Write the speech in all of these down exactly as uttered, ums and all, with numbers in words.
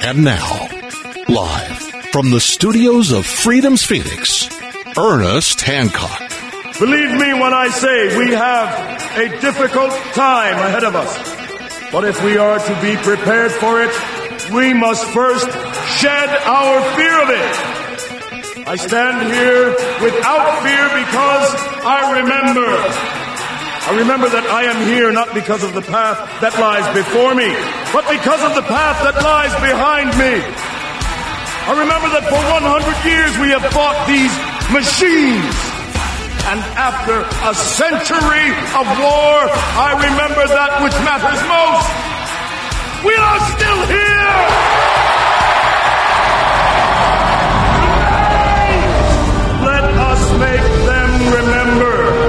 And now, live from the studios of Freedom's Phoenix, Ernest Hancock. Believe me when I say we have a difficult time ahead of us. But if we are to be prepared for it, we must first shed our fear of it. I stand here without fear because I remember. I remember that I am here not because of the path that lies before me, but because of the path that lies behind me. I remember that for one hundred years we have fought these machines. And after a century of war, I remember that which matters most. We are still here! Let us make them remember.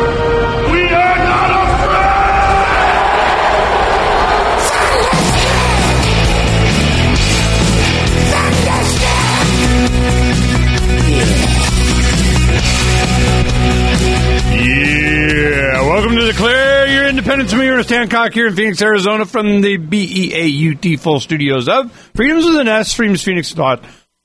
Yeah, welcome to Declare Your Independence. I'm Ernest Hancock here in Phoenix, Arizona from the B E A U T full studios of Freedoms with an S, freedoms phoenix dot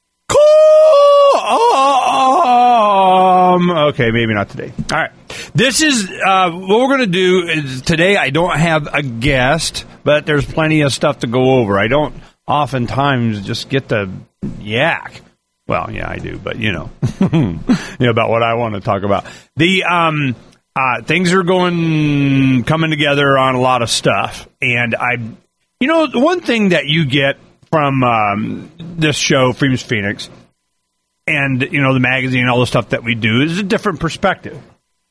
com. Okay, maybe not today. All right. This is, uh, what we're going to do is today I don't have a guest, but there's plenty of stuff to go over. I don't oftentimes just get to yak. Well, yeah, I do, but you know, you know about what I want to talk about. The um, uh, things are going coming together on a lot of stuff, and I, you know, the one thing that you get from um, this show, Freedom's Phoenix, and you know the magazine, and all the stuff that we do, is a different perspective.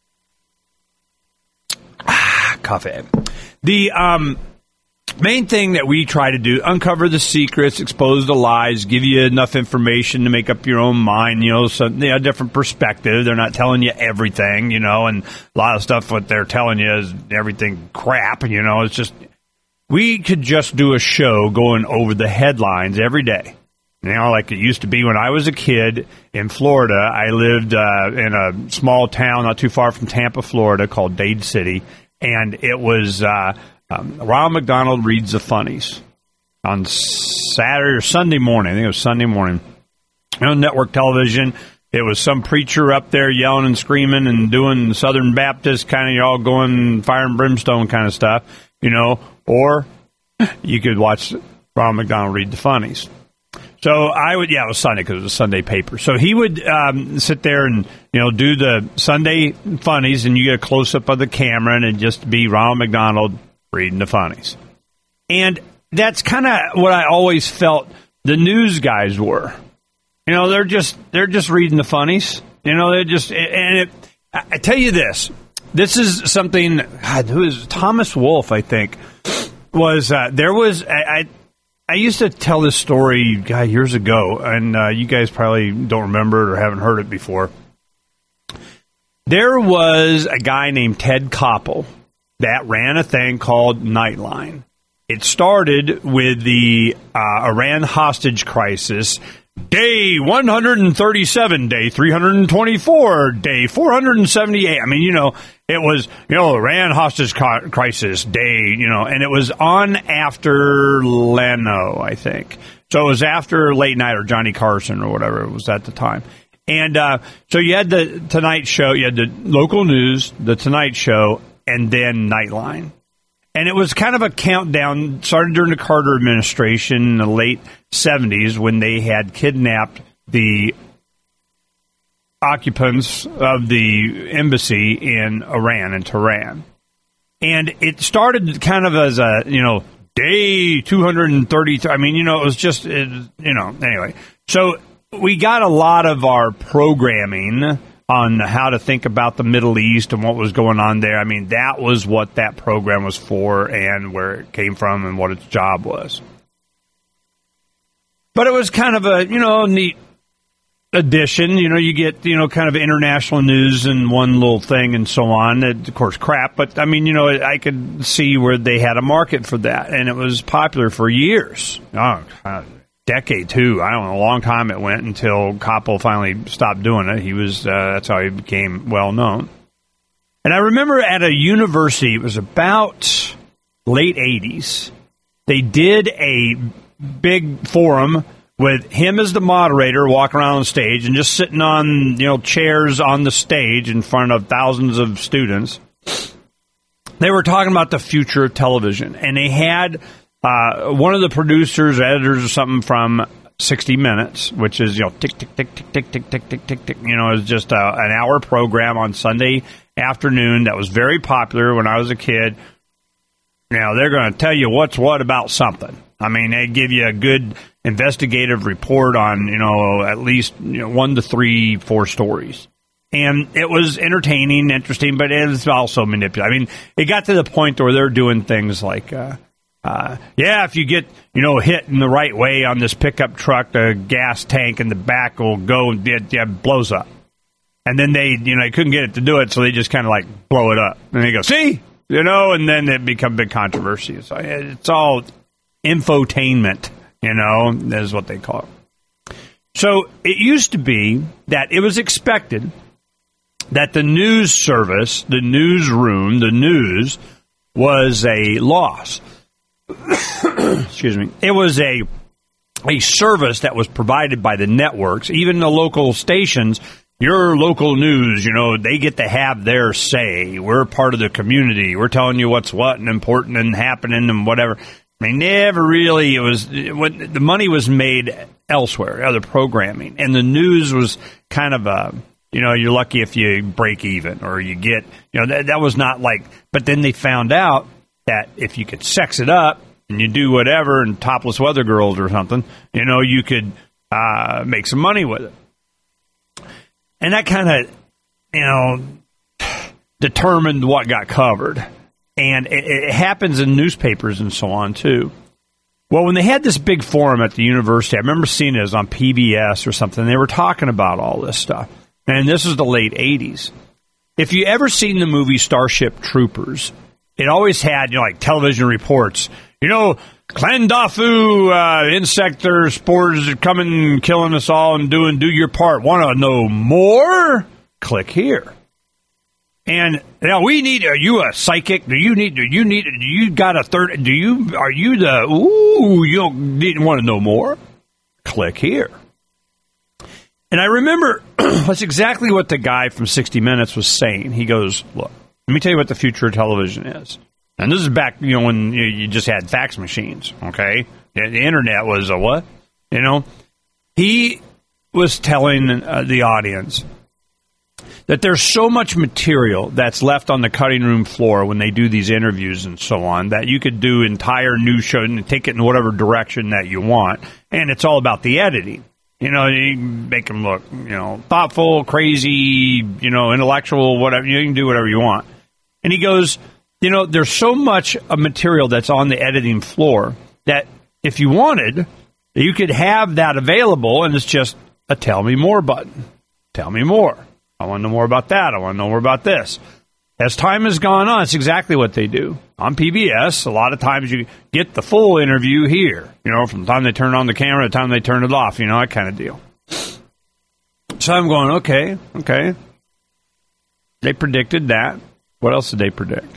Ah, coffee. The um. main thing that we try to do, uncover the secrets, expose the lies, give you enough information to make up your own mind, you know, so you know, a different perspective. They're not telling you everything, you know, and a lot of stuff what they're telling you is everything crap, you know. It's just, we could just do a show going over the headlines every day. You know, like it used to be when I was a kid in Florida. I lived uh, in a small town not too far from Tampa, Florida, called Dade City, and it was... Uh, Um, Ronald McDonald reads the funnies on Saturday or Sunday morning. I think it was Sunday morning on network television. It was some preacher up there yelling and screaming and doing Southern Baptist kind of, y'all going fire and brimstone kind of stuff, you know, or you could watch Ronald McDonald read the funnies. So I would, yeah, it was Sunday because it was a Sunday paper. So he would um, sit there and, you know, do the Sunday funnies, and you get a close-up of the camera, and it'd just be Ronald McDonald reading the funnies. And that's kind of what I always felt the news guys were. You know, they're just they're just reading the funnies. You know, they're just, and it, I tell you this, this is something, God, who is Thomas Wolfe, I think, was, uh, there was, I, I I used to tell this story, God, years ago, and uh, you guys probably don't remember it or haven't heard it before. There was a guy named Ted Koppel that ran a thing called Nightline. It started with the uh, Iran hostage crisis, day one hundred thirty-seven, day three hundred twenty-four, day four hundred seventy-eight. I mean, you know, it was, you know, Iran hostage co- crisis, day, you know, and it was on after Leno, I think. So it was after Late Night or Johnny Carson or whatever it was at the time. And uh, so you had the Tonight Show, you had the local news, the Tonight Show, and then Nightline. And it was kind of a countdown, started during the Carter administration in the late seventies when they had kidnapped the occupants of the embassy in Iran, in Tehran. And it started kind of as a, you know, day two hundred thirty. I mean, you know, it was just, it, you know, anyway. So we got a lot of our programming on how to think about the Middle East and what was going on there. I mean, that was what that program was for and where it came from and what its job was. But it was kind of a, you know, neat addition. You know, you get, you know, kind of international news in one little thing and so on. It, of course, crap. But, I mean, you know, I could see where they had a market for that. And it was popular for years. Oh, God. Decade, too. I don't know, a long time it went until Koppel finally stopped doing it. He was, uh, that's how he became well known. And I remember at a university, it was about late eighties, they did a big forum with him as the moderator walking around on stage and just sitting on, you know, chairs on the stage in front of thousands of students. They were talking about the future of television, and they had uh, one of the producers, editors, or something from sixty minutes, which is, you know, tick, tick, tick, tick, tick, tick, tick, tick, tick, tick. You know, it was just a, an hour program on Sunday afternoon that was very popular when I was a kid. Now, they're going to tell you what's what about something. I mean, they give you a good investigative report on, you know, at least you know, one to three, four stories. And it was entertaining, interesting, but it was also manipulative. I mean, it got to the point where they're doing things like, uh, uh, yeah, if you get, you know, hit in the right way on this pickup truck, the gas tank in the back will go and it, it blows up. And then they, you know, they couldn't get it to do it, so they just kind of like blow it up. And they go, see? You know, and then it become big controversy. So it's all infotainment, you know, is what they call it. So it used to be that it was expected that the news service, the newsroom, the news was a loss. Excuse me. It was a a service that was provided by the networks, even the local stations. Your local news, you know, they get to have their say. We're part of the community. We're telling you what's what and important and happening and whatever. I mean, never really, it was, it, the money was made elsewhere, other programming. And the news was kind of a, you know, you're lucky if you break even or you get, you know, that, that was not like, but then they found out that if you could sex it up and you do whatever and topless weather girls or something, you know, you could uh, make some money with it. And that kind of, you know, determined what got covered. And it, it happens in newspapers and so on, too. Well, when they had this big forum at the university, I remember seeing it was on P B S or something. They were talking about all this stuff. And this is the late eighties. If you ever seen the movie Starship Troopers, it always had, you know, like television reports. You know, Clandafu, uh, insect or spores are coming and killing us all and doing, do your part. Want to know more? Click here. And now we need, are you a psychic? Do you need, do you need, do you got a third, do you, are you the, ooh, you don't need, want to know more? Click here. And I remember that's exactly what the guy from sixty minutes was saying. He goes, look, let me tell you what the future of television is. And this is back, you know, when you, you just had fax machines, okay? The, the internet was a what? You know? He was telling uh, the audience that there's so much material that's left on the cutting room floor when they do these interviews and so on that you could do entire news shows and take it in whatever direction that you want. And it's all about the editing. You know, you can make them look, you know, thoughtful, crazy, you know, intellectual, whatever. You can do whatever you want. And he goes, you know, there's so much of material that's on the editing floor that if you wanted, you could have that available, and it's just a tell me more button. Tell me more. I want to know more about that. I want to know more about this. As time has gone on, it's exactly what they do. On P B S, a lot of times you get the full interview here. You know, from the time they turn on the camera to the time they turn it off, you know, that kind of deal. So I'm going, okay, okay. They predicted that. What else did they predict?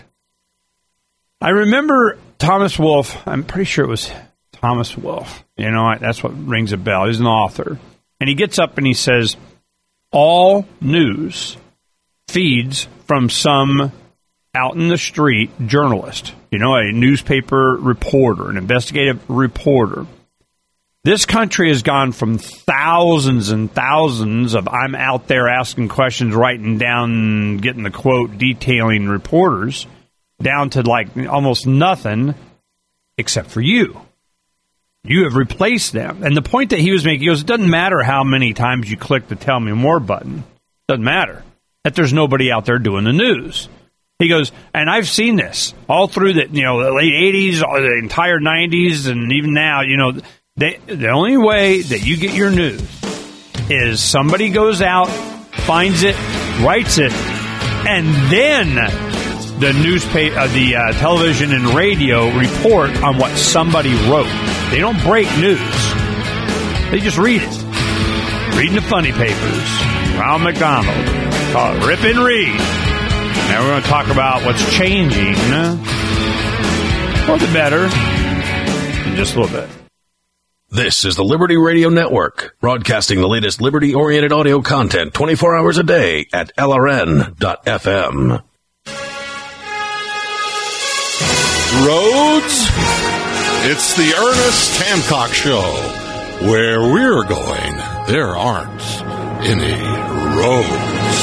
I remember Thomas Wolfe. I'm pretty sure it was Thomas Wolfe. You know, that's what rings a bell. He's an author. And he gets up and he says, all news feeds from some out in the street journalist, you know, a newspaper reporter, an investigative reporter. This country has gone from thousands and thousands of I'm out there asking questions, writing down, getting the quote, detailing reporters, down to like almost nothing except for you. You have replaced them. And the point that he was making, he goes, it doesn't matter how many times you click the tell me more button. It doesn't matter. That there's nobody out there doing the news. He goes, and I've seen this all through the, you know, the late eighties, the entire nineties, and even now, you know, they, the only way that you get your news is somebody goes out, finds it, writes it, and then the newspaper, uh, the uh, television and radio report on what somebody wrote. They don't break news. They just read it. Reading the funny papers. Ronald McDonald. Call it Rip and Read. Now we're going to talk about what's changing for the better in just a little bit. This is the Liberty Radio Network, broadcasting the latest liberty-oriented audio content twenty-four hours a day at L R N dot F M. Roads? It's the Ernest Hancock Show. Where we're going, there aren't any roads.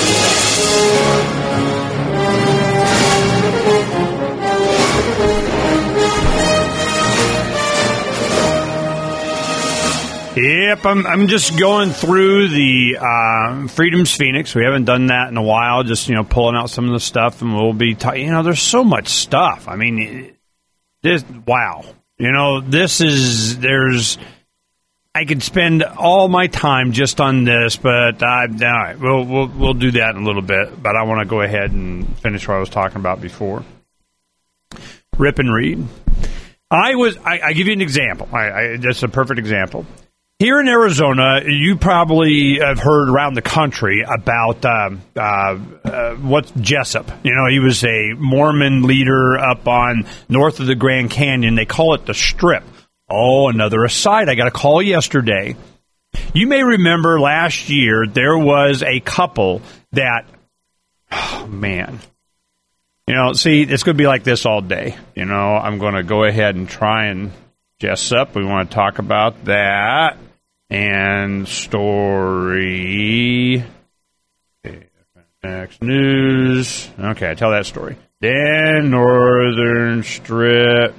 Yep, I'm I'm just going through the uh, Freedom's Phoenix. We haven't done that in a while. Just, you know, pulling out some of the stuff, and we'll be, ta- you know, there's so much stuff. I mean, this, wow. You know, this is, there's, I could spend all my time just on this, but I, all right, we'll, we'll, we'll do that in a little bit. But I want to go ahead and finish what I was talking about before. Rip and read. I was, I, I give you an example. I, I, that's a perfect example. Here in Arizona, you probably have heard around the country about uh, uh, uh, what's Jessup. You know, he was a Mormon leader up on north of the Grand Canyon. They call it the Strip. Oh, another aside. I got a call yesterday. You may remember last year there was a couple that, oh, man. You know, see, it's going to be like this all day. You know, I'm going to go ahead and try and Jessup. We want to talk about that. And story. Next news. Okay, I tell that story. Then Northern Strip.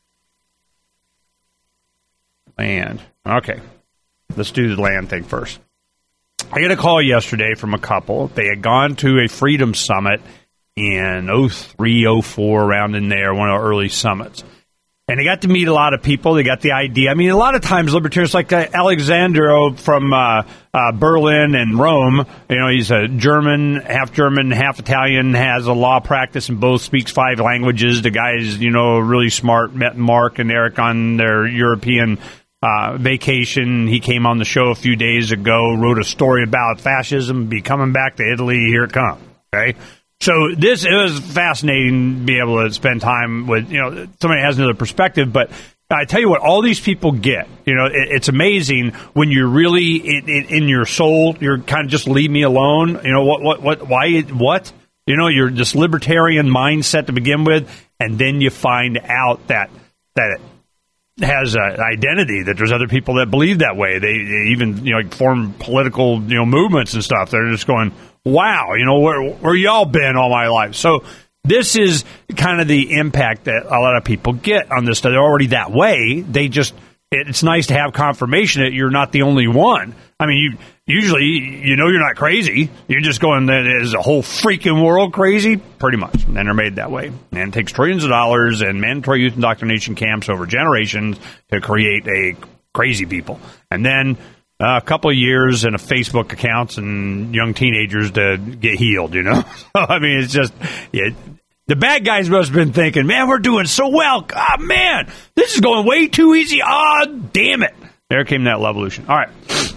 Land. Okay. Let's do the land thing first. I got a call yesterday from a couple. They had gone to a Freedom Summit in oh three, oh four, around in there, one of our early summits. And they got to meet a lot of people. They got the idea. I mean, a lot of times libertarians, like uh, Alexander from uh, uh, Berlin and Rome, you know, he's a German, half German, half Italian, has a law practice in both, speaks five languages. The guy's, you know, really smart. Met Mark and Eric on their European uh, vacation. He came on the show a few days ago, wrote a story about fascism, be coming back to Italy. Here it comes. Okay. So this, it was fascinating to be able to spend time with, you know, somebody has another perspective. But I tell you what, all these people get, you know, it, it's amazing when you're really in, in, in your soul, you're kind of just leave me alone. You know, what, what, what, why, what? You know, you're this libertarian mindset to begin with. And then you find out that, that it has an identity, that there's other people that believe that way. They, they even, you know, form political, you know, movements and stuff. They're just going, wow, you know, where where y'all been all my life? So this is kind of the impact that a lot of people get on this. They're already that way. They just, it's nice to have confirmation that you're not the only one. I mean, you usually, you know, you're not crazy. You're just going, is the whole freaking world crazy? Pretty much. And they're made that way. And it takes trillions of dollars and mandatory youth indoctrination camps over generations to create a crazy people. And then Uh, a couple of years and a Facebook accounts and young teenagers to get healed, you know? I mean, it's just, yeah, the bad guys must have been thinking, man, we're doing so well. God, man, this is going way too easy. Ah, oh, damn it. There came that Levolution. All right.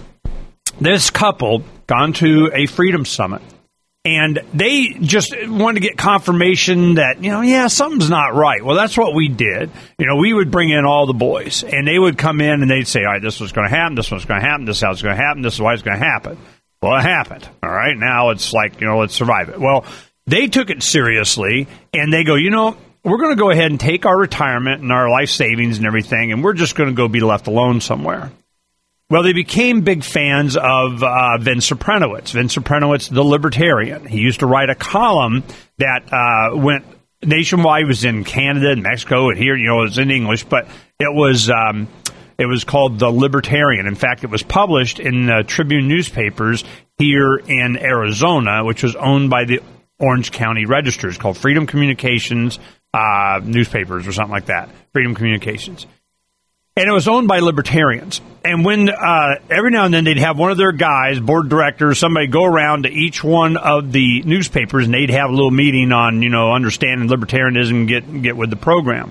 This couple gone to a Freedom Summit, and they just wanted to get confirmation that, you know, yeah, something's not right. Well, that's what we did. You know, we would bring in all the boys, and they would come in and they'd say, all right, this was going to happen, this was going to happen, this is how it's going to happen, this is why it's going to happen. Well, it happened. All right, now it's like, you know, let's survive it. Well, they took it seriously, and they go, you know, we're going to go ahead and take our retirement and our life savings and everything, and we're just going to go be left alone somewhere. Well, they became big fans of uh, Vince Supranowicz. Vince Supranowicz, the libertarian. He used to write a column that uh, went nationwide. It was in Canada and Mexico and here, you know, it was in English, but it was um, it was called The Libertarian. In fact, it was published in the Tribune newspapers here in Arizona, which was owned by the Orange County Registers, called Freedom Communications uh, newspapers or something like that. Freedom Communications. And it was owned by libertarians. And when uh, every now and then they'd have one of their guys, board directors, somebody go around to each one of the newspapers, and they'd have a little meeting on, you know, understanding libertarianism and get, get with the program.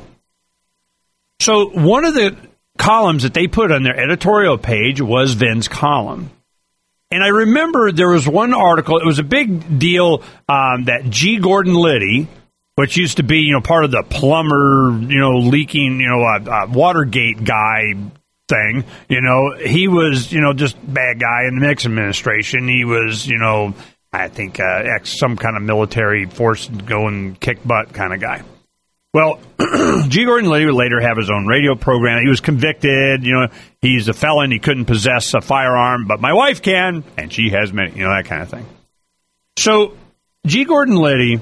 So one of the columns that they put on their editorial page was Vin's column. And I remember there was one article, it was a big deal um, that G. Gordon Liddy, which used to be, you know, part of the plumber, you know, leaking, you know, uh, uh, Watergate guy thing. You know, he was, you know, just bad guy in the Nixon administration. He was, you know, I think uh, ex some kind of military force go and kick butt kind of guy. Well, G. Gordon Liddy would later have his own radio program. He was convicted. You know, he's a felon. He couldn't possess a firearm, but my wife can, and she has many, you know, that kind of thing. So G. Gordon Liddy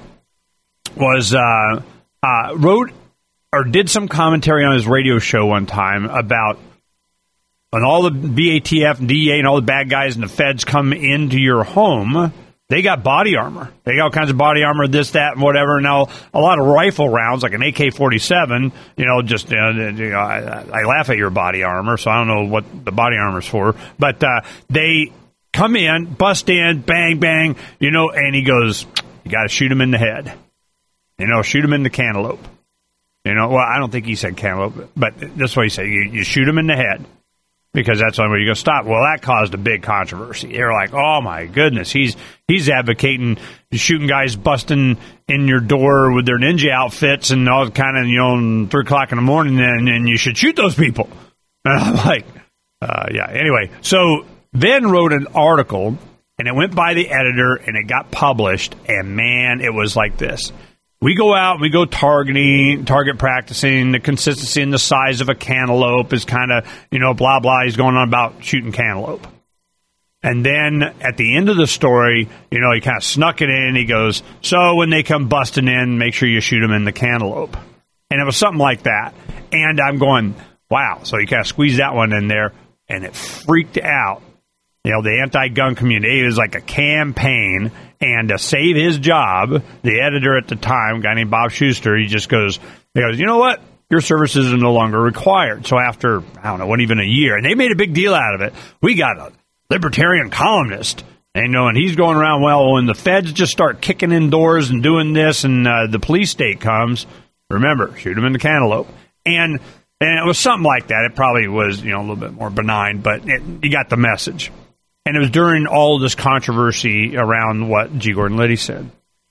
was uh, uh, wrote or did some commentary on his radio show one time about when all the V A T F and D E A and all the bad guys and the feds come into your home, they got body armor. They got all kinds of body armor, this, that, and whatever. Now, a lot of rifle rounds, like an A K forty-seven, you know, just, uh, you know, I, I laugh at your body armor, so I don't know what the body armor's for. But uh, they come in, bust in, bang, bang, you know, and he goes, you got to shoot him in the head. You know, shoot him in the cantaloupe. You know, well, I don't think he said cantaloupe, but that's what he said. You, you shoot him in the head. Because that's the only way you go stop. Well, that caused a big controversy. They're like, oh, my goodness, he's he's advocating shooting guys busting in your door with their ninja outfits and all kind of, you know, three o'clock in the morning, and, and you should shoot those people. And I'm like, uh, yeah. Anyway, so Ben wrote an article, and it went by the editor, and it got published, and, man, it was like this. We go out, we go targeting, target practicing, the consistency and the size of a cantaloupe is kind of, you know, blah, blah. He's going on about shooting cantaloupe. And then at the end of the story, you know, he kind of snuck it in. He goes, so when they come busting in, make sure you shoot them in the cantaloupe. And it was something like that. And I'm going, wow. So he kind of squeezed that one in there, and it freaked out. You know, the anti-gun community. It was like a campaign. And to save his job, the editor at the time, a guy named Bob Schuster, he just goes, he goes, you know what? Your services are no longer required. So after, I don't know, what, even a year, and they made a big deal out of it. We got a libertarian columnist. And, you know, and he's going around, well, when the feds just start kicking in doors and doing this and uh, the police state comes, remember, shoot them in the cantaloupe. And, and it was something like that. It probably was, you know, a little bit more benign, but it, you got the message. And it was during all this controversy around what G. Gordon Liddy said.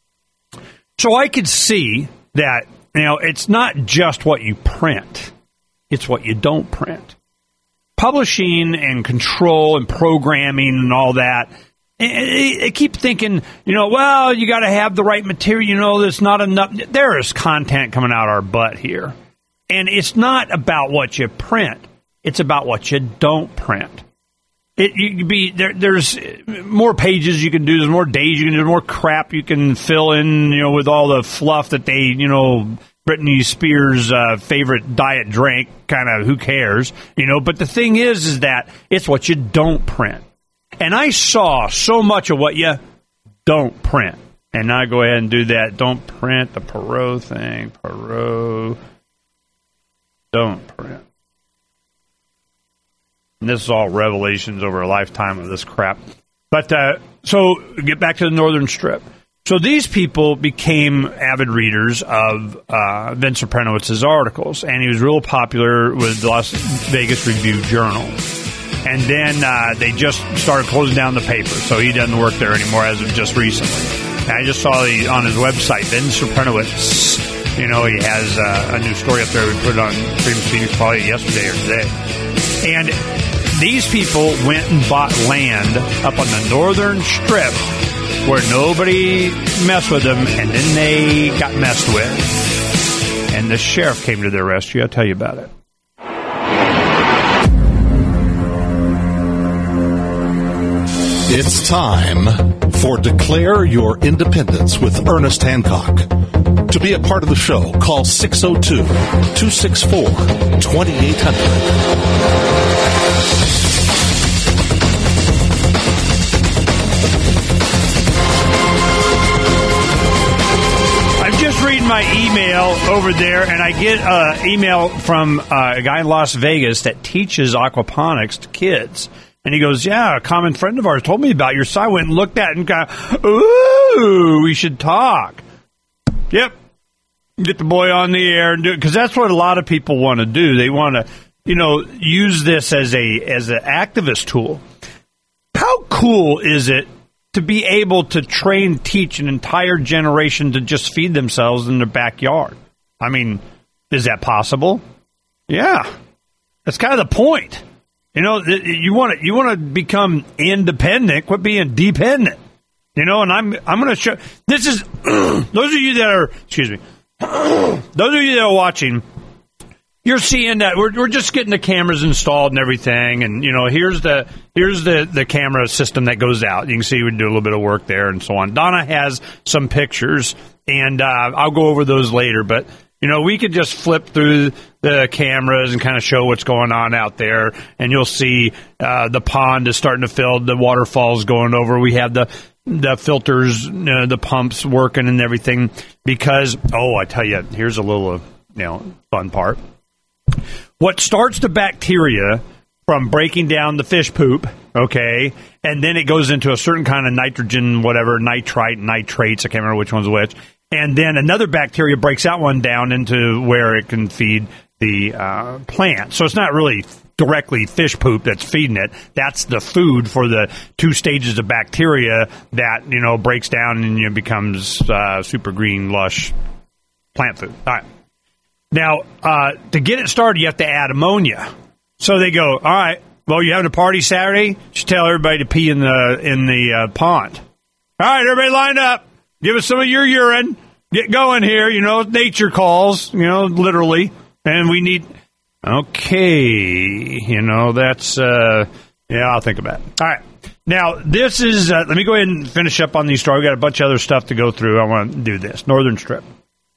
So I could see that, you know, it's not just what you print. It's what you don't print. Publishing and control and programming and all that, I keep thinking, you know, well, you got to have the right material. You know, there's not enough. There is content coming out our butt here. And it's not about what you print. It's about what you don't print. It you could be there. There's more pages you can do. There's more days you can do. There's more crap you can fill in. You know, with all the fluff that they, you know, Britney Spears' uh, favorite diet drink. Kind of, who cares? You know. But the thing is, is that it's what you don't print. And I saw so much of what you don't print. And now I go ahead and do that. Don't print the Perot thing. Perot. Don't print. And this is all revelations over a lifetime of this crap. But uh, so get back to the Northern Strip. So these people became avid readers of uh, Vince Sopranowicz's articles, and he was real popular with the Las Vegas Review-Journal. And then uh, they just started closing down the paper, so he doesn't work there anymore as of just recently. And I just saw the, on his website, Vince Sopranowicz, you know, he has uh, a new story up there. We put it on Freedom's Phoenix probably yesterday or today. And these people went and bought land up on the Northern Strip where nobody messed with them, and then they got messed with. And the sheriff came to their rescue. I'll tell you about it. It's time for Declare Your Independence with Ernest Hancock. To be a part of the show, call six oh two, two six four, two eight zero zero. Reading my email over there, and I get an email from uh, a guy in Las Vegas that teaches aquaponics to kids. And he goes, yeah, a common friend of ours told me about your site. I went and looked at it and kind of, ooh, we should talk. Yep. Get the boy on the air and do it, because that's what a lot of people want to do. They want to, you know, use this as a as an activist tool. How cool is it to be able to train, teach an entire generation to just feed themselves in their backyard? I mean, is that possible? Yeah. That's kind of the point. You know, you want to you want to become independent, quit being dependent. You know, and I'm I'm going to show. This is those of you that are excuse me, those of you that are watching. You're seeing that we're we're just getting the cameras installed and everything, and you know here's the here's the, the camera system that goes out. You can see we do a little bit of work there and so on. Donna has some pictures, and uh, I'll go over those later. But you know we could just flip through the cameras and kind of show what's going on out there, and you'll see uh, the pond is starting to fill, the waterfalls going over. We have the the filters, uh, the pumps working and everything. Because oh, I tell you, here's a little uh, you know fun part. What starts the bacteria from breaking down the fish poop, okay, and then it goes into a certain kind of nitrogen, whatever, nitrite, nitrates, I can't remember which one's which, and then another bacteria breaks that one down into where it can feed the uh, plant. So it's not really directly fish poop that's feeding it. That's the food for the two stages of bacteria that, you know, breaks down and you know, becomes uh, super green, lush plant food. All right. Now, uh, to get it started, you have to add ammonia. So they go, all right, well, you having a party Saturday? Just tell everybody to pee in the in the uh, pond. All right, everybody line up. Give us some of your urine. Get going here. You know, nature calls, you know, literally. And we need, okay, you know, that's, uh, yeah, I'll think about it. All right. Now, this is, uh, let me go ahead and finish up on these stories. We've got a bunch of other stuff to go through. I want to do this. Northern Strip.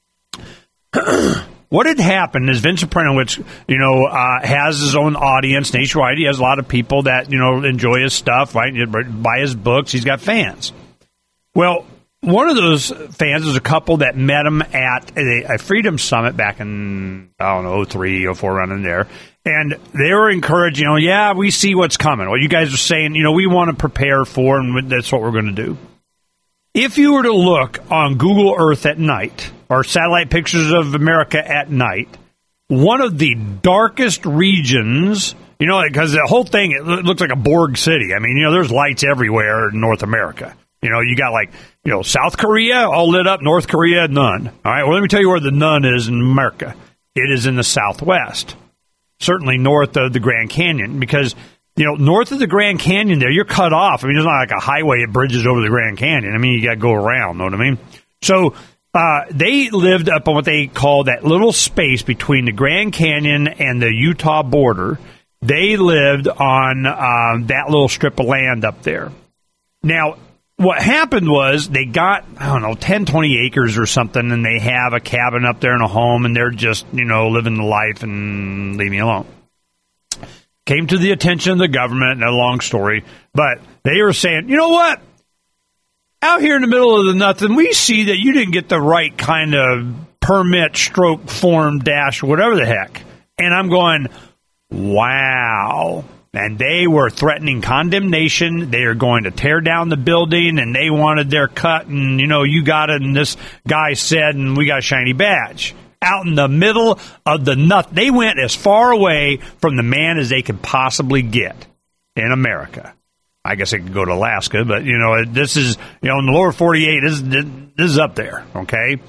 What had happened is Vincent Prenowitz, you know, uh, has his own audience nationwide. He has a lot of people that, you know, enjoy his stuff, right? Buy his books. He's got fans. Well, one of those fans was a couple that met him at a, a Freedom Summit back in, I don't know, oh three, oh four, around in there. And they were encouraged, you know, yeah, we see what's coming. Well, you guys are saying, you know, we want to prepare for, and that's what we're going to do. If you were to look on Google Earth at night, or satellite pictures of America at night, one of the darkest regions, you know, because the whole thing, it looks like a Borg city. I mean, you know, there's lights everywhere in North America. You know, you got like, you know, South Korea all lit up, North Korea, none. All right, well, let me tell you where the none is in America. It is in the Southwest, certainly north of the Grand Canyon, because, you know, north of the Grand Canyon there, you're cut off. I mean, there's not like a highway that bridges over the Grand Canyon. I mean, you got to go around, know what I mean? So, Uh, they lived up on what they call that little space between the Grand Canyon and the Utah border. They lived on um, that little strip of land up there. Now, what happened was they got, I don't know, ten, twenty acres or something, and they have a cabin up there and a home, and they're just, you know, living the life and leave me alone. Came to the attention of the government, a long story, but they were saying, you know what? Out here in the middle of the nothing, we see that you didn't get the right kind of permit, stroke, form, dash, whatever the heck. And I'm going, wow. And they were threatening condemnation. They are going to tear down the building, and they wanted their cut. And, you know, you got it, and this guy said, and we got a shiny badge. Out in the middle of the nothing. They went as far away from the man as they could possibly get in America. I guess it could go to Alaska, but, you know, this is, you know, in the lower forty-eight, this, this is up there, okay?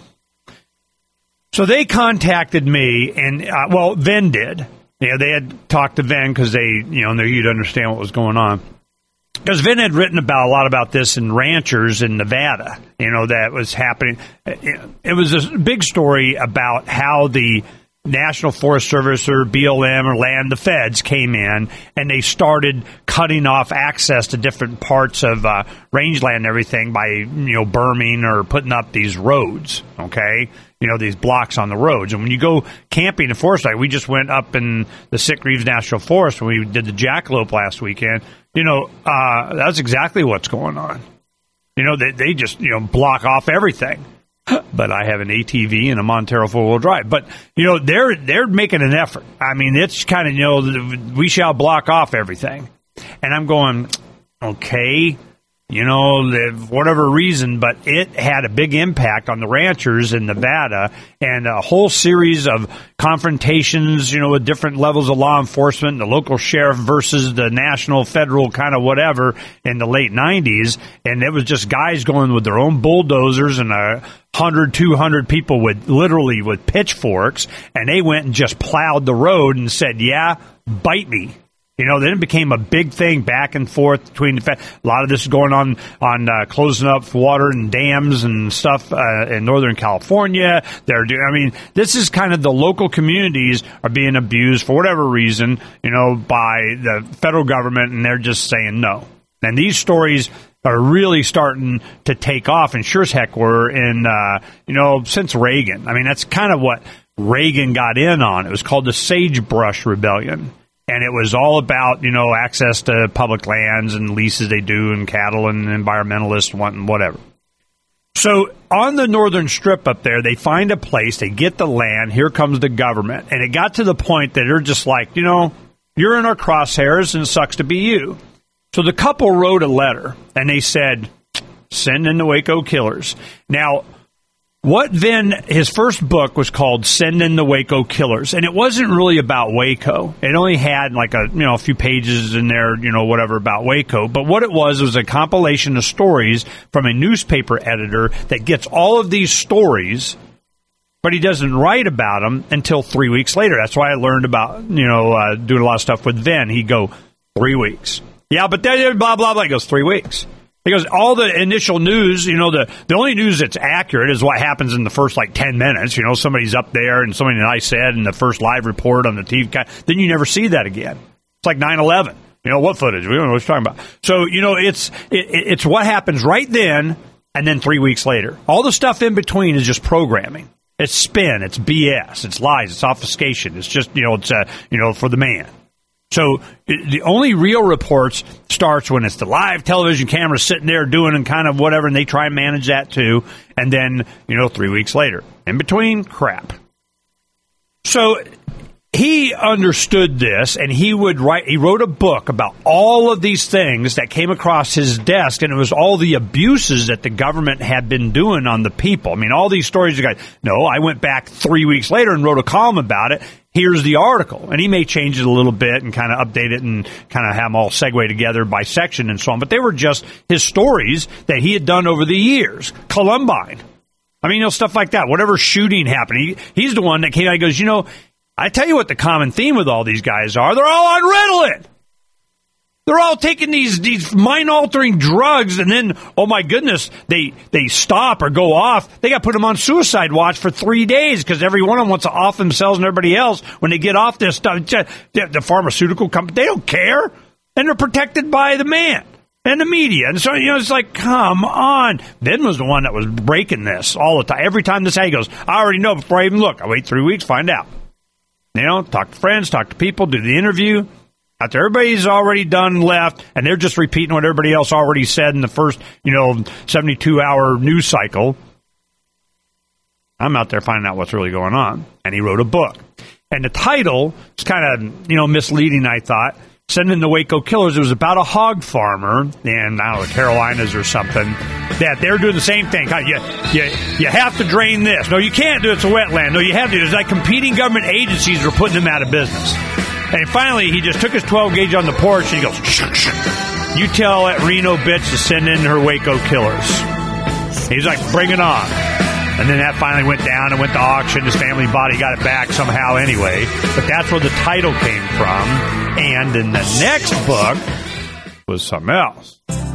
So they contacted me, and, uh, well, Venn did. You know, they had talked to Venn because they, you know, knew you'd understand what was going on. Because Venn had written about a lot about this in ranchers in Nevada, you know, that was happening. It, it was a big story about how the National Forest Service or B L M or land, the feds came in and they started cutting off access to different parts of uh, rangeland and everything by, you know, berming or putting up these roads, okay? You know, these blocks on the roads. And when you go camping in forest, like we just went up in the Sick-Reeves National Forest when we did the jackalope last weekend, you know, uh, that's exactly what's going on. You know, they, they just, you know, block off everything. But I have an A T V and a Montero four-wheel drive. But, you know, they're they're making an effort. I mean, it's kind of, you know, we shall block off everything. And I'm going, okay, you know, whatever reason, but it had a big impact on the ranchers in Nevada and a whole series of confrontations, you know, with different levels of law enforcement, the local sheriff versus the national, federal kind of whatever in the late nineties. And it was just guys going with their own bulldozers and a hundred, two hundred people with literally with pitchforks. And they went and just plowed the road and said, yeah, bite me. You know, then it became a big thing back and forth between the fa- a lot of this is going on on uh, closing up water and dams and stuff uh, in Northern California. They're doing. I mean, this is kind of the local communities are being abused for whatever reason, you know, by the federal government, and they're just saying no. And these stories are really starting to take off, and sure as heck were in, uh, you know, since Reagan. I mean, that's kind of what Reagan got in on. It was called the Sagebrush Rebellion. And it was all about, you know, access to public lands and leases they do and cattle and environmentalists wanting whatever. So on the northern strip up there, they find a place, they get the land, here comes the government. And it got to the point that they're just like, you know, you're in our crosshairs and it sucks to be you. So the couple wrote a letter and they said, send in the Waco Killers. Now, what then, his first book was called Send in the Waco Killers, and it wasn't really about Waco. It only had like a, you know, a few pages in there, you know, whatever about Waco. But what it was was a compilation of stories from a newspaper editor that gets all of these stories, but he doesn't write about them until three weeks later. That's why I learned about, you know, uh, doing a lot of stuff with Venn. He'd go, three weeks. Yeah, but then blah, blah, blah. He goes, three weeks. Because all the initial news, you know, the, the only news that's accurate is what happens in the first, like, ten minutes. You know, somebody's up there and something that I said in the first live report on the T V. Then you never see that again. It's like nine eleven. You know, what footage? We don't know what you're talking about. So, you know, it's it, it's what happens right then and then three weeks later. All the stuff in between is just programming. It's spin. It's B S. It's lies. It's obfuscation. It's just, you know, it's, uh, you know, for the man. So it, the only real reports starts when it's the live television camera sitting there doing and kind of whatever, and they try and manage that too. And then, you know, three weeks later. In between, crap. So he understood this, and he would write, he wrote a book about all of these things that came across his desk, and it was all the abuses that the government had been doing on the people. I mean, all these stories, you guys, no, I went back three weeks later and wrote a column about it. Here's the article. And he may change it a little bit and kind of update it and kind of have them all segue together by section and so on. But they were just his stories that he had done over the years. Columbine. I mean, you know, stuff like that. Whatever shooting happened. He, he's the one that came out and goes, you know, I tell you what the common theme with all these guys are. They're all on Ritalin. They're all taking these these mind-altering drugs, and then, oh my goodness, they they stop or go off. They got to put them on suicide watch for three days because every one of them wants to off themselves and everybody else when they get off this stuff. The pharmaceutical company, they don't care, and they're protected by the man and the media. And so, you know, it's like, come on. Ben was the one that was breaking this all the time. Every time this guy goes, I already know before I even look. I wait three weeks, find out. You know, talk to friends, talk to people, do the interview. After everybody's already done and left, and they're just repeating what everybody else already said in the first, you know, seventy-two hour news cycle, I'm out there finding out what's really going on. And he wrote a book. And the title is kind of, you know, misleading, I thought. Send in the Waco Killers. It was about a hog farmer in, I don't know, the Carolinas or something, that they're doing the same thing. You, you, you have to drain this. No, you can't do it. It's a wetland. No, you have to. There's like competing government agencies are putting them out of business. And finally, he just took his twelve gauge on the porch, and he goes, shh, shh. You tell that Reno bitch to send in her Waco Killers. He's like, bring it on. And then that finally went down and went to auction. His family bought it, got it back somehow anyway. But that's where the title came from. And in the next book was something else.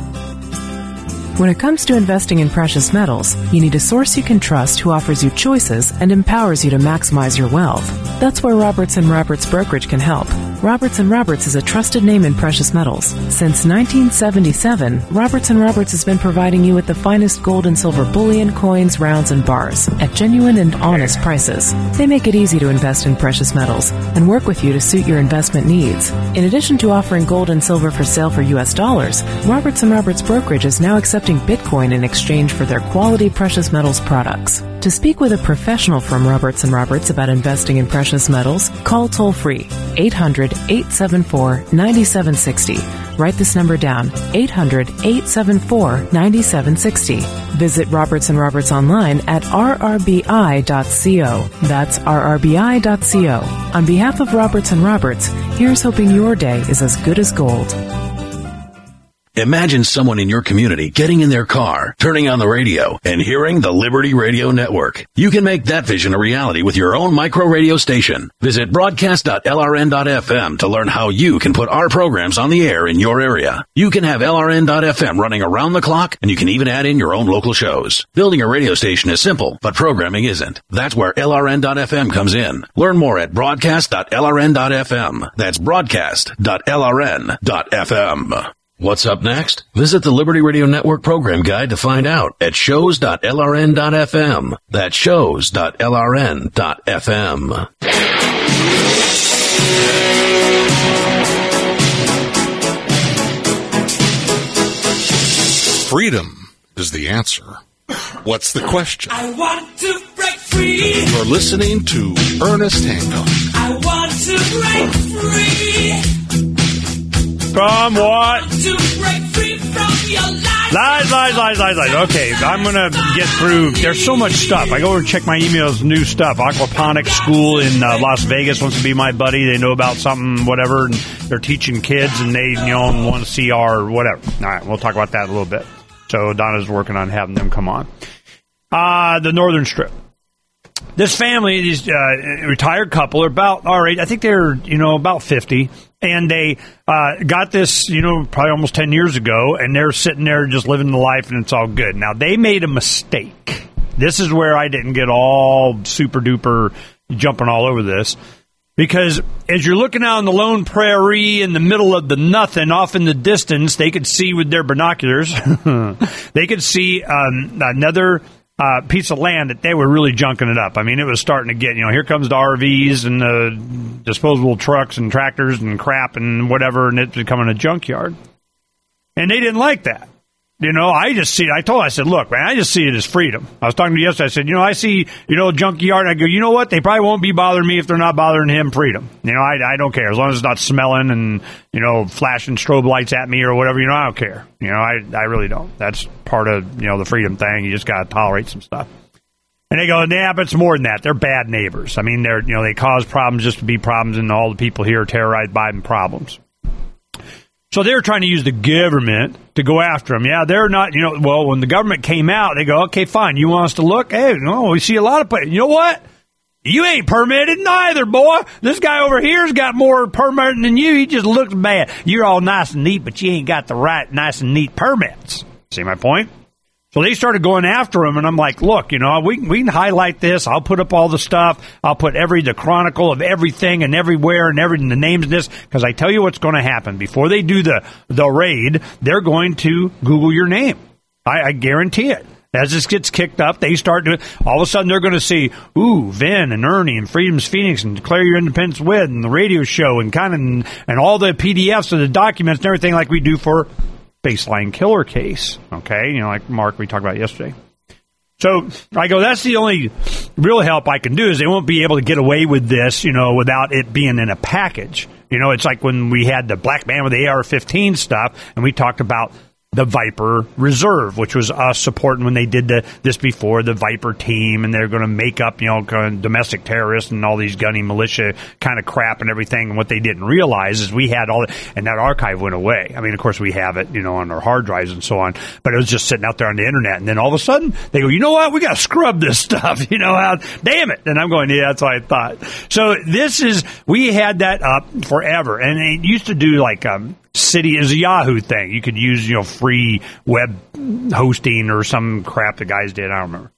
When it comes to investing in precious metals, you need a source you can trust who offers you choices and empowers you to maximize your wealth. That's where Roberts and Roberts Brokerage can help. Roberts and Roberts is a trusted name in precious metals. Since nineteen seventy-seven, Roberts and Roberts has been providing you with the finest gold and silver bullion, coins, rounds, and bars at genuine and honest prices. They make it easy to invest in precious metals and work with you to suit your investment needs. In addition to offering gold and silver for sale for U S dollars, Roberts and Roberts Brokerage is now accepting Bitcoin in exchange for their quality precious metals products. To speak with a professional from Roberts and Roberts about investing in precious metals, call toll-free eight hundred, eight seven four, nine seven six zero. Write this number down, eight hundred, eight seven four, nine seven six zero. Visit Roberts and Roberts online at r r b i dot co. That's r r b i dot co. On behalf of Roberts and Roberts, here's hoping your day is as good as gold. Imagine someone in your community getting in their car, turning on the radio, and hearing the Liberty Radio Network. You can make that vision a reality with your own micro radio station. Visit broadcast dot L R N dot F M to learn how you can put our programs on the air in your area. You can have L R N dot F M running around the clock, and you can even add in your own local shows. Building a radio station is simple, but programming isn't. That's where L R N dot F M comes in. Learn more at broadcast dot L R N dot F M. That's broadcast dot L R N dot F M. What's up next? Visit the Liberty Radio Network program guide to find out at shows dot L R N dot F M. That's shows dot L R N dot F M. Freedom is the answer. What's the question? I want to break free. You're listening to Ernest Hancock. I want to break free. From what? To break free from your lies. Lies, lies, lies, lies, lies. Okay, I'm going to get through. There's so much stuff. I go over and check my emails, new stuff. Aquaponics school in uh, Las Vegas wants to be my buddy. They know about something, whatever, and they're teaching kids, and they, you know, want to see our whatever. All right, we'll talk about that a little bit. So Donna's working on having them come on. Uh, the Northern Strip. This family, these uh, retired couple, are about, all right, I think they're, you know, about fifty. And they uh, got this, you know, probably almost ten years ago, and they're sitting there just living the life, and it's all good. Now, they made a mistake. This is where I didn't get all super-duper jumping all over this. Because as you're looking out on the lone prairie in the middle of the nothing, off in the distance, they could see with their binoculars, they could see um, another uh, piece of land that they were really junking it up. I mean, it was starting to get, you know, here comes the R Vs and the disposable trucks and tractors and crap and whatever, and it's becoming a junkyard. And they didn't like that. You know, I just see it. I told her, I said, look, man, I just see it as freedom. I was talking to you yesterday. I said, you know, I see, you know, junkyard. I go, you know what? They probably won't be bothering me if they're not bothering him. Freedom. You know, I, I don't care. As long as it's not smelling and, you know, flashing strobe lights at me or whatever, you know, I don't care. You know, I, I really don't. That's part of, you know, the freedom thing. You just got to tolerate some stuff. And they go, yeah, but it's more than that. They're bad neighbors. I mean, they're, you know, they cause problems just to be problems, and all the people here are terrorized by them problems. So they're trying to use the government to go after them. Yeah, they're not, you know, well, when the government came out, they go, okay, fine. You want us to look? Hey, no, we see a lot of places. You know what? You ain't permitted neither, boy. This guy over here's got more permitting than you. He just looks bad. You're all nice and neat, but you ain't got the right nice and neat permits. See my point? So they started going after him, and I'm like, look, you know, we, we can highlight this. I'll put up all the stuff. I'll put every the chronicle of everything and everywhere and everything, the names of this, because I tell you what's going to happen. Before they do the, the raid, they're going to Google your name. I, I guarantee it. As this gets kicked up, they start doing, all of a sudden they're going to see, ooh, Vin and Ernie and Freedom's Phoenix and Declare Your Independence With and the radio show and kind of, and, and all the P D Fs and the documents and everything like we do for Baseline Killer Case, okay? You know, like Mark, we talked about yesterday. So I go, that's the only real help I can do, is they won't be able to get away with this, you know, without it being in a package. You know, it's like when we had the black man with the A R fifteen stuff, and we talked about the Viper Reserve, which was us supporting when they did the, this before, the Viper team, and they're going to make up, you know, kind of domestic terrorists and all these gunny militia kind of crap and everything. And what they didn't realize is we had all that, and that archive went away. I mean, of course, we have it, you know, on our hard drives and so on, but it was just sitting out there on the internet. And then all of a sudden, they go, you know what? We got to scrub this stuff, you know, how, damn it. And I'm going, yeah, that's what I thought. So this is, we had that up forever. And it used to do like, um, City is a Yahoo thing. You could use, you know, free web hosting or some crap the guys did. I don't remember.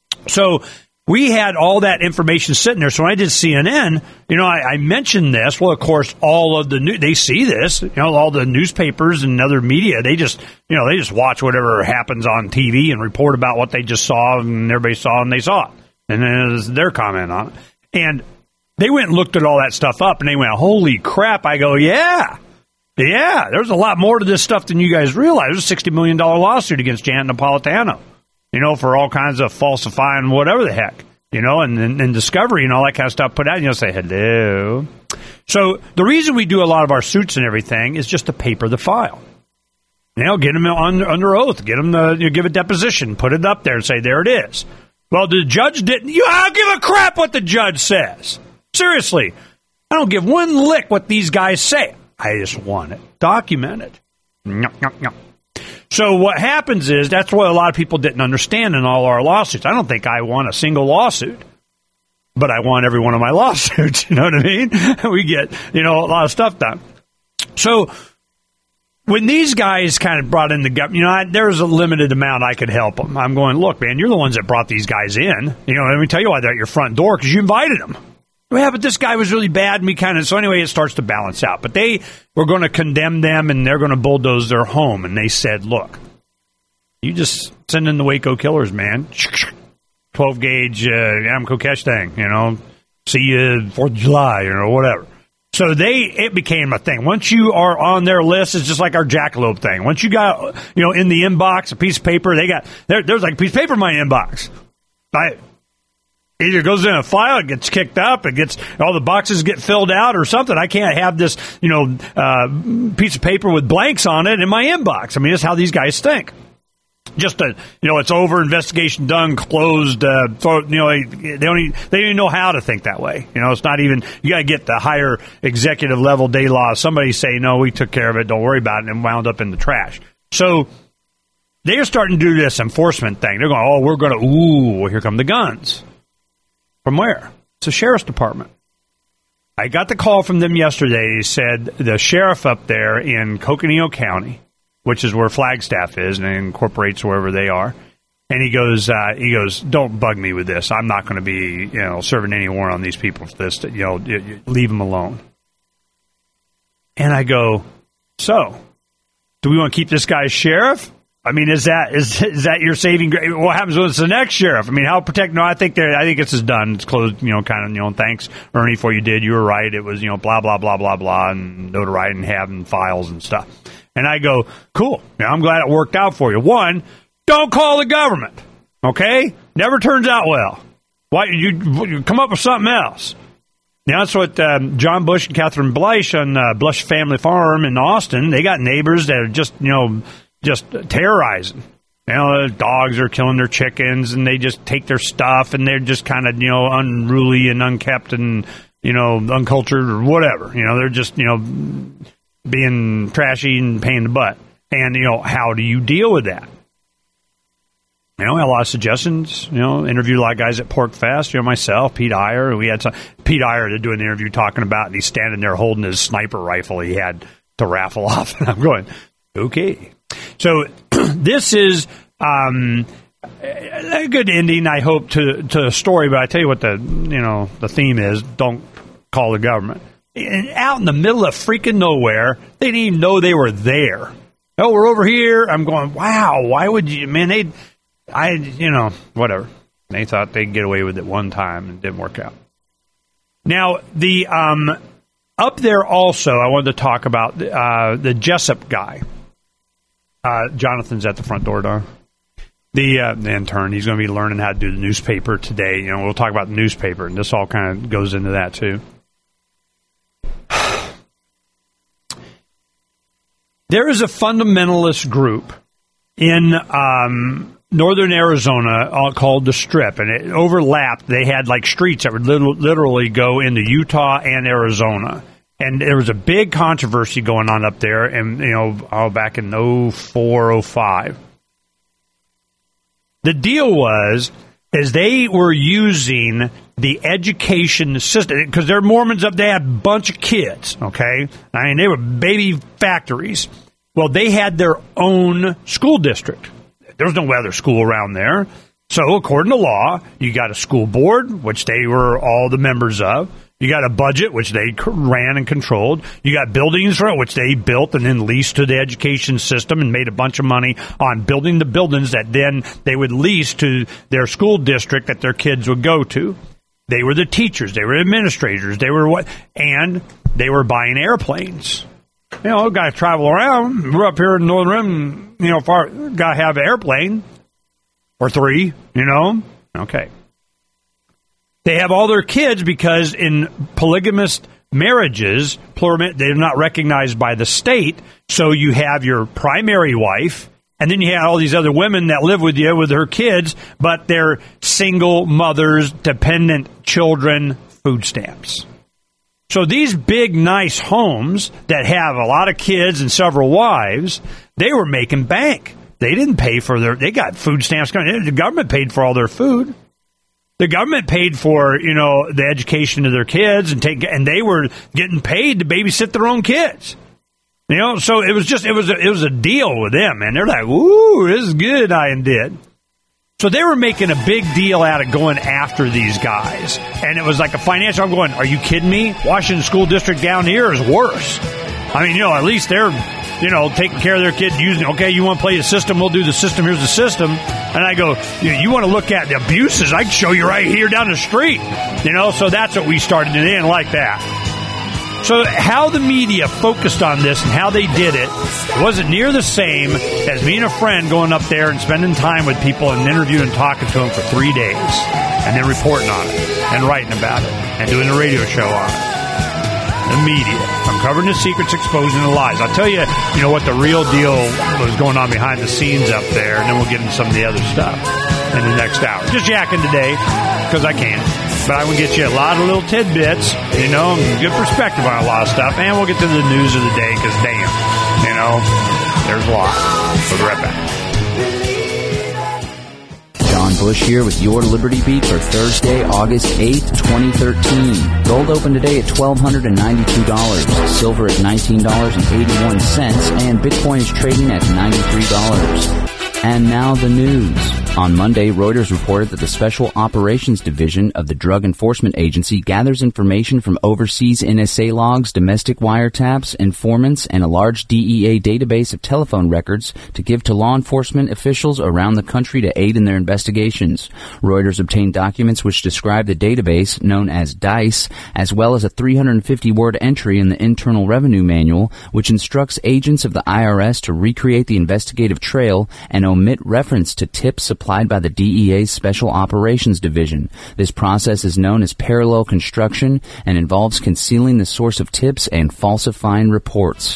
So we had all that information sitting there. So when I did C N N, you know, I, I mentioned this. Well, of course, all of the new, they see this, you know, all the newspapers and other media, they just, you know, they just watch whatever happens on T V and report about what they just saw and everybody saw and they saw it. And then it was their comment on it. And they went and looked at all that stuff up and they went, holy crap. I go, yeah. Yeah, there's a lot more to this stuff than you guys realize. There's a sixty million dollars lawsuit against Janet Napolitano, you know, for all kinds of falsifying whatever the heck, you know, and, and, and Discovery and all that kind of stuff put out, and you'll say, hello. So the reason we do a lot of our suits and everything is just to paper the file. You know, get them on, under oath, get them to, you know, give a deposition, put it up there and say, there it is. Well, the judge didn't, you, I don't give a crap what the judge says. Seriously, I don't give one lick what these guys say. I just want it documented. No, no, no. So what happens is, that's what a lot of people didn't understand in all our lawsuits. I don't think I won a single lawsuit, but I won every one of my lawsuits. You know what I mean? We get, you know, a lot of stuff done. So when these guys kind of brought in the government, you know, I, there was a limited amount I could help them. I'm going, look, man, you're the ones that brought these guys in. You know, let me tell you why they're at your front door, because you invited them. Yeah, but this guy was really bad, and we kind of, so anyway, it starts to balance out. But they were going to condemn them, and they're going to bulldoze their home. And they said, look, you just send in the Waco killers, man. twelve gauge uh, Am Kokesh thing, you know, see you fourth of July, you know, whatever. So they, it became a thing. Once you are on their list, it's just like our jackalope thing. Once you got, you know, in the inbox, a piece of paper, they got, there, there's like a piece of paper in my inbox. I, either goes in a file, it gets kicked up, it gets, all the boxes get filled out or something. I can't have this, you know, uh, piece of paper with blanks on it in my inbox. I mean, that's how these guys think. Just a, you know, it's over, investigation done, closed. Uh, so, you know, they don't even, they don't even know how to think that way. You know, it's not even, you got to get the higher executive level day law. Somebody say, no, we took care of it, don't worry about it, and wound up in the trash. So they're starting to do this enforcement thing. They're going, oh, we're going to, ooh, well, here come the guns. From where? It's the sheriff's department. I got the call from them yesterday. He said the sheriff up there in Coconino County, which is where Flagstaff is, and it incorporates wherever they are. And he goes, uh, he goes, don't bug me with this. I'm not going to be, you know, serving any warrant on these people for this. You know, leave them alone. And I go, so, do we want to keep this guy sheriff? I mean, is that is is that your saving grace? What happens when it's the next sheriff? I mean, how protect? No, I think they I think this is done. It's closed. You know, kind of. You know, thanks, Ernie, for what you did. You were right. It was, you know, blah blah blah blah blah, and notoriety and having files and stuff. And I go, cool. Now, I'm glad it worked out for you. One, don't call the government. Okay, never turns out well. Why you, you come up with something else? Now, that's what um, John Bush and Catherine Bleish on uh, Blush Family Farm in Austin. They got neighbors that are just, you know, just terrorizing. You know, the dogs are killing their chickens, and they just take their stuff, and they're just kind of, you know, unruly and unkept and, you know, uncultured or whatever. You know, they're just, you know, being trashy and paying the butt. And, you know, how do you deal with that? You know, a lot of suggestions. You know, interviewed a lot of guys at Pork Fest. You know, myself, Pete Iyer. We had some, Pete Iyer to do an interview talking about, and he's standing there holding his sniper rifle he had to raffle off. And I'm going, okay. So this is um, a good ending, I hope, to to a story. But I tell you what the you know the theme is: don't call the government. And out in the middle of freaking nowhere, they didn't even know they were there. Oh, we're over here. I'm going, wow. Why would you, man? They, I, you know, whatever. They thought they'd get away with it one time, and it didn't work out. Now the um, up there also, I wanted to talk about uh, the Jessup guy. Uh, Jonathan's at the front door, Don. The, uh, the intern, he's going to be learning how to do the newspaper today. You know, we'll talk about the newspaper, and this all kind of goes into that too. There is a fundamentalist group in um, northern Arizona uh, called the Strip, and it overlapped. They had like streets that would lit- literally go into Utah and Arizona. And there was a big controversy going on up there, and you know, oh, back in oh four, oh five. The deal was, is they were using the education system, because they're Mormons up there, they had a bunch of kids, okay? I mean, they were baby factories. Well, they had their own school district. There was no other school around there. So, according to law, you got a school board, which they were all the members of. You got a budget, which they ran and controlled. You got buildings, which they built and then leased to the education system and made a bunch of money on building the buildings that then they would lease to their school district that their kids would go to. They were the teachers. They were administrators. They were what? And they were buying airplanes. You know, got to travel around. We're up here in Northern Rim, you know, far, got to have an airplane or three, you know. Okay. They have all their kids because in polygamous marriages, they're not recognized by the state. So you have your primary wife, and then you have all these other women that live with you with her kids, but they're single mothers, dependent children, food stamps. So these big, nice homes that have a lot of kids and several wives, they were making bank. They didn't pay for their, they got food stamps coming. The government paid for all their food. The government paid for, you know, the education of their kids, and take, and they were getting paid to babysit their own kids. You know, so it was just, it was a, it was a deal with them, and they're like, "Ooh, this is good," I and did. So they were making a big deal out of going after these guys, and it was like a financial. I'm going, are you kidding me? Washington School District down here is worse. I mean, you know, at least they're, you know, taking care of their kids, using, okay, you want to play the system, we'll do the system, here's the system. And I go, you, you want to look at the abuses, I can show you right here down the street. You know, so that's what we started, and they didn't like that. So how the media focused on this and how they did it wasn't near the same as me and a friend going up there and spending time with people and interviewing and talking to them for three days and then reporting on it and writing about it and doing a radio show on it. The media. Uncovering the secrets, exposing the lies. I'll tell you, you know, what the real deal was going on behind the scenes up there, and then we'll get into some of the other stuff in the next hour. Just yakking today, because I can. But I will get you a lot of little tidbits, you know, and good perspective on a lot of stuff, and we'll get to the news of the day, because damn, you know, there's a lot. We'll be right back. John Bush here with your Liberty Beat for Thursday, August eighth, twenty thirteen. Gold opened today at one thousand two hundred ninety-two dollars, silver at nineteen dollars and eighty-one cents, and Bitcoin is trading at ninety-three dollars. And now the news. On Monday, Reuters reported that the Special Operations Division of the Drug Enforcement Agency gathers information from overseas N S A logs, domestic wiretaps, informants, and a large D E A database of telephone records to give to law enforcement officials around the country to aid in their investigations. Reuters obtained documents which describe the database, known as DICE, as well as a three hundred fifty word entry in the Internal Revenue Manual, which instructs agents of the I R S to recreate the investigative trail and omit reference to tips supplied by the D E A's Special Operations Division. This process is known as parallel construction and involves concealing the source of tips and falsifying reports.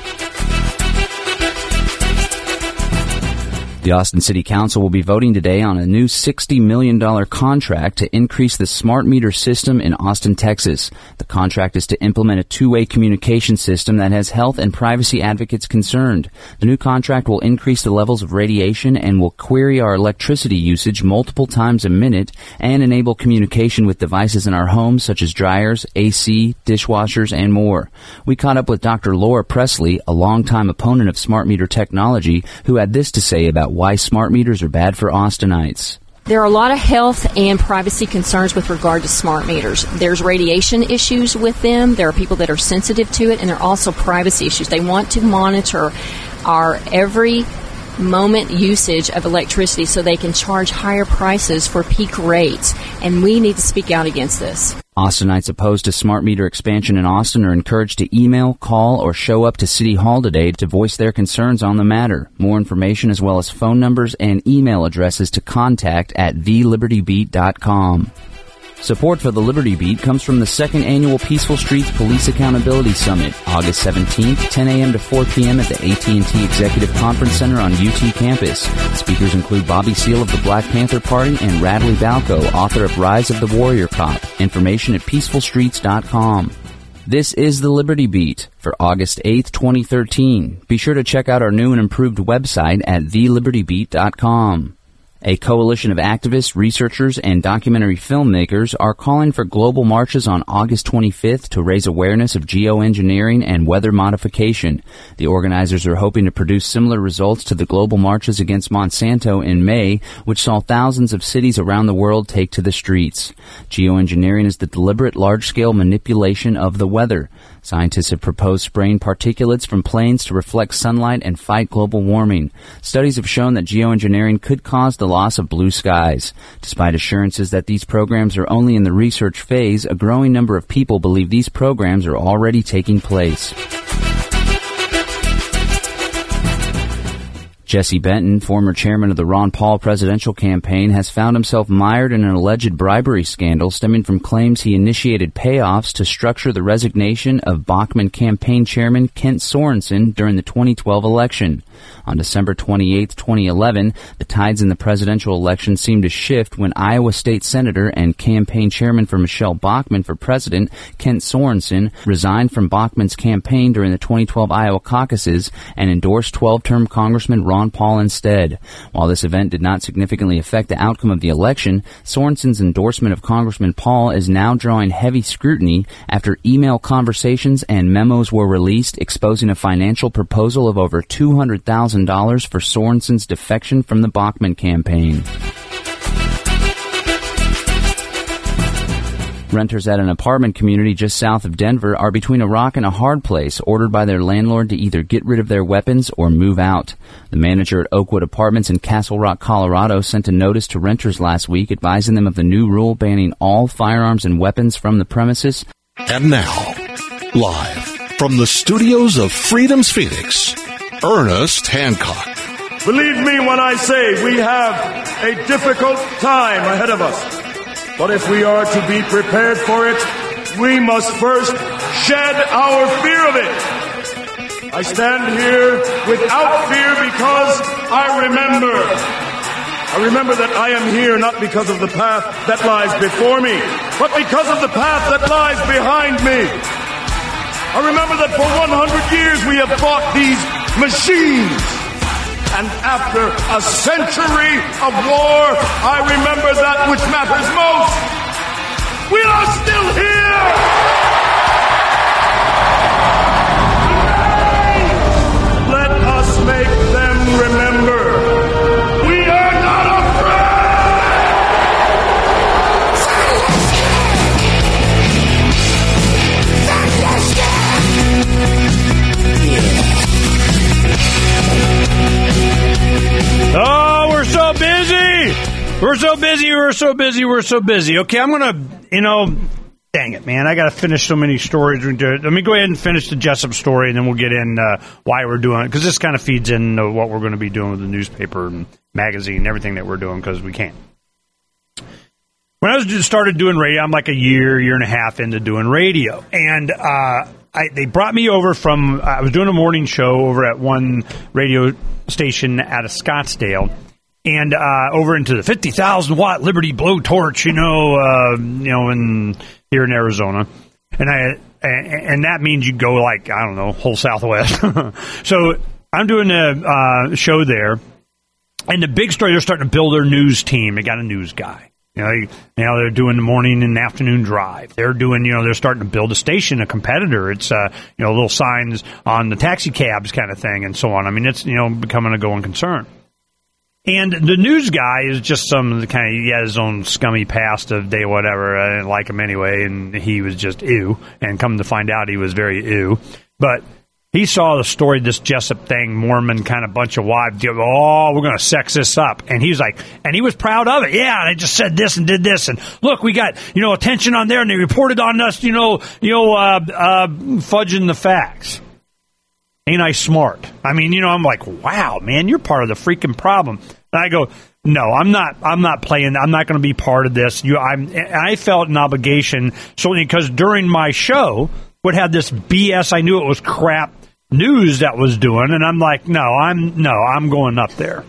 The Austin City Council will be voting today on a new sixty million dollars contract to increase the smart meter system in Austin, Texas. The contract is to implement a two-way communication system that has health and privacy advocates concerned. The new contract will increase the levels of radiation and will query our electricity usage multiple times a minute and enable communication with devices in our homes such as dryers, A C, dishwashers, and more. We caught up with Doctor Laura Presley, a longtime opponent of smart meter technology, who had this to say about why smart meters are bad for Austinites. There are a lot of health and privacy concerns with regard to smart meters. There's radiation issues with them. There are people that are sensitive to it, and there are also privacy issues. They want to monitor our every moment usage of electricity so they can charge higher prices for peak rates, and we need to speak out against this. Austinites opposed to smart meter expansion in Austin are encouraged to email, call, or show up to City Hall today to voice their concerns on the matter. More information as well as phone numbers and email addresses to contact at the liberty beat dot com. Support for the Liberty Beat comes from the second annual Peaceful Streets Police Accountability Summit, August seventeenth, ten a.m. to four p.m. at the A T and T Executive Conference Center on U T campus. Speakers include Bobby Seale of the Black Panther Party and Radley Balco, author of Rise of the Warrior Cop. Information at peaceful streets dot com. This is the Liberty Beat for August eighth, twenty thirteen. Be sure to check out our new and improved website at the liberty beat dot com. A coalition of activists, researchers, and documentary filmmakers are calling for global marches on August twenty-fifth to raise awareness of geoengineering and weather modification. The organizers are hoping to produce similar results to the global marches against Monsanto in May, which saw thousands of cities around the world take to the streets. Geoengineering is the deliberate, large-scale manipulation of the weather. Scientists have proposed spraying particulates from planes to reflect sunlight and fight global warming. Studies have shown that geoengineering could cause the loss of blue skies. Despite assurances that these programs are only in the research phase, a growing number of people believe these programs are already taking place. Jesse Benton, former chairman of the Ron Paul presidential campaign, has found himself mired in an alleged bribery scandal stemming from claims he initiated payoffs to structure the resignation of Bachmann campaign chairman Kent Sorensen during the twenty twelve election. On December twenty-eighth, twenty eleven, the tides in the presidential election seemed to shift when Iowa State Senator and campaign chairman for Michelle Bachmann for president, Kent Sorensen, resigned from Bachmann's campaign during the twenty twelve Iowa caucuses and endorsed twelve-term Congressman Ron Paul instead. While this event did not significantly affect the outcome of the election, Sorensen's endorsement of Congressman Paul is now drawing heavy scrutiny after email conversations and memos were released exposing a financial proposal of over two hundred thousand dollars for Sorensen's defection from the Bachmann campaign. Renters at an apartment community just south of Denver are between a rock and a hard place, ordered by their landlord to either get rid of their weapons or move out. The manager at Oakwood Apartments in Castle Rock, Colorado, sent a notice to renters last week advising them of the new rule banning all firearms and weapons from the premises. And now, live from the studios of Freedom's Phoenix, Ernest Hancock. Believe me when I say we have a difficult time ahead of us. But if we are to be prepared for it, we must first shed our fear of it. I stand here without fear because I remember. I remember that I am here not because of the path that lies before me, but because of the path that lies behind me. I remember that for one hundred years we have fought these machines. And after a century of war, I remember that which matters most. We are still here! Let us make them remember. We are not Oh, we're so busy! We're so busy, we're so busy, we're so busy. Okay, I'm going to, you know, dang it, man. I got to finish so many stories. Let me go ahead and finish the Jessup story, and then we'll get in uh, why we're doing it, because this kind of feeds into what we're going to be doing with the newspaper and magazine and everything that we're doing, because we can. When I was just started doing radio, I'm like a year, year and a half into doing radio, and uh, I, they brought me over from, I was doing a morning show over at one radio station out of Scottsdale, and uh, over into the fifty thousand watt Liberty blowtorch, you know, uh, you know, in here in Arizona, and I and, and that means you go like I don't know, whole Southwest. So I'm doing a uh, show there, and the big story, they're starting to build their news team. They got a news guy. You know, you know, they're doing the morning and afternoon drive. They're doing, you know, they're starting to build a station, a competitor. It's, uh, you know, little signs on the taxi cabs kind of thing and so on. I mean, it's, you know, becoming a going concern. And the news guy is just some kind of, he had his own scummy past of day whatever. I didn't like him anyway, and he was just ew. And come to find out, he was very ew. But he saw the story, this Jessup thing, Mormon kind of bunch of wives. Oh, we're going to sex this up. And he was like, and he was proud of it. Yeah, they just said this and did this. And look, we got, you know, attention on there, and they reported on us, you know, you know, uh, uh, fudging the facts. Ain't I smart? I mean, you know, I'm like, wow, man, you're part of the freaking problem. And I go, no, I'm not. I'm not playing. I'm not going to be part of this. You, I'm. I felt an obligation, certainly because during my show, would have this B S. I knew it was crap news that was doing, and I'm like, no, I'm no, I'm going up there.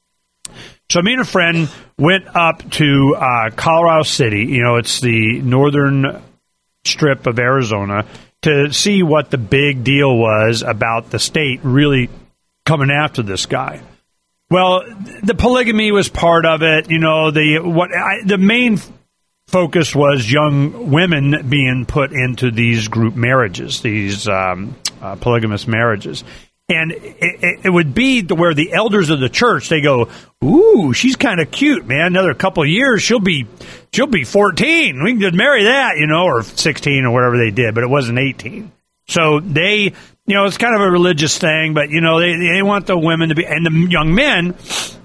So me and a friend went up to uh, Colorado City. You know, it's the northern strip of Arizona, to see what the big deal was about the state really coming after this guy. Well, the polygamy was part of it. You know, the what I, the main focus was young women being put into these group marriages, these um, uh, polygamous marriages. And it, it, it would be to where the elders of the church, they go, ooh, she's kind of cute, man. Another couple of years, she'll be she'll be fourteen. We can just marry that, you know, or sixteen or whatever they did, but it wasn't eighteen. So they, you know, it's kind of a religious thing, but, you know, they, they want the women to be, and the young men,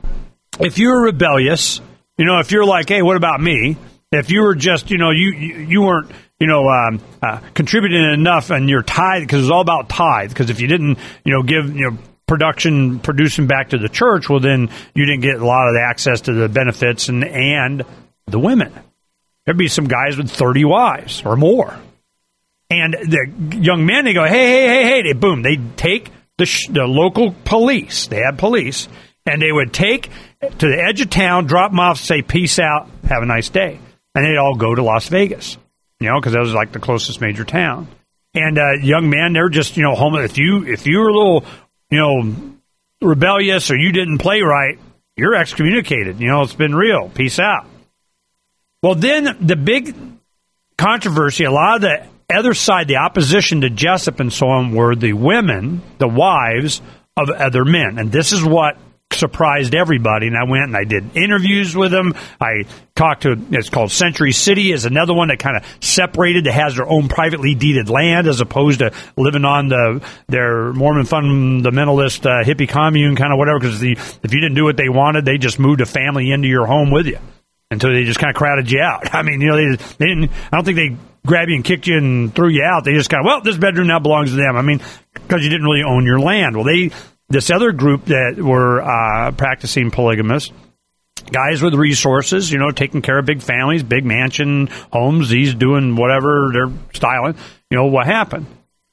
if you're rebellious, you know, if you're like, hey, what about me? If you were just, you know, you you, you weren't, you know, um, uh, contributing enough and your tithe, because it was all about tithe, because if you didn't, you know, give, you know, production producing back to the church, well, then you didn't get a lot of the access to the benefits and and the women. There'd be some guys with thirty wives or more. And the young men, they go, hey, hey, hey, hey, they, boom, they'd take the, sh- the local police, they had police, and they would take to the edge of town, drop them off, say, peace out, have a nice day. And they'd all go to Las Vegas, you know, because that was like the closest major town. And uh, young men, they're just, you know, home. If you if you were a little, you know, rebellious or you didn't play right, you're excommunicated. You know, it's been real. Peace out. Well, then the big controversy, a lot of the other side, the opposition to Jessup and so on, were the women, the wives of other men. And this is what surprised everybody. And I went and I did interviews with them. I talked to, it's called Century City, is another one that kind of separated, that has their own privately deeded land as opposed to living on the their Mormon fundamentalist uh, hippie commune kind of whatever, because the, if you didn't do what they wanted, they just moved a family into your home with you until they just kind of crowded you out. I mean, you know, they, they didn't, I don't think they grabbed you and kicked you and threw you out. They just kind of, well, this bedroom now belongs to them. I mean, because you didn't really own your land. Well, they, this other group that were uh, practicing polygamists, guys with resources, you know, taking care of big families, big mansion homes, he's doing whatever they're styling. You know, what happened?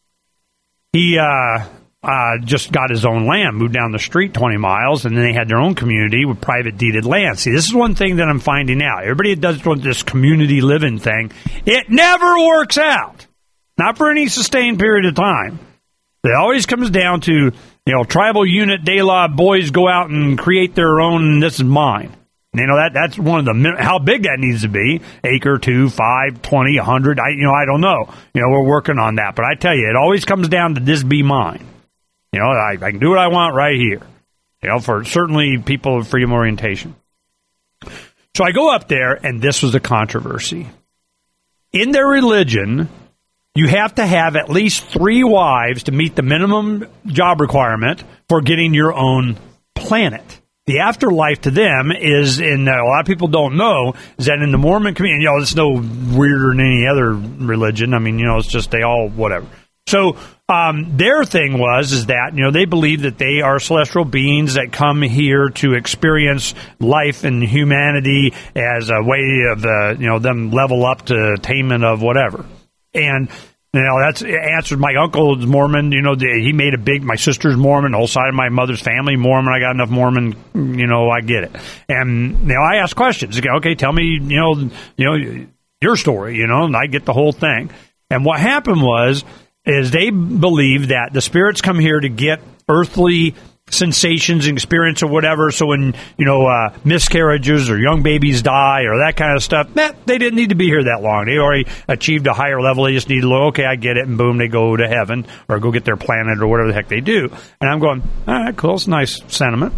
He uh, uh, just got his own land, moved down the street twenty miles, and then they had their own community with private deeded land. See, this is one thing that I'm finding out. Everybody does this community living thing. It never works out. Not for any sustained period of time. It always comes down to, you know, tribal unit, de la boys go out and create their own, and this is mine. And, you know, that that's one of the, how big that needs to be, acre, two, five, twenty, a hundred, I, you know, I don't know. You know, we're working on that. But I tell you, it always comes down to this be mine. You know, I, I can do what I want right here. You know, for certainly people of freedom orientation. So I go up there, and this was a controversy. In their religion, you have to have at least three wives to meet the minimum job requirement for getting your own planet. The afterlife to them is, in uh, a lot of people don't know, is that in the Mormon community, you know, it's no weirder than any other religion. I mean, you know, it's just they all, whatever. So um, their thing was, is that, you know, they believe that they are celestial beings that come here to experience life and humanity as a way of, uh, you know, them level up to attainment of whatever. And, you know, that's answered. My uncle's Mormon. You know, he made a big, my sister's Mormon, the whole side of my mother's family Mormon. I got enough Mormon, you know, I get it. And, you know, I ask questions. Okay, tell me, you know, you know, your story, you know, and I get the whole thing. And what happened was, is they believe that the spirits come here to get earthly sensations and experience or whatever. So when, you know, uh, miscarriages or young babies die or that kind of stuff, eh, they didn't need to be here that long. They already achieved a higher level. They just need to look, okay, I get it, and boom, they go to heaven or go get their planet or whatever the heck they do. And I'm going, all right, cool, it's a nice sentiment.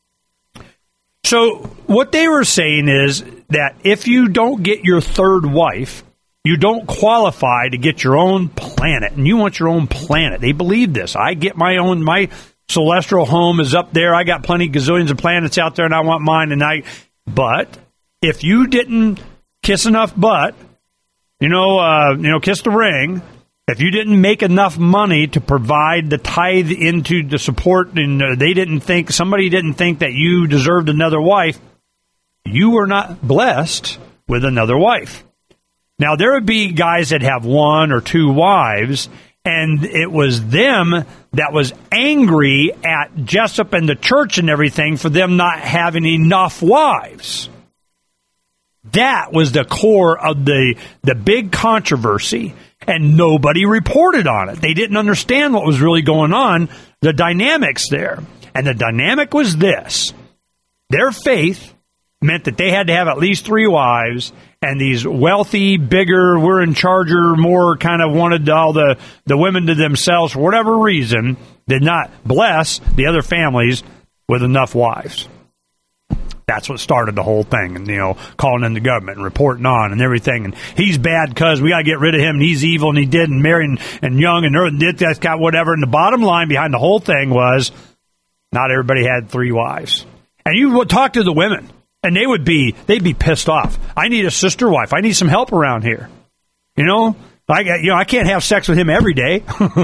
So what they were saying is that if you don't get your third wife, you don't qualify to get your own planet, and you want your own planet. They believe this. I get my own, my celestial home is up there. I got plenty gazillions of planets out there, and I want mine. And I, but if you didn't kiss enough butt, you know, uh, you know, kiss the ring. If you didn't make enough money to provide the tithe into the support, and uh, they didn't think, somebody didn't think that you deserved another wife, you were not blessed with another wife. Now, there would be guys that have one or two wives, and it was them that was angry at Jessup and the church and everything for them not having enough wives. That was the core of the, the big controversy, and nobody reported on it. They didn't understand what was really going on, the dynamics there. And the dynamic was this. Their faith meant that they had to have at least three wives, and these wealthy, bigger, we're in charge or more kind of wanted all the, the women to themselves for whatever reason, did not bless the other families with enough wives. That's what started the whole thing, and, you know, calling in the government and reporting on and everything. And he's bad because we got to get rid of him, and he's evil, and he did, and married and, and young, and did that, got whatever. And the bottom line behind the whole thing was not everybody had three wives. And you would talk to the women, and they would be, they'd be pissed off. I need a sister wife. I need some help around here. You know, I got, you know, I can't have sex with him every day.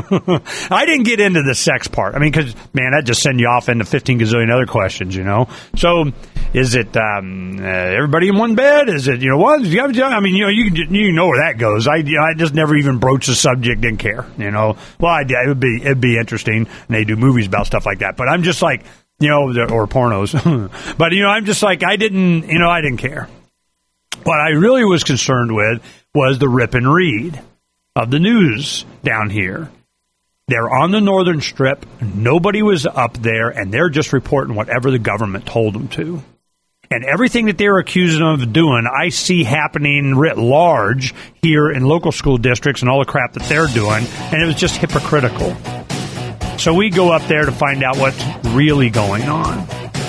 I didn't get into the sex part. I mean, because, man, that just send you off into fifteen gazillion other questions, you know? So, is it um, uh, everybody in one bed? Is it, you know, what? I mean, you know, you can, you know where that goes. I, you know, I just never even broached the subject, didn't care, you know? Well, I, it would be, it'd be interesting, and they do movies about stuff like that. But I'm just like, you know, or pornos. But, you know, I'm just like, I didn't, you know, I didn't care. What I really was concerned with was the rip and read of the news down here. They're on the northern strip. Nobody was up there, and they're just reporting whatever the government told them to. And everything that they're accusing them of doing, I see happening writ large here in local school districts and all the crap that they're doing, and it was just hypocritical. So we go up there to find out what's really going on.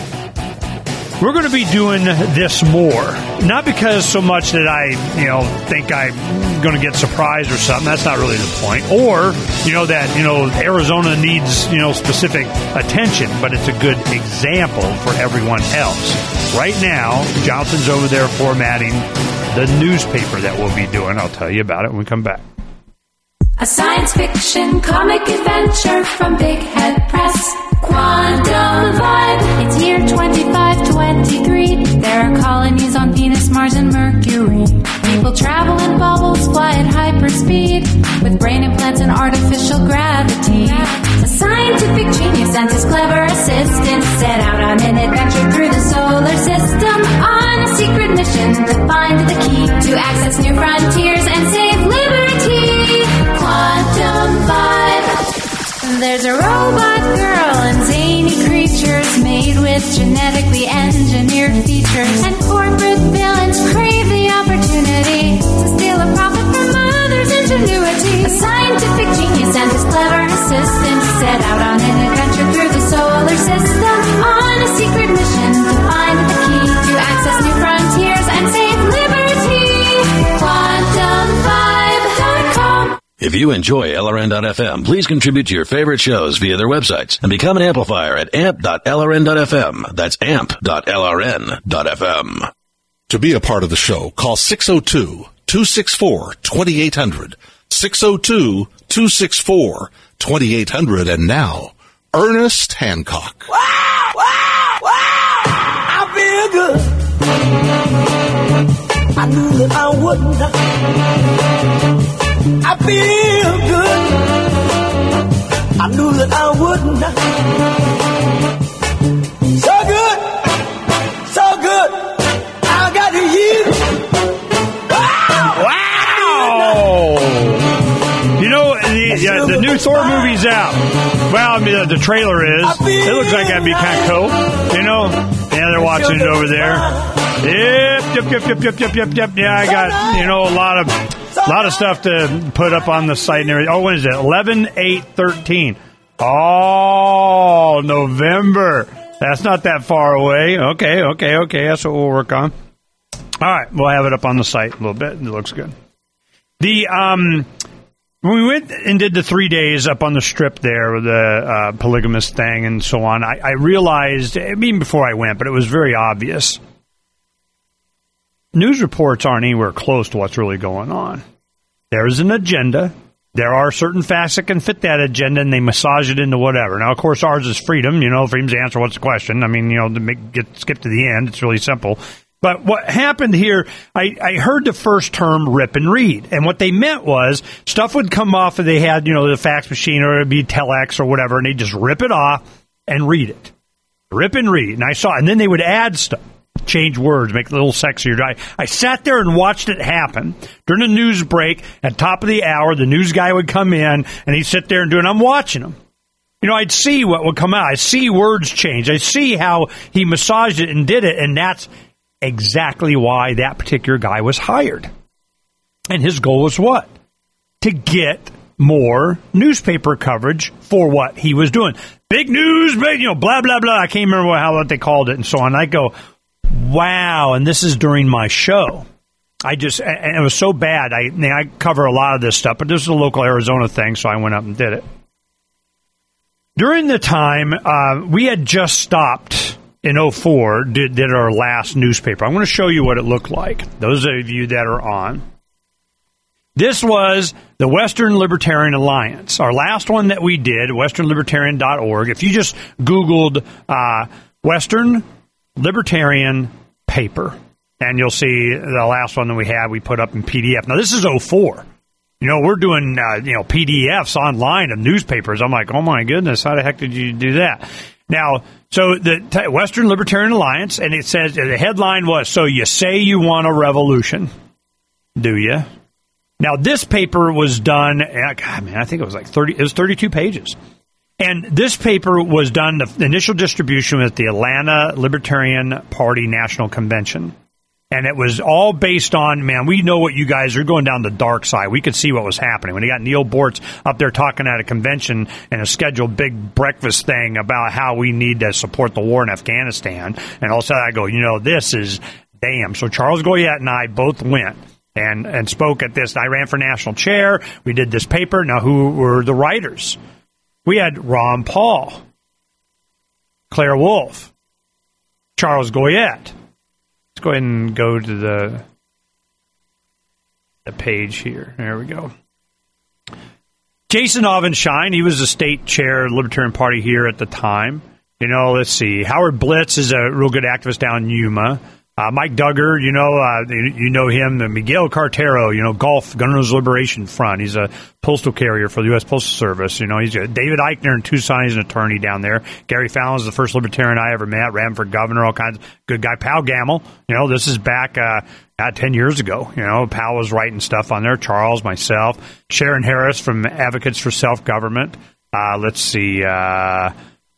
We're going to be doing this more, not because so much that I, you know, think I'm going to get surprised or something. That's not really the point. Or, you know, that, you know, Arizona needs, you know, specific attention, but it's a good example for everyone else. Right now, Jonathan's over there formatting the newspaper that we'll be doing. I'll tell you about it when we come back. A science fiction comic adventure from Big Head Press. Quantum Vibe. It's year twenty-five twenty-three. There are colonies on Venus, Mars, and Mercury. People travel in bubbles, fly at hyperspeed, with brain implants and artificial gravity. A scientific genius and his clever assistant set out on an adventure through the solar system on a secret mission to find the key to access new frontiers and save liberty. Quantum Vibe. There's a robot girl and zany creatures made with genetically engineered features. And corporate villains crave the opportunity to steal a profit from others' ingenuity. A scientific genius and his clever assistant set out on an adventure through the solar system on a secret mission to find the key to access new frontiers and save liberty. Quantum Vibe dot com. If you enjoy L R N dot F M, please contribute to your favorite shows via their websites and become an amplifier at amp dot L R N dot F M. That's amp dot L R N dot F M. To be a part of the show, call six oh two, two six four, two eight hundred. six oh two, two six four, two eight hundred. And now, Ernest Hancock. Wow, wow, wow! I feel good. I knew that I wouldn't. I feel good. I knew that I wouldn't. So good, so good. I got you. Wow! You know, the, yeah, the new Thor movie's out. Well, I mean, the, the trailer is. It looks like that'd be kind of cool. You know? Yeah, they're watching it over there. Yep, yep, yep, yep, yep, yep, yep, yep. Yeah, I got, you know, a lot of... A lot of stuff to put up on the site and everything. Oh, when is it? eleven eight thirteen. Oh, November. That's not that far away. Okay, okay, okay. That's what we'll work on. All right, we'll have it up on the site a little bit. It looks good. The um, when we went and did the three days up on the strip there with the uh, polygamous thing and so on, I, I realized, even before I went, but it was very obvious. News reports aren't anywhere close to what's really going on. There's an agenda. There are certain facts that can fit that agenda, and they massage it into whatever. Now, of course, ours is freedom. You know, freedom's the answer. What's the question? I mean, you know, to make, get skip to the end. It's really simple. But what happened here, I, I heard the first term rip and read. And what they meant was stuff would come off and they had, you know, the fax machine or it would be telex or whatever, and they'd just rip it off and read it. Rip and read. And I saw, and then they would add stuff. Change words, make it a little sexier. I, I sat there and watched it happen. During the news break, at top of the hour, the news guy would come in, and he'd sit there and do it. And I'm watching him. You know, I'd see what would come out. I'd see words change. I'd see how he massaged it and did it, and that's exactly why that particular guy was hired. And his goal was what? To get more newspaper coverage for what he was doing. Big news, big, you know, blah, blah, blah. I can't remember how what they called it and so on. I go... Wow, and this is during my show. I just, and it was so bad. I, I cover a lot of this stuff, but this is a local Arizona thing, so I went up and did it. During the time, uh, we had just stopped in oh four, did, did our last newspaper. I'm going to show you what it looked like, those of you that are on. This was the Western Libertarian Alliance. Our last one that we did, western libertarian dot org. If you just Googled uh, Western Libertarian paper, and you'll see the last one that we had, we put up in P D F. Now, this is oh four. You know, we're doing, uh, you know, P D Fs online of newspapers. I'm like, oh, my goodness, how the heck did you do that? Now, so the t- Western Libertarian Alliance, and it says, the headline was, so you say you want a revolution, do you? Now, this paper was done, God, man, I think it was like thirty, it was thirty-two pages. And this paper was done, the initial distribution with the Atlanta Libertarian Party National Convention. And it was all based on, man, we know what you guys are going down the dark side. We could see what was happening. When you got Neil Bortz up there talking at a convention and a scheduled big breakfast thing about how we need to support the war in Afghanistan. And all of a sudden I go, you know, this is damn. So Charles Goyette and I both went and, and spoke at this. I ran for national chair. We did this paper. Now, who were the writers? We had Ron Paul, Claire Wolfe, Charles Goyette. Let's go ahead and go to the, the page here. There we go. Jason Auvenshine, he was the state chair of the Libertarian Party here at the time. You know, let's see. Howard Blitz is a real good activist down in Yuma. Uh, Mike Duggar, you know, uh, you, you know him. And Miguel Cartero, you know, Gulf Gunners Liberation Front. He's a postal carrier for the U S Postal Service. You know, he's got David Eichner in Tucson. He's an attorney down there. Gary Fallon's the first libertarian I ever met. Ran for governor, all kinds of good guy. Pal Gamble, you know, this is back uh, uh, ten years ago. You know, Pal was writing stuff on there. Charles, myself, Sharon Harris from Advocates for Self-Government. Uh, let's see. Uh,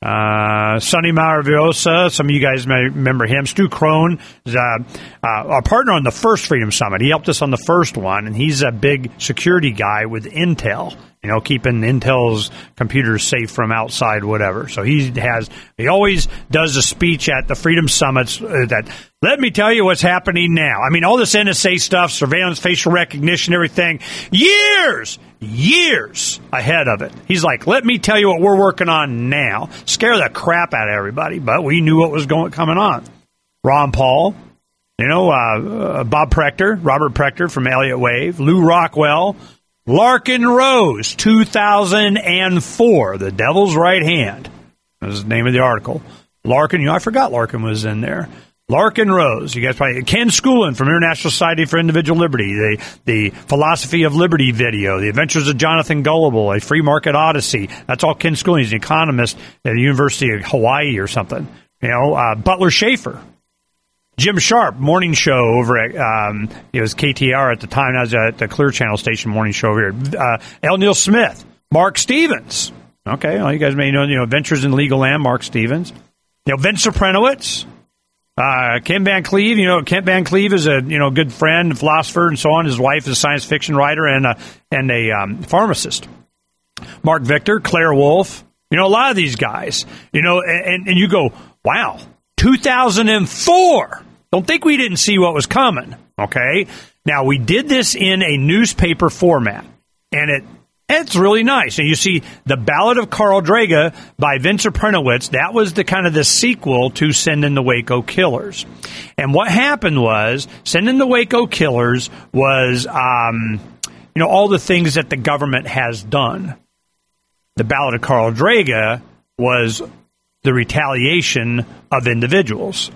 Uh, Sonny Maravillosa, some of you guys may remember him. Stu Crone is uh, uh, our partner on the first Freedom Summit. He helped us on the first one, and he's a big security guy with Intel, you know, keeping Intel's computers safe from outside, whatever. So he has, he always does a speech at the Freedom Summits uh, that, let me tell you what's happening now. I mean, all this N S A stuff, surveillance, facial recognition, everything, years, years ahead of it. He's like, let me tell you what we're working on now. Scare the crap out of everybody, but we knew what was going coming on. Ron Paul, you know, uh, uh, Bob Prechter, Robert Prechter from Elliott Wave, Lou Rockwell, Larkin Rose, two thousand four, The Devil's Right Hand. That was the name of the article. Larkin, you know, I forgot Larkin was in there. Larkin Rose, you guys probably, Ken Schoolin from International Society for Individual Liberty, the, the Philosophy of Liberty video, The Adventures of Jonathan Gullible, A Free Market Odyssey. That's all Ken Schoolin. He's an economist at the University of Hawaii or something. You know, uh, Butler Schaefer. Jim Sharp, morning show over at, um, it was K T R at the time. I was at the Clear Channel station morning show over here. Uh, L. Neil Smith, Mark Stevens. Okay, well, you guys may know, you know, Adventures in Legal Land, Mark Stevens. You know, Vince Supranowitz. Uh, Ken Van Cleve, you know, Kent Van Cleve is a, you know, good friend, philosopher, and so on. His wife is a science fiction writer and a, and a um, pharmacist. Mark Victor, Claire Wolfe, you know, a lot of these guys, you know, and, and you go, wow, two thousand four. Don't think we didn't see what was coming, okay? Now, we did this in a newspaper format, and it It's really nice. And you see The Ballad of Carl Draga by Vince Supranowitz. That was the kind of the sequel to Send in the Waco Killers. And what happened was Send in the Waco Killers was, um, you know, all the things that the government has done. The Ballad of Carl Draga was the retaliation of individuals.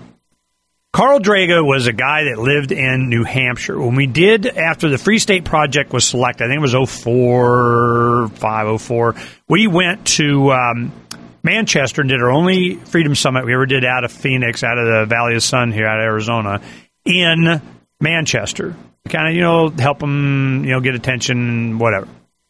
Carl Draga was a guy that lived in New Hampshire. When we did, after the Free State Project was selected, I think it was oh four, five, oh four, we went to um, Manchester and did our only Freedom Summit we ever did out of Phoenix, out of the Valley of Sun here out of Arizona, in Manchester. Kind of, you know, help them, you know, get attention, whatever.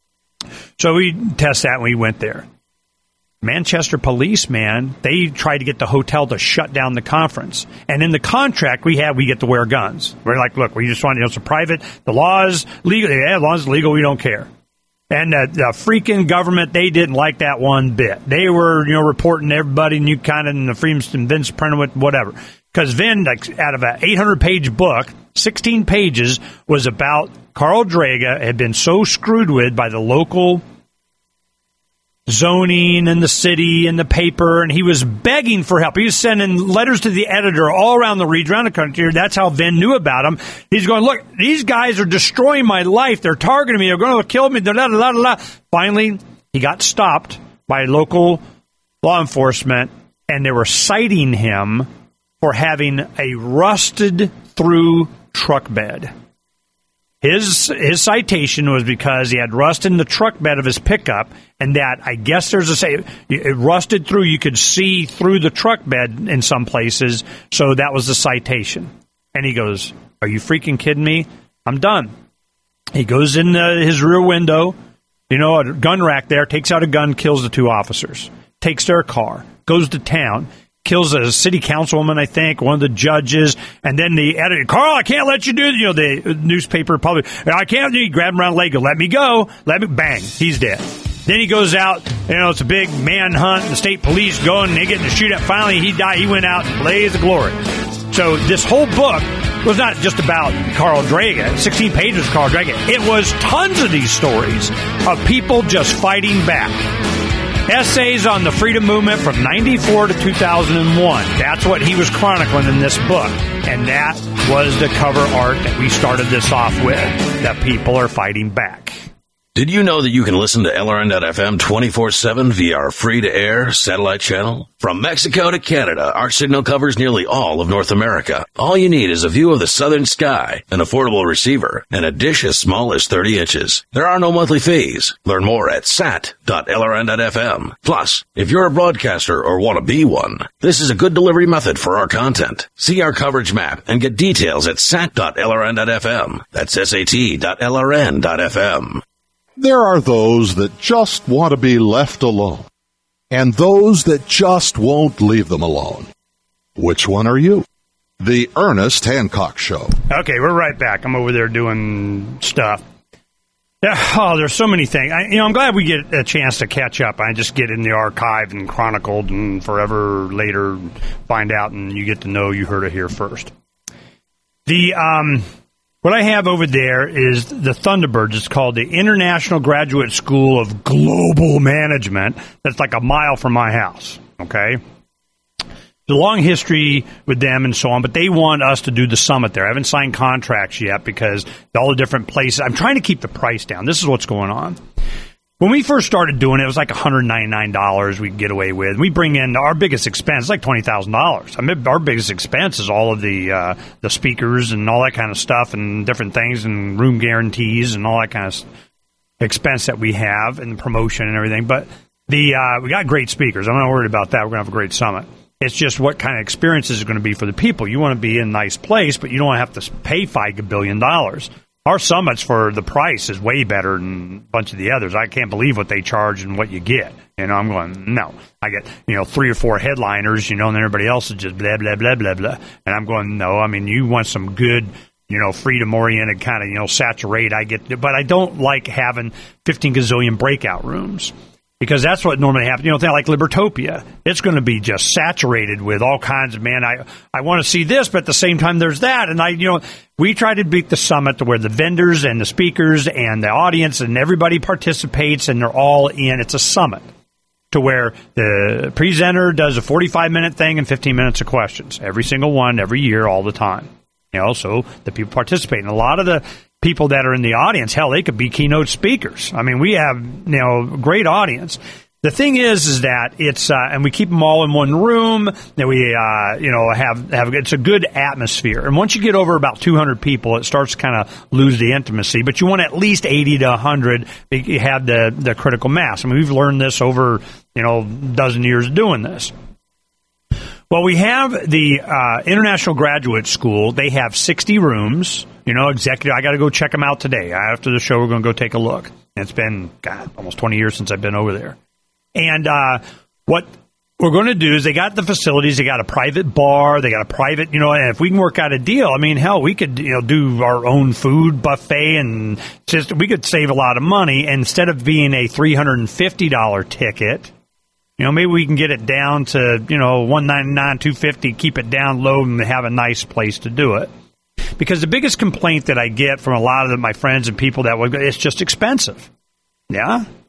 So we test that and we went there. Manchester police, man, they tried to get the hotel to shut down the conference. And in the contract we had, we get to wear guns. We're like, look, we just want, you know, it's a private, the law is legal. Yeah, as long as it's legal, we don't care. And the, the freaking government, they didn't like that one bit. They were, you know, reporting to everybody, and you kind of, in the Freedom, Vince Supranowitz, whatever. Because Vin, like, out of an eight hundred page book, sixteen pages was about Carl Draga had been so screwed with by the local zoning and the city and the paper, and he was begging for help. He was sending letters to the editor all around the region, around the country. That's how Venn knew about him. He's going, look, these guys are destroying my life. They're targeting me. They're going to kill me. Da, da, da, da, da. Finally, he got stopped by local law enforcement, and they were citing him for having a rusted-through truck bed. His his citation was because he had rust in the truck bed of his pickup, and that I guess there's a say it rusted through. You could see through the truck bed in some places, so that was the citation. And he goes, "Are you freaking kidding me? I'm done." He goes in the, his rear window, you know, a gun rack there, takes out a gun, kills the two officers, takes their car, goes to town. Kills a city councilwoman, I think, one of the judges, and then the editor, Carl, I can't let you do, you know, the newspaper public, I can't, you grab him around the leg, let me go, let me, bang, he's dead. Then he goes out, you know, it's a big manhunt, the state police go, and they get in the shootout. Finally, he died, he went out and blazed of glory. So this whole book was not just about Carl Draga, sixteen pages of Carl Draga. It was tons of these stories of people just fighting back. Essays on the freedom movement from ninety-four to two thousand one. That's what he was chronicling in this book. And that was the cover art that we started this off with, that people are fighting back. Did you know that you can listen to L R N dot F M twenty-four seven via our free-to-air satellite channel? From Mexico to Canada, our signal covers nearly all of North America. All you need is a view of the southern sky, an affordable receiver, and a dish as small as thirty inches. There are no monthly fees. Learn more at sat dot L R N dot F M. Plus, if you're a broadcaster or want to be one, this is a good delivery method for our content. See our coverage map and get details at sat dot L R N dot F M. That's S A T dot L R N dot F M. There are those that just want to be left alone, and those that just won't leave them alone. Which one are you? The Ernest Hancock Show. Okay, we're right back. I'm over there doing stuff. Oh, there's so many things. I, you know, I'm glad we get a chance to catch up. I just get in the archive and chronicled, and forever later find out, and you get to know you heard it here first. The um. What I have over there is the Thunderbirds. It's called the International Graduate School of Global Management. That's like a mile from my house, okay? There's a long history with them and so on, but they want us to do the summit there. I haven't signed contracts yet because all the different places. I'm trying to keep the price down. This is what's going on. When we first started doing it, it was like one hundred ninety-nine dollars we could get away with. We bring in our biggest expense, like twenty thousand dollars. I mean, our biggest expense is all of the uh, the speakers and all that kind of stuff and different things and room guarantees and all that kind of expense that we have and the promotion and everything. But the uh, we got great speakers. I'm not worried about that. We're going to have a great summit. It's just what kind of experience is it going to be for the people. You want to be in a nice place, but you don't have to pay five billion dollars. Our summits for the price is way better than a bunch of the others. I can't believe what they charge and what you get. You know, I'm going, no. I get, you know, three or four headliners, you know, and everybody else is just blah, blah, blah, blah, blah. And I'm going, no, I mean, you want some good, you know, freedom-oriented kind of, you know, saturate. I get, but I don't like having fifteen gazillion breakout rooms. Because that's what normally happens. You know, like Libertopia. It's going to be just saturated with all kinds of, man, I, I want to see this, but at the same time there's that. And I, you know, we try to beat the summit to where the vendors and the speakers and the audience and everybody participates and they're all in. It's a summit to where the presenter does a forty-five minute thing and fifteen minutes of questions. Every single one, every year, all the time. You know, so the people participate. And a lot of the people that are in the audience, hell, they could be keynote speakers. I mean, we have, you know, great audience. The thing is, is that it's, uh, and we keep them all in one room, that we, uh, you know, have, have, it's a good atmosphere. And once you get over about two hundred people, it starts to kind of lose the intimacy. But you want at least eighty to one hundred, you have the, the critical mass. I mean, we've learned this over, you know, a dozen years doing this. Well, we have the uh, International Graduate School. They have sixty rooms. You know, executive. I got to go check them out today. After the show, we're going to go take a look. It's been, God, almost twenty years since I've been over there. And uh, what we're going to do is they got the facilities. They got a private bar. They got a private, you know, and if we can work out a deal, I mean, hell, we could, you know, do our own food buffet and just, we could save a lot of money. And instead of being a three hundred fifty dollars ticket, you know, maybe we can get it down to, you know, one ninety-nine, two fifty, keep it down low and have a nice place to do it. Because the biggest complaint that I get from a lot of the, my friends and people that would go, it's just expensive. Yeah?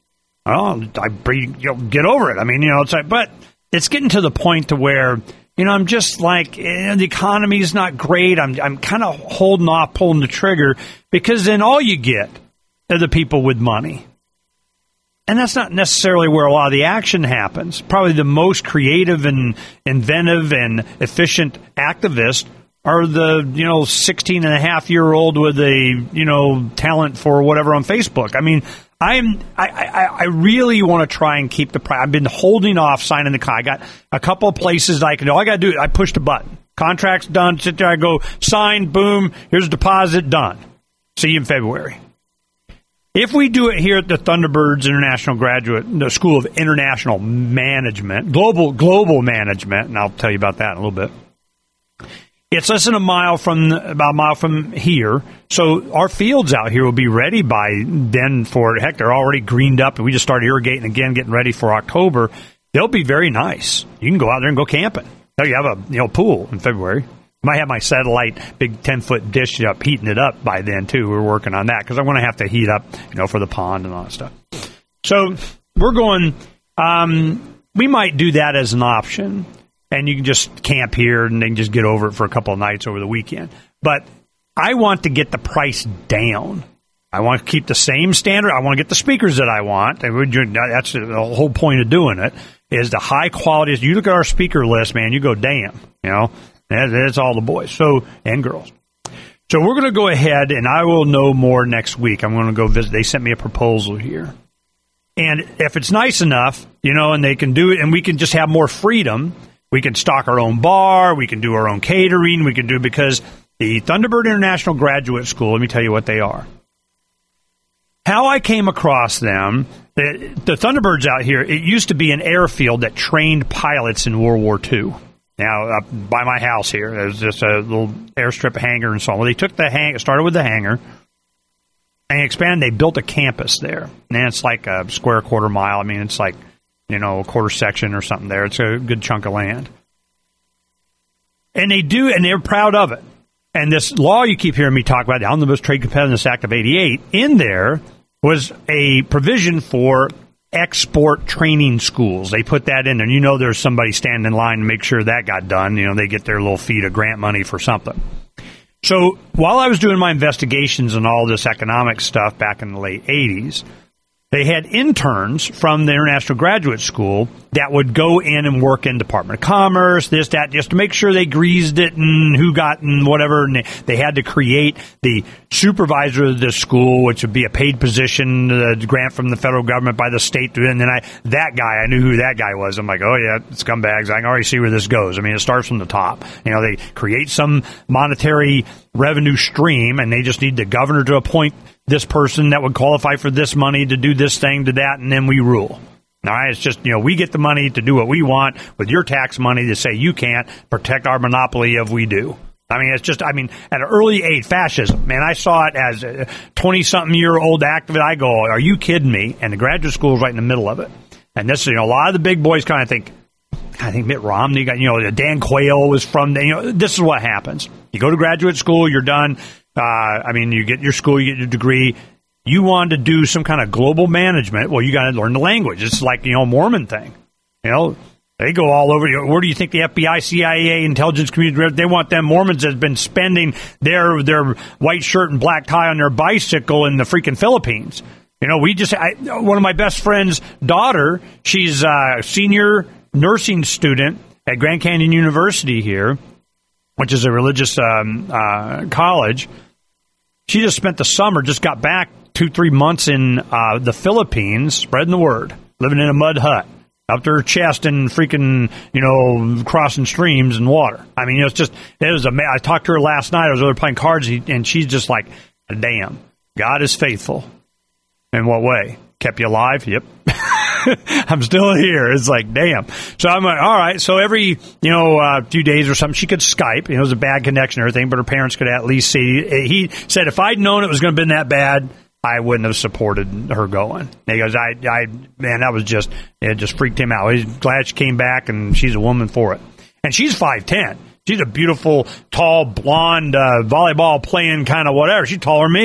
Well, I you know, get over it. I mean, you know, it's like, but it's getting to the point to where, you know, I'm just like, eh, the economy's not great. I'm I'm kind of holding off, pulling the trigger, because then all you get are the people with money. And that's not necessarily where a lot of the action happens. Probably the most creative and inventive and efficient activists are the, you know, sixteen and a half year old with a, you know, talent for whatever on Facebook. I mean, I'm, I, I, I really want to try and keep the price. I've been holding off signing the contract. I got a couple of places I can do. All I got to do is I push the button. Contract's done. Sit there. I go, sign, boom. Here's a deposit, done. See you in February. If we do it here at the Thunderbirds International Graduate, the School of International Management, global global management, and I'll tell you about that in a little bit. It's less than a mile from, about a mile from here. So our fields out here will be ready by then for, heck, they're already greened up, and we just started irrigating again, getting ready for October. They'll be very nice. You can go out there and go camping. Now you have a, you know, pool in February. Might have my satellite big ten-foot dish up, heating it up by then, too. We're working on that because I'm going to have to heat up, you know, for the pond and all that stuff. So we're going, um, we might do that as an option. And you can just camp here and then just get over it for a couple of nights over the weekend. But I want to get the price down. I want to keep the same standard. I want to get the speakers that I want. That's the whole point of doing it, is the high quality. You look at our speaker list, man, you go, damn, you know, that's all the boys so and girls. So we're going to go ahead, and I will know more next week. I'm going to go visit. They sent me a proposal here. And if it's nice enough, you know, and they can do it, and we can just have more freedom. We can stock our own bar. We can do our own catering. We can do, because the Thunderbird International Graduate School, let me tell you what they are. How I came across them, the, the Thunderbirds out here, it used to be an airfield that trained pilots in World War Two. Now, up by my house here, there's just a little airstrip hangar and so on. Well, they took the hang, started with the hangar, and expanded. They built a campus there. And it's like a square quarter mile. I mean, it's like, you know, a quarter section or something there. It's a good chunk of land. And they do, and they're proud of it. And this law you keep hearing me talk about, the Omnibus Trade Competitiveness Act of eighty-eight, in there was a provision for export training schools. They put that in there. And you know there's somebody standing in line to make sure that got done. You know, they get their little feet of grant money for something. So while I was doing my investigations and all this economic stuff back in the late eighties, they had interns from the International Graduate School that would go in and work in Department of Commerce, this, that, just to make sure they greased it and who got and whatever. And they, they had to create the supervisor of the school, which would be a paid position, a grant from the federal government by the state. And then I, that guy, I knew who that guy was. I'm like, oh, yeah, scumbags. I can already see where this goes. I mean, it starts from the top. You know, they create some monetary revenue stream, and they just need the governor to appoint this person that would qualify for this money to do this thing, to that, and then we rule. All right, it's just, you know, we get the money to do what we want with your tax money to say you can't protect our monopoly of we do. I mean, it's just, I mean, at an early age, fascism, man, I saw it as a twenty-something-year-old activist. I go, are you kidding me? And the graduate school is right in the middle of it. And this, you know, a lot of the big boys kind of think, I think Mitt Romney got, you know, Dan Quayle was from, the, you know, this is what happens. You go to graduate school, you're done. Uh, I mean, you get your school, you get your degree. You want to do some kind of global management. Well, you got to learn the language. It's like, you know, Mormon thing. You know, they go all over. Where do you think the F B I, C I A, intelligence community, they want them Mormons that have been spending their their white shirt and black tie on their bicycle in the freaking Philippines? You know, we just, I, one of my best friend's daughter, she's a senior nursing student at Grand Canyon University here, which is a religious um, uh, college. She just spent the summer, just got back two, three months in uh, the Philippines, spreading the word, living in a mud hut, up to her chest and freaking, you know, crossing streams and water. I mean, you know, it's just, it was amazing. I talked to her last night. I was over there playing cards, and she's just like, damn, God is faithful. In what way? Kept you alive? Yep. I'm still here. It's like, damn. So I'm like, all right. So every, you know, uh, few days or something, she could Skype. You know, it was a bad connection and everything, but her parents could at least see. He said, if I'd known it was going to be that bad, I wouldn't have supported her going. And he goes, I, I, man, that was just, it just freaked him out. He's glad she came back, and she's a woman for it. And she's five ten. She's a beautiful, tall, blonde, uh, volleyball playing kind of whatever. She's taller than me.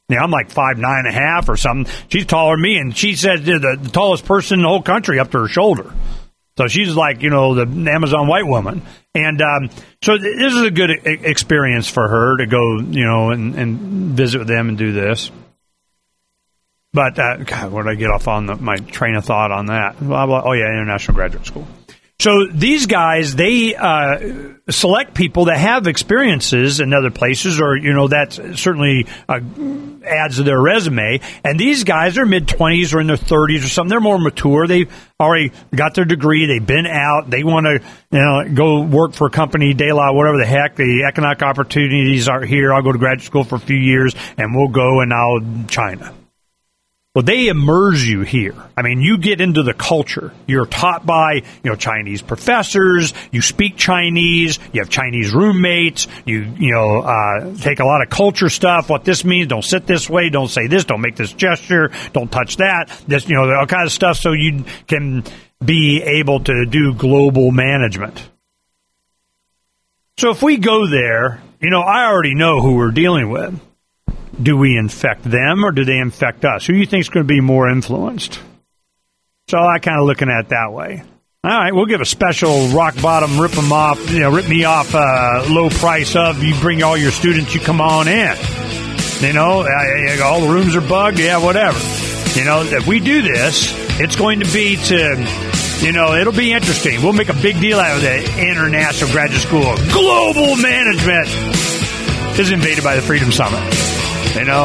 You know, I'm like five nine and a half or something. She's taller than me, and she said the, the tallest person in the whole country up to her shoulder. So she's like, you know, the Amazon white woman. And um, so this is a good I- experience for her to go, you know, and, and visit with them and do this. But, uh, God, where did I get off on the, my train of thought on that? Blah, blah, oh, yeah, International Graduate School. So these guys, they uh, select people that have experiences in other places, or, you know, that certainly uh, adds to their resume. And these guys are mid-twenties or in their thirties or something. They're more mature. They've already got their degree. They've been out. They want to, you know, go work for a company, de la, whatever the heck. The economic opportunities are here. I'll go to graduate school for a few years, and we'll go and I'll China. Well, they immerse you here. I mean, you get into the culture. You're taught by, you know, Chinese professors. You speak Chinese. You have Chinese roommates. You, you know, uh, take a lot of culture stuff. What this means. Don't sit this way. Don't say this. Don't make this gesture. Don't touch that. This, you know, all kinds of stuff so you can be able to do global management. So if we go there, you know, I already know who we're dealing with. Do we infect them, or do they infect us? Who do you think is going to be more influenced? So I kind of looking at it that way. All right, we'll give a special rock bottom, rip them off, you know, rip me off, uh, low price of, you bring all your students, you come on in. You know, uh, all the rooms are bugged, yeah, whatever. You know, if we do this, it's going to be to, you know, it'll be interesting. We'll make a big deal out of the International Graduate School. Global management is invaded by the Freedom Summit. You know,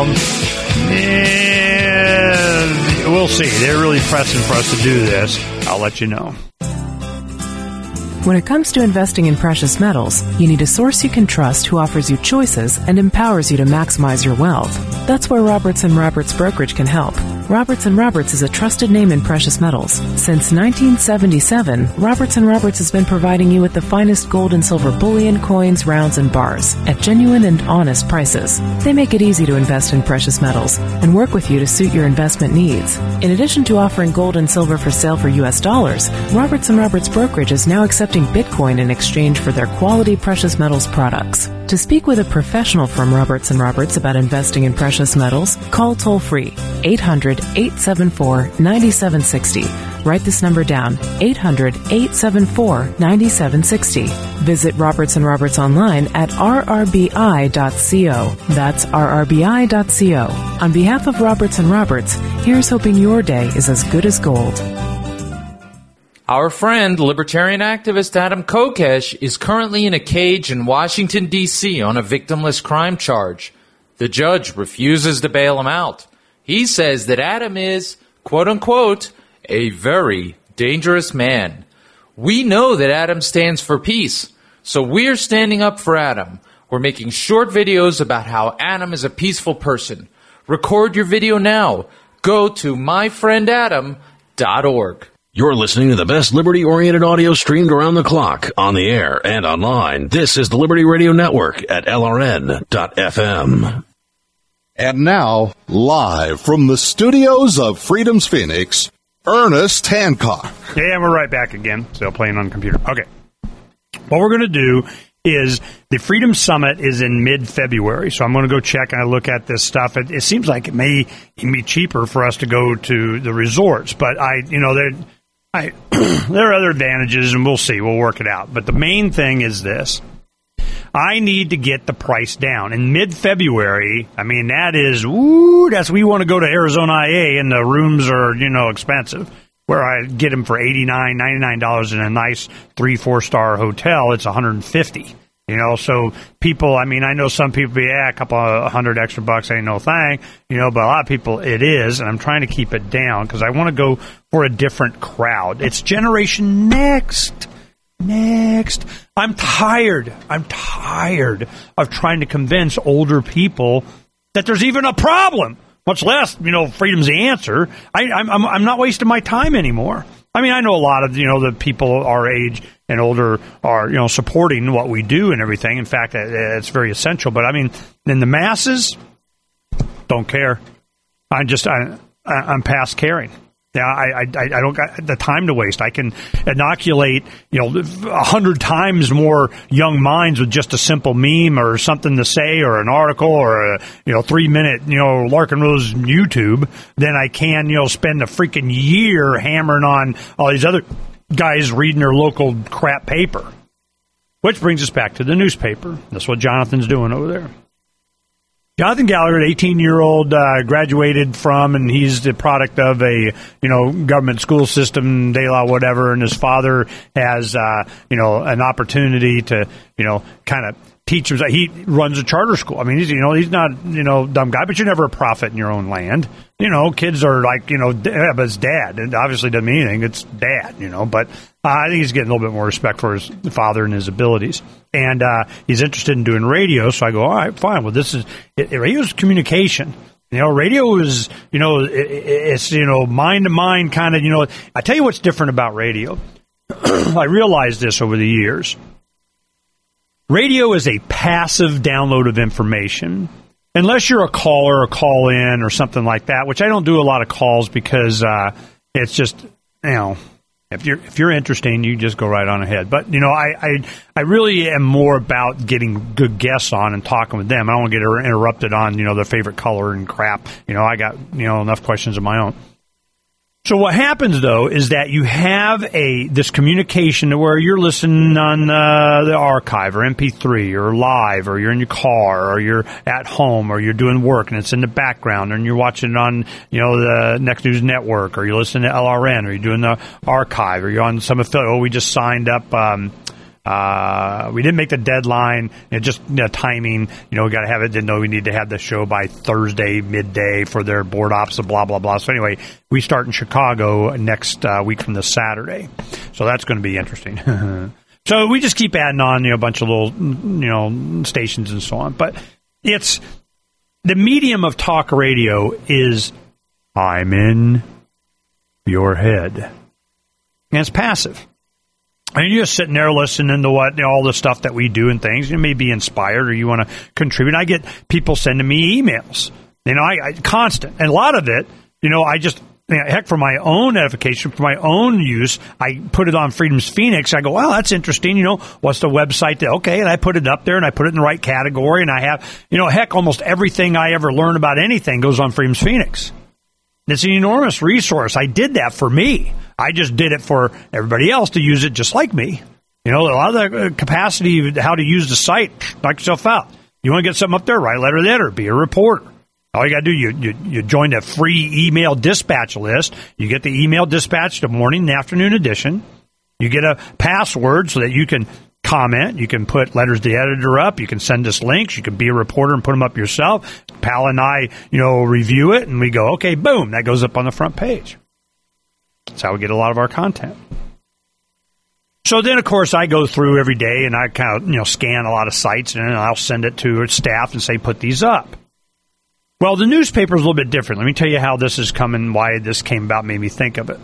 yeah, we'll see. They're really pressing for us to do this. I'll let you know. When it comes to investing in precious metals, you need a source you can trust who offers you choices and empowers you to maximize your wealth. That's where Roberts and Roberts Brokerage can help. Roberts and Roberts is a trusted name in precious metals. Since nineteen seventy-seven, Roberts and Roberts has been providing you with the finest gold and silver bullion, coins, rounds, and bars at genuine and honest prices. They make it easy to invest in precious metals and work with you to suit your investment needs. In addition to offering gold and silver for sale for U S dollars, Roberts and Roberts Brokerage is now accepting Bitcoin in exchange for their quality precious metals products. To speak with a professional from Roberts and Roberts about investing in precious metals, call toll-free eight hundred, eight seven four, nine seven six zero. Write this number down, eight hundred, eight seven four, nine seven six zero. Visit Roberts and Roberts online at r r b i dot co. That's r r b i dot co. On behalf of Roberts and Roberts, here's hoping your day is as good as gold. Our friend, libertarian activist Adam Kokesh, is currently in a cage in Washington, D C on a victimless crime charge. The judge refuses to bail him out. He says that Adam is, quote-unquote, a very dangerous man. We know that Adam stands for peace, so we're standing up for Adam. We're making short videos about how Adam is a peaceful person. Record your video now. Go to my friend adam dot org. You're listening to the best liberty-oriented audio streamed around the clock, on the air and online. This is the Liberty Radio Network at L R N dot F M. And now, live from the studios of Freedom's Phoenix, Ernest Hancock. Yeah, we're right back again. Still playing on the computer. Okay. What we're going to do is the Freedom Summit is in mid-February, so I'm going to go check and I look at this stuff. It, it seems like it may be cheaper for us to go to the resorts, but I, you know, there, I, there are other advantages, and we'll see. We'll work it out. But the main thing is this. I need to get the price down. In mid-February, I mean, that is, ooh, that's, we want to go to Arizona I A, and the rooms are, you know, expensive. Where I get them for eighty-nine dollars, ninety-nine dollars in a nice three, four-star hotel, it's one hundred fifty dollars. You know, so people, I mean, I know some people, yeah, a couple of hundred extra bucks ain't no thing, you know, but a lot of people it is, and I'm trying to keep it down because I want to go for a different crowd. It's Generation Next. Next. I'm tired. I'm tired of trying to convince older people that there's even a problem, much less, you know, freedom's the answer. I, I'm, I'm, I'm not wasting my time anymore. I mean, I know a lot of, you know, the people our age and older are, you know, supporting what we do and everything. In fact, it's very essential. But, I mean, in the masses, don't care. I just, I, I'm past caring. Yeah, I, I, I don't got the time to waste. I can inoculate, you know, a hundred times more young minds with just a simple meme or something to say or an article or a, you know, three minute, you know, Larkin Rose YouTube than I can, you know, spend a freaking year hammering on all these other guys reading their local crap paper. Which brings us back to the newspaper. That's what Jonathan's doing over there. Jonathan Gallagher, an eighteen-year-old, uh, graduated from, and he's the product of a, you know, government school system, de la whatever, and his father has, uh, you know, an opportunity to, you know, kind of teach him. He runs a charter school. I mean, he's, you know, he's not, you know, dumb guy, but you're never a prophet in your own land. You know, kids are like, you know, yeah, but it's dad. It obviously doesn't mean anything. It's dad, you know, but uh, I think he's getting a little bit more respect for his father and his abilities. And uh, he's interested in doing radio, so I go, all right, fine. Well, this is, it, radio is communication. You know, radio is, you know, it, it's, you know, mind-to-mind kind of, you know. I tell you what's different about radio. I realized this over the years. Radio is a passive download of information. Unless you're a caller or call-in or something like that, which I don't do a lot of calls because uh, it's just, you know, if you're if you're interesting, you just go right on ahead. But, you know, I, I, I really am more about getting good guests on and talking with them. I don't want to get interrupted on, you know, their favorite color and crap. You know, I got, you know, enough questions of my own. So what happens, though, is that you have a this communication where you're listening on uh, the archive or M P three or live, or you're in your car, or you're at home, or you're doing work and it's in the background, and you're watching it on, you know, the Next News Network, or you're listening to L R N, or you're doing the archive, or you're on some affiliate. Oh, we just signed up. Um, Uh, we didn't make the deadline. It just, you know, timing. You know, we got to have it. Didn't know we need to have the show by Thursday midday for their board ops and blah blah blah. So anyway, we start in Chicago next uh, week from this Saturday. So that's going to be interesting. So we just keep adding on, you know, a bunch of little, you know, stations and so on. But it's the medium of talk radio is I'm in your head, and it's passive. And you're just sitting there listening to what, you know, all the stuff that we do and things. You may be inspired or you want to contribute. I get people sending me emails, you know, I, I constant. And a lot of it, you know, I just, you know, heck, for my own edification, for my own use, I put it on Freedom's Phoenix. I go, wow, that's interesting. You know, what's the website? That, okay, and I put it up there and I put it in the right category. And I have, you know, heck, almost everything I ever learn about anything goes on Freedom's Phoenix. It's an enormous resource. I did that for me. I just did it for everybody else to use it just like me. You know, a lot of the capacity, how to use the site, knock yourself out. You want to get something up there, write a letter to the editor, be a reporter. All you got to do, you, you you join the free email dispatch list. You get the email dispatch, the morning and afternoon edition. You get a password so that you can comment. You can put letters to the editor up. You can send us links. You can be a reporter and put them up yourself. Pal and I, you know, review it, and we go, okay, boom, that goes up on the front page. That's how we get a lot of our content. So then, of course, I go through every day, and I kind of, you know, scan a lot of sites, and I'll send it to staff and say, put these up. Well, the newspaper is a little bit different. Let me tell you how this is coming, why this came about, made me think of it.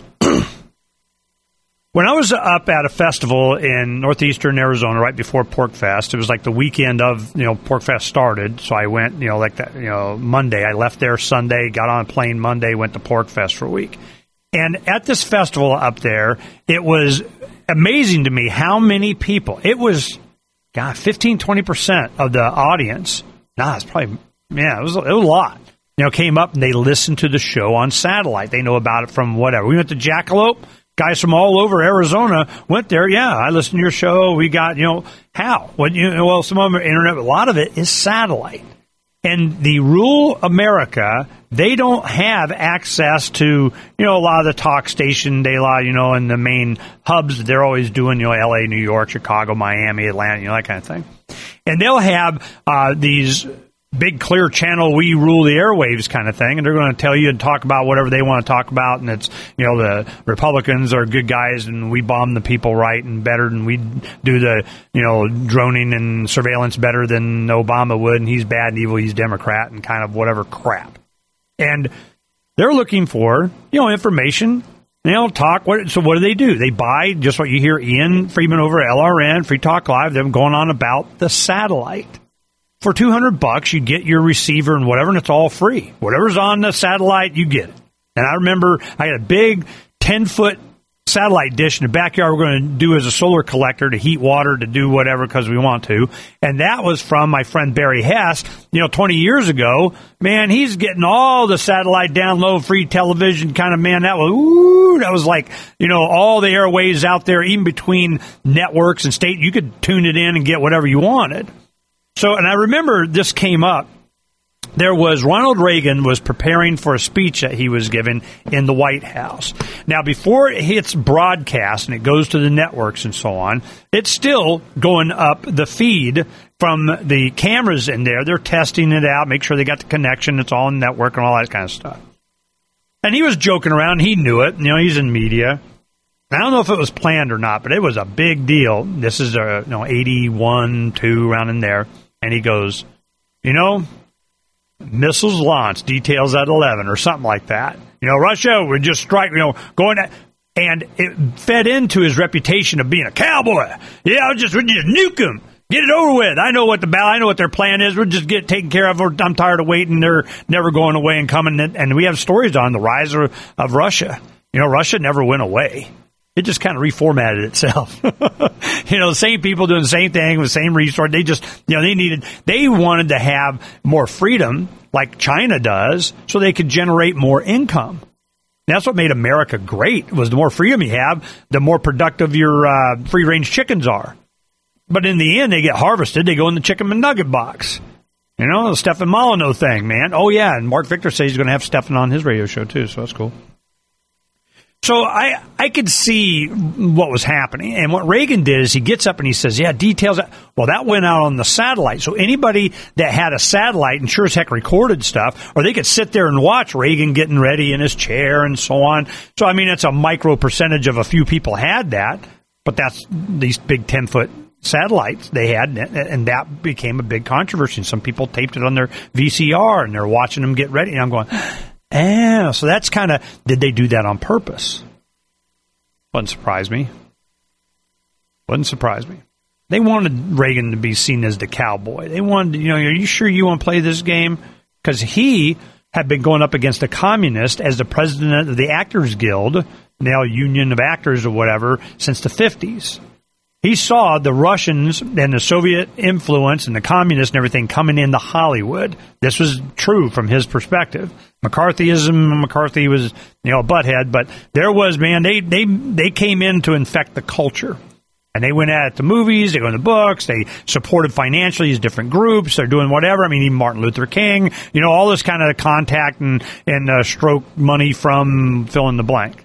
When I was up at a festival in northeastern Arizona right before Pork Fest, it was like the weekend of, you know, Pork Fest started. So I went, you know, like that, you know, Monday. I left there Sunday, got on a plane Monday, went to Pork Fest for a week. And at this festival up there, it was amazing to me how many people, it was, God, fifteen, twenty percent of the audience. Nah, it's probably, yeah, it was, it was a lot. You know, came up and they listened to the show on satellite. They know about it from whatever. We went to Jackalope. Guys from all over Arizona went there. Yeah, I listened to your show. We got, you know, how? What, you know, well, some of them are internet, but a lot of it is satellite. And the rural America, they don't have access to, you know, a lot of the talk station, de la, you know, and the main hubs they're always doing, you know, L A, New York, Chicago, Miami, Atlanta, you know, that kind of thing. And they'll have uh, these big clear channel, we rule the airwaves kind of thing, and they're going to tell you and talk about whatever they want to talk about, and it's, you know, the Republicans are good guys and we bomb the people right and better, and we do the, you know, droning and surveillance better than Obama would, and he's bad and evil, he's Democrat, and kind of whatever crap. And they're looking for, you know, information. They don't talk. What, so what do they do? They buy just what you hear Ian Freeman over at L R N, Free Talk Live, them going on about the satellite. For two hundred bucks, you get your receiver and whatever, and it's all free. Whatever's on the satellite, you get it. And I remember I had a big ten-foot satellite dish in the backyard we're going to do as a solar collector to heat water, to do whatever because we want to. And that was from my friend Barry Hess, you know, twenty years ago. Man, he's getting all the satellite download, free television kind of, man, that was, ooh, that was like, you know, all the airwaves out there, even between networks and state. You could tune it in and get whatever you wanted. So, and I remember this came up. There was Ronald Reagan was preparing for a speech that he was giving in the White House. Now, before it hits broadcast and it goes to the networks and so on, it's still going up the feed from the cameras in there. They're testing it out, make sure they got the connection, it's all in network and all that kind of stuff. And he was joking around. He knew it. You know, he's in media. I don't know if it was planned or not, but it was a big deal. This is a, you know, eighty-one, two, around in there. And he goes, you know, missiles launched, details at eleven, or something like that. You know, Russia would just strike, you know, going at, and it fed into his reputation of being a cowboy. Yeah, I'll just, we'll just nuke them. Get it over with. I know what the I know what their plan is. We'll just get it taken care of. I'm tired of waiting. They're never going away and coming. And we have stories on the rise of, of Russia. You know, Russia never went away. It just kind of reformatted itself. You know, the same people doing the same thing with the same resource. They just, you know, they needed, they wanted to have more freedom like China does so they could generate more income. And that's what made America great, was the more freedom you have, the more productive your uh, free-range chickens are. But in the end, they get harvested. They go in the chicken McNugget box. You know, the Stefan Molyneux thing, man. Oh, yeah, and Mark Victor says he's going to have Stefan on his radio show, too, so that's cool. So I I could see what was happening. And what Reagan did is he gets up and he says, yeah, details. Well, that went out on the satellite. So anybody that had a satellite and sure as heck recorded stuff, or they could sit there and watch Reagan getting ready in his chair and so on. So, I mean, it's a micro percentage of a few people had that. But that's these big ten-foot satellites they had, and that became a big controversy. Some people taped it on their V C R, and they're watching them get ready. And I'm going... Oh, so that's kind of, did they do that on purpose? Wouldn't surprise me. Wouldn't surprise me. They wanted Reagan to be seen as the cowboy. They wanted, you know, are you sure you want to play this game? Because he had been going up against a communist as the president of the Actors Guild, now Union of Actors or whatever, since the fifties. He saw the Russians and the Soviet influence and the communists and everything coming into Hollywood. This was true from his perspective. McCarthyism, McCarthy was, you know, a butthead, but there was, man, they, they, they came in to infect the culture. And they went at it, the movies, they go in the books, they supported financially these different groups, they're doing whatever. I mean, even Martin Luther King, you know, all this kind of contact and, and uh, stroke money from fill in the blank.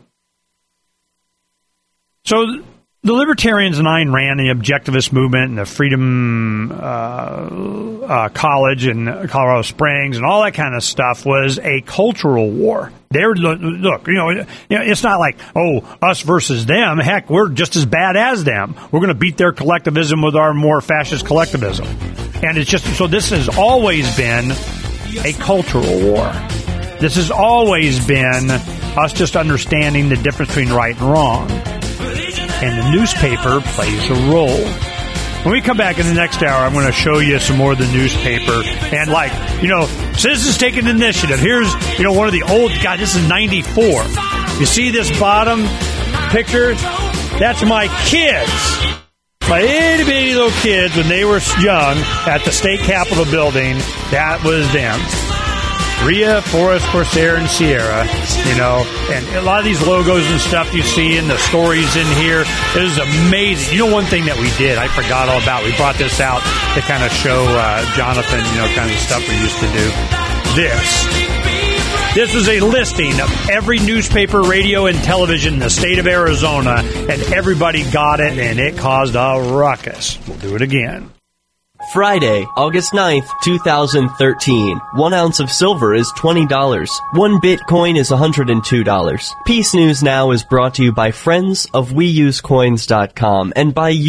So the libertarians and Ayn Rand, the objectivist movement, and the Freedom uh, uh, College in Colorado Springs, and all that kind of stuff was a cultural war. They're look, you know, you know, it's not like, oh, us versus them. Heck, we're just as bad as them. We're going to beat their collectivism with our more fascist collectivism, and it's just so. This has always been a cultural war. This has always been us just understanding the difference between right and wrong. And the newspaper plays a role. When we come back in the next hour, I'm going to show you some more of the newspaper. And like, you know, Citizens Take an Initiative. Here's, you know, one of the old, God, this is ninety-four. You see this bottom picture? That's my kids. My itty bitty little kids when they were young at the state capitol building. That was them. Rhea, Forrest, Corsair, and Sierra, you know, and a lot of these logos and stuff you see and the stories in here, it is amazing. You know, one thing that we did, I forgot all about, we brought this out to kind of show uh, Jonathan, you know, kind of stuff we used to do. This. This was a listing of every newspaper, radio, and television in the state of Arizona, and everybody got it, and it caused a ruckus. We'll do it again. Friday, August ninth, two thousand thirteen. One ounce of silver is twenty dollars. One Bitcoin is one hundred two dollars. Peace News Now is brought to you by friends of we use coins dot com and by you,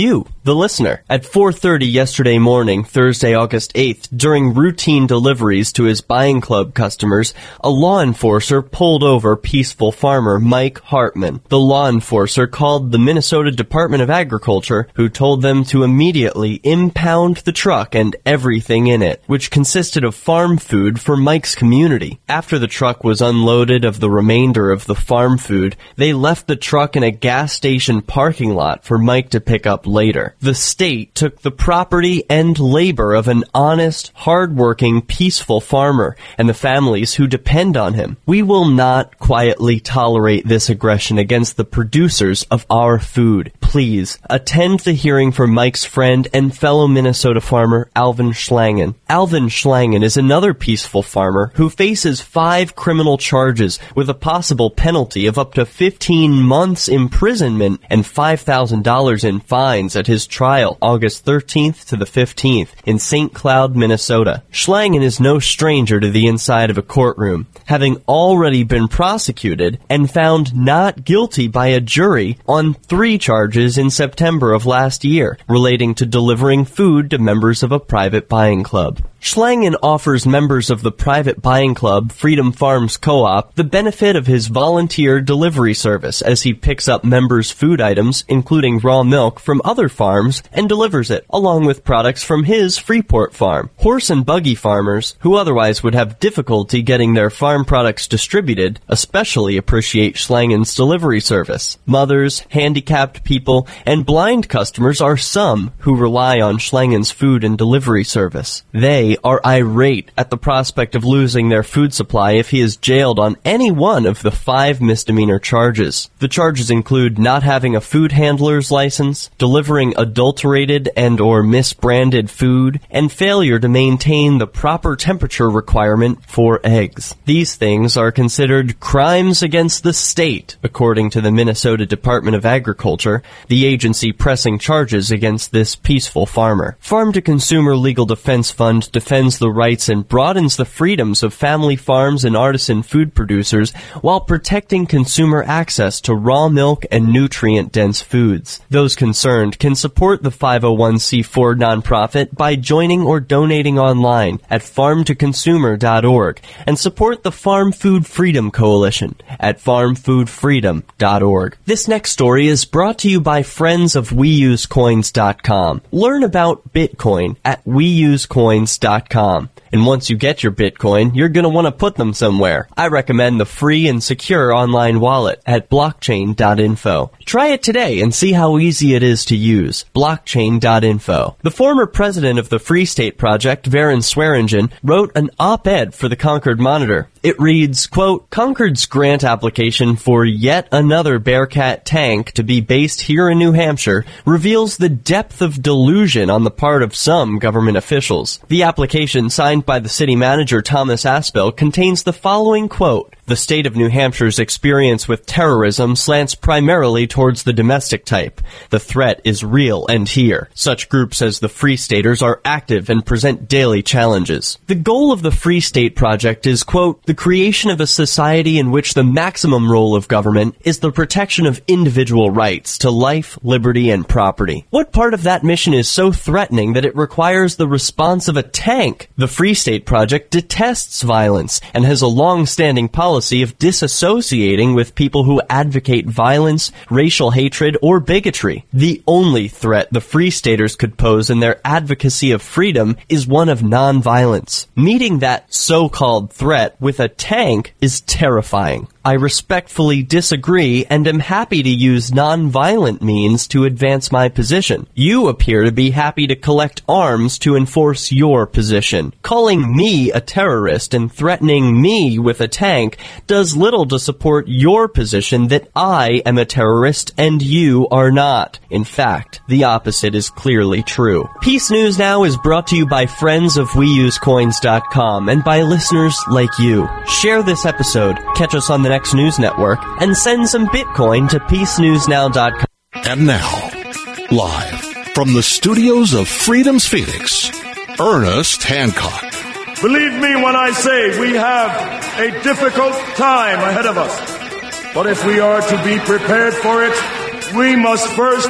The Listener. At four thirty yesterday morning, Thursday, August eighth, during routine deliveries to his buying club customers, a law enforcer pulled over peaceful farmer Mike Hartman. The law enforcer called the Minnesota Department of Agriculture, who told them to immediately impound the truck and everything in it, which consisted of farm food for Mike's community. After the truck was unloaded of the remainder of the farm food, they left the truck in a gas station parking lot for Mike to pick up later. The state took the property and labor of an honest, hard-working, peaceful farmer and the families who depend on him. We will not quietly tolerate this aggression against the producers of our food. Please, attend the hearing for Mike's friend and fellow Minnesota farmer Alvin Schlangen. Alvin Schlangen is another peaceful farmer who faces five criminal charges with a possible penalty of up to fifteen months imprisonment and five thousand dollars in fines at his trial August thirteenth to the fifteenth in Saint Cloud, Minnesota. Schlangen is no stranger to the inside of a courtroom, having already been prosecuted and found not guilty by a jury on three charges in September of last year relating to delivering food to members of a private buying club. Schlangen offers members of the private buying club, Freedom Farms Co-op, the benefit of his volunteer delivery service as he picks up members' food items, including raw milk, from other farms and delivers it, along with products from his Freeport farm. Horse and buggy farmers, who otherwise would have difficulty getting their farm products distributed, especially appreciate Schlangen's delivery service. Mothers, handicapped people, and blind customers are some who rely on Schlangen's food and delivery service. They are irate at the prospect of losing their food supply if he is jailed on any one of the five misdemeanor charges. The charges include not having a food handler's license, delivering adulterated and or misbranded food, and failure to maintain the proper temperature requirement for eggs. These things are considered crimes against the state, according to the Minnesota Department of Agriculture, the agency pressing charges against this peaceful farmer. Farm to Consumer Legal Defense Fund defends the rights and broadens the freedoms of family farms and artisan food producers while protecting consumer access to raw milk and nutrient-dense foods. Those concerned can support the five oh one c four nonprofit by joining or donating online at farm to consumer dot org and support the Farm Food Freedom Coalition at farm food freedom dot org. This next story is brought to you by friends of we use coins dot com. Learn about Bitcoin at we use coins dot com. And once you get your Bitcoin, you're going to want to put them somewhere. I recommend the free and secure online wallet at blockchain dot info. Try it today and see how easy it is to use. blockchain dot info. The former president of the Free State Project, Varun Swearingen, wrote an op-ed for the Concord Monitor. It reads, quote, Concord's grant application for yet another Bearcat tank to be based here in New Hampshire reveals the depth of delusion on the part of some government officials. The application, signed by the city manager Thomas Aspel, contains the following quote: the state of New Hampshire's experience with terrorism slants primarily towards the domestic type. The threat is real and here. Such groups as the Free Staters are active and present daily challenges. The goal of the Free State Project is, quote, the creation of a society in which the maximum role of government is the protection of individual rights to life, liberty, and property. What part of that mission is so threatening that it requires the response of a tank? The Free State Project detests violence and has a long-standing policy of disassociating with people who advocate violence, racial hatred, or bigotry. The only threat the Free Staters could pose in their advocacy of freedom is one of nonviolence. Meeting that so-called threat with a tank is terrifying. I respectfully disagree and am happy to use non-violent means to advance my position. You appear to be happy to collect arms to enforce your position. Calling me a terrorist and threatening me with a tank does little to support your position that I am a terrorist and you are not. In fact, the opposite is clearly true. Peace News Now is brought to you by friends of we use coins dot com and by listeners like you. Share this episode, catch us on the next news network, and send some Bitcoin to peace news now dot com. And now, live from the studios of Freedom's Phoenix, Ernest Hancock. Believe me when I say we have a difficult time ahead of us. But if we are to be prepared for it, we must first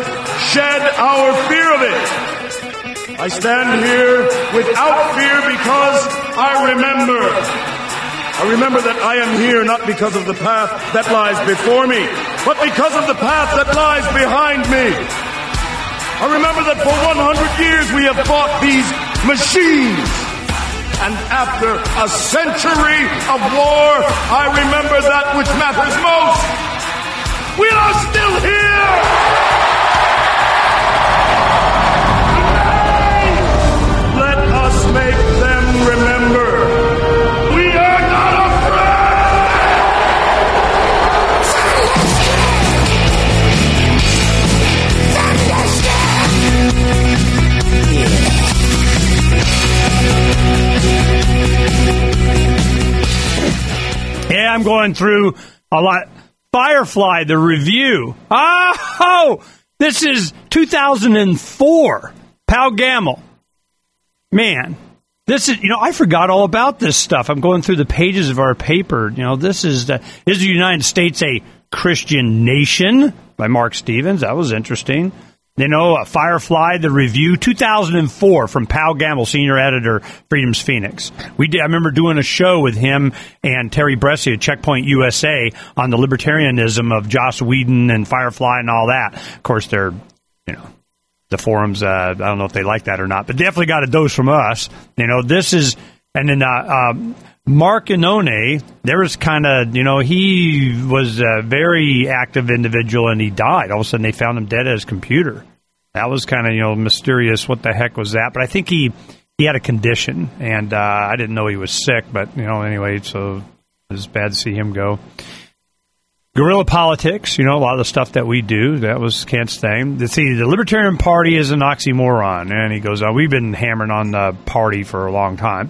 shed our fear of it. I stand here without fear because I remember. I remember that I am here not because of the path that lies before me, but because of the path that lies behind me. I remember that for one hundred years we have fought these machines. And after a century of war, I remember that which matters most. We are still here! Let us make them remember. We are not Yeah, I'm going through a lot. Firefly, the review. Oh, this is two thousand four. Pal Gamble. Man, this is, you know, I forgot all about this stuff. I'm going through the pages of our paper. You know, this is, the, is the United States a Christian nation? By Mark Stevens. That was interesting. You know, uh, Firefly, the review, two thousand four, from Pal Gamble, senior editor, Freedom's Phoenix. We did. I remember doing a show with him and Terry Brescia at Checkpoint U S A on the libertarianism of Joss Whedon and Firefly and all that. Of course, they're, you know, the forums, uh, I don't know if they like that or not, but definitely got a dose from us. You know, this is, and then uh, um, Mark Inone, there was kind of, you know, he was a very active individual and he died. All of a sudden they found him dead at his computer. That was kind of, you know, mysterious. What the heck was that? But I think he, he had a condition, and uh, I didn't know he was sick, but, you know, anyway, so it was bad to see him go. Guerrilla politics, you know, a lot of the stuff that we do, that was Kent's thing. See, the Libertarian Party is an oxymoron, and he goes on. We've been hammering on the party for a long time.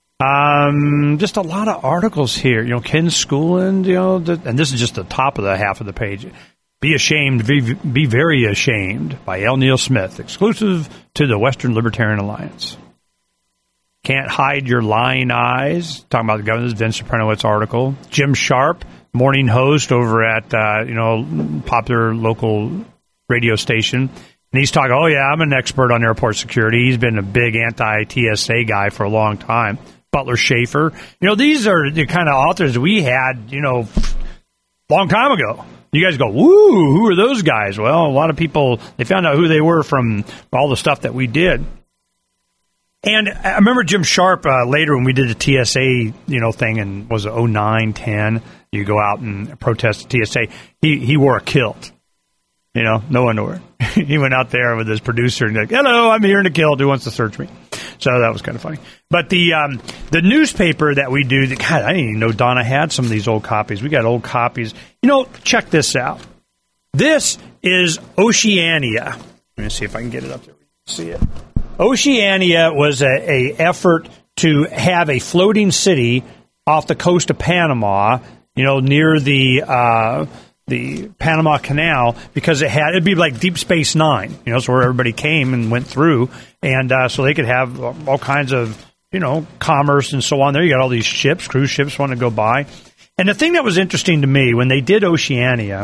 Um, just a lot of articles here. You know, Ken Schooland, you know, the, and this is just the top of the half of the page. Be ashamed, be, be very ashamed, by L. Neil Smith, exclusive to the Western Libertarian Alliance. Can't hide your lying eyes. Talking about the governor, Vince Supranowitz article. Jim Sharp, morning host over at, uh, you know, popular local radio station. And he's talking, oh, yeah, I'm an expert on airport security. He's been a big anti-T S A guy for a long time. Butler Schaefer. You know, these are the kind of authors we had, you know, long time ago. You guys go, woo, who are those guys? Well, a lot of people, they found out who they were from all the stuff that we did. And I remember Jim Sharp uh, later when we did the T S A, you know, thing, and was it oh nine, ten, you go out and protest the T S A. He he wore a kilt. You know, no underwear. He went out there with his producer and like, hello, I'm here in a kilt. Who wants to search me? So that was kind of funny. But the um, the newspaper that we do, God, I didn't even know Donna had some of these old copies. We got old copies. You know, check this out. This is Oceania. Let me see if I can get it up there. See it. Oceania was a, a effort to have a floating city off the coast of Panama, you know, near the uh, the Panama Canal, because it had, it'd be like Deep Space Nine, you know, so where everybody came and went through, and uh, so they could have all kinds of, you know, commerce and so on. There you got all these ships, cruise ships want to go by. And the thing that was interesting to me, when they did Oceania,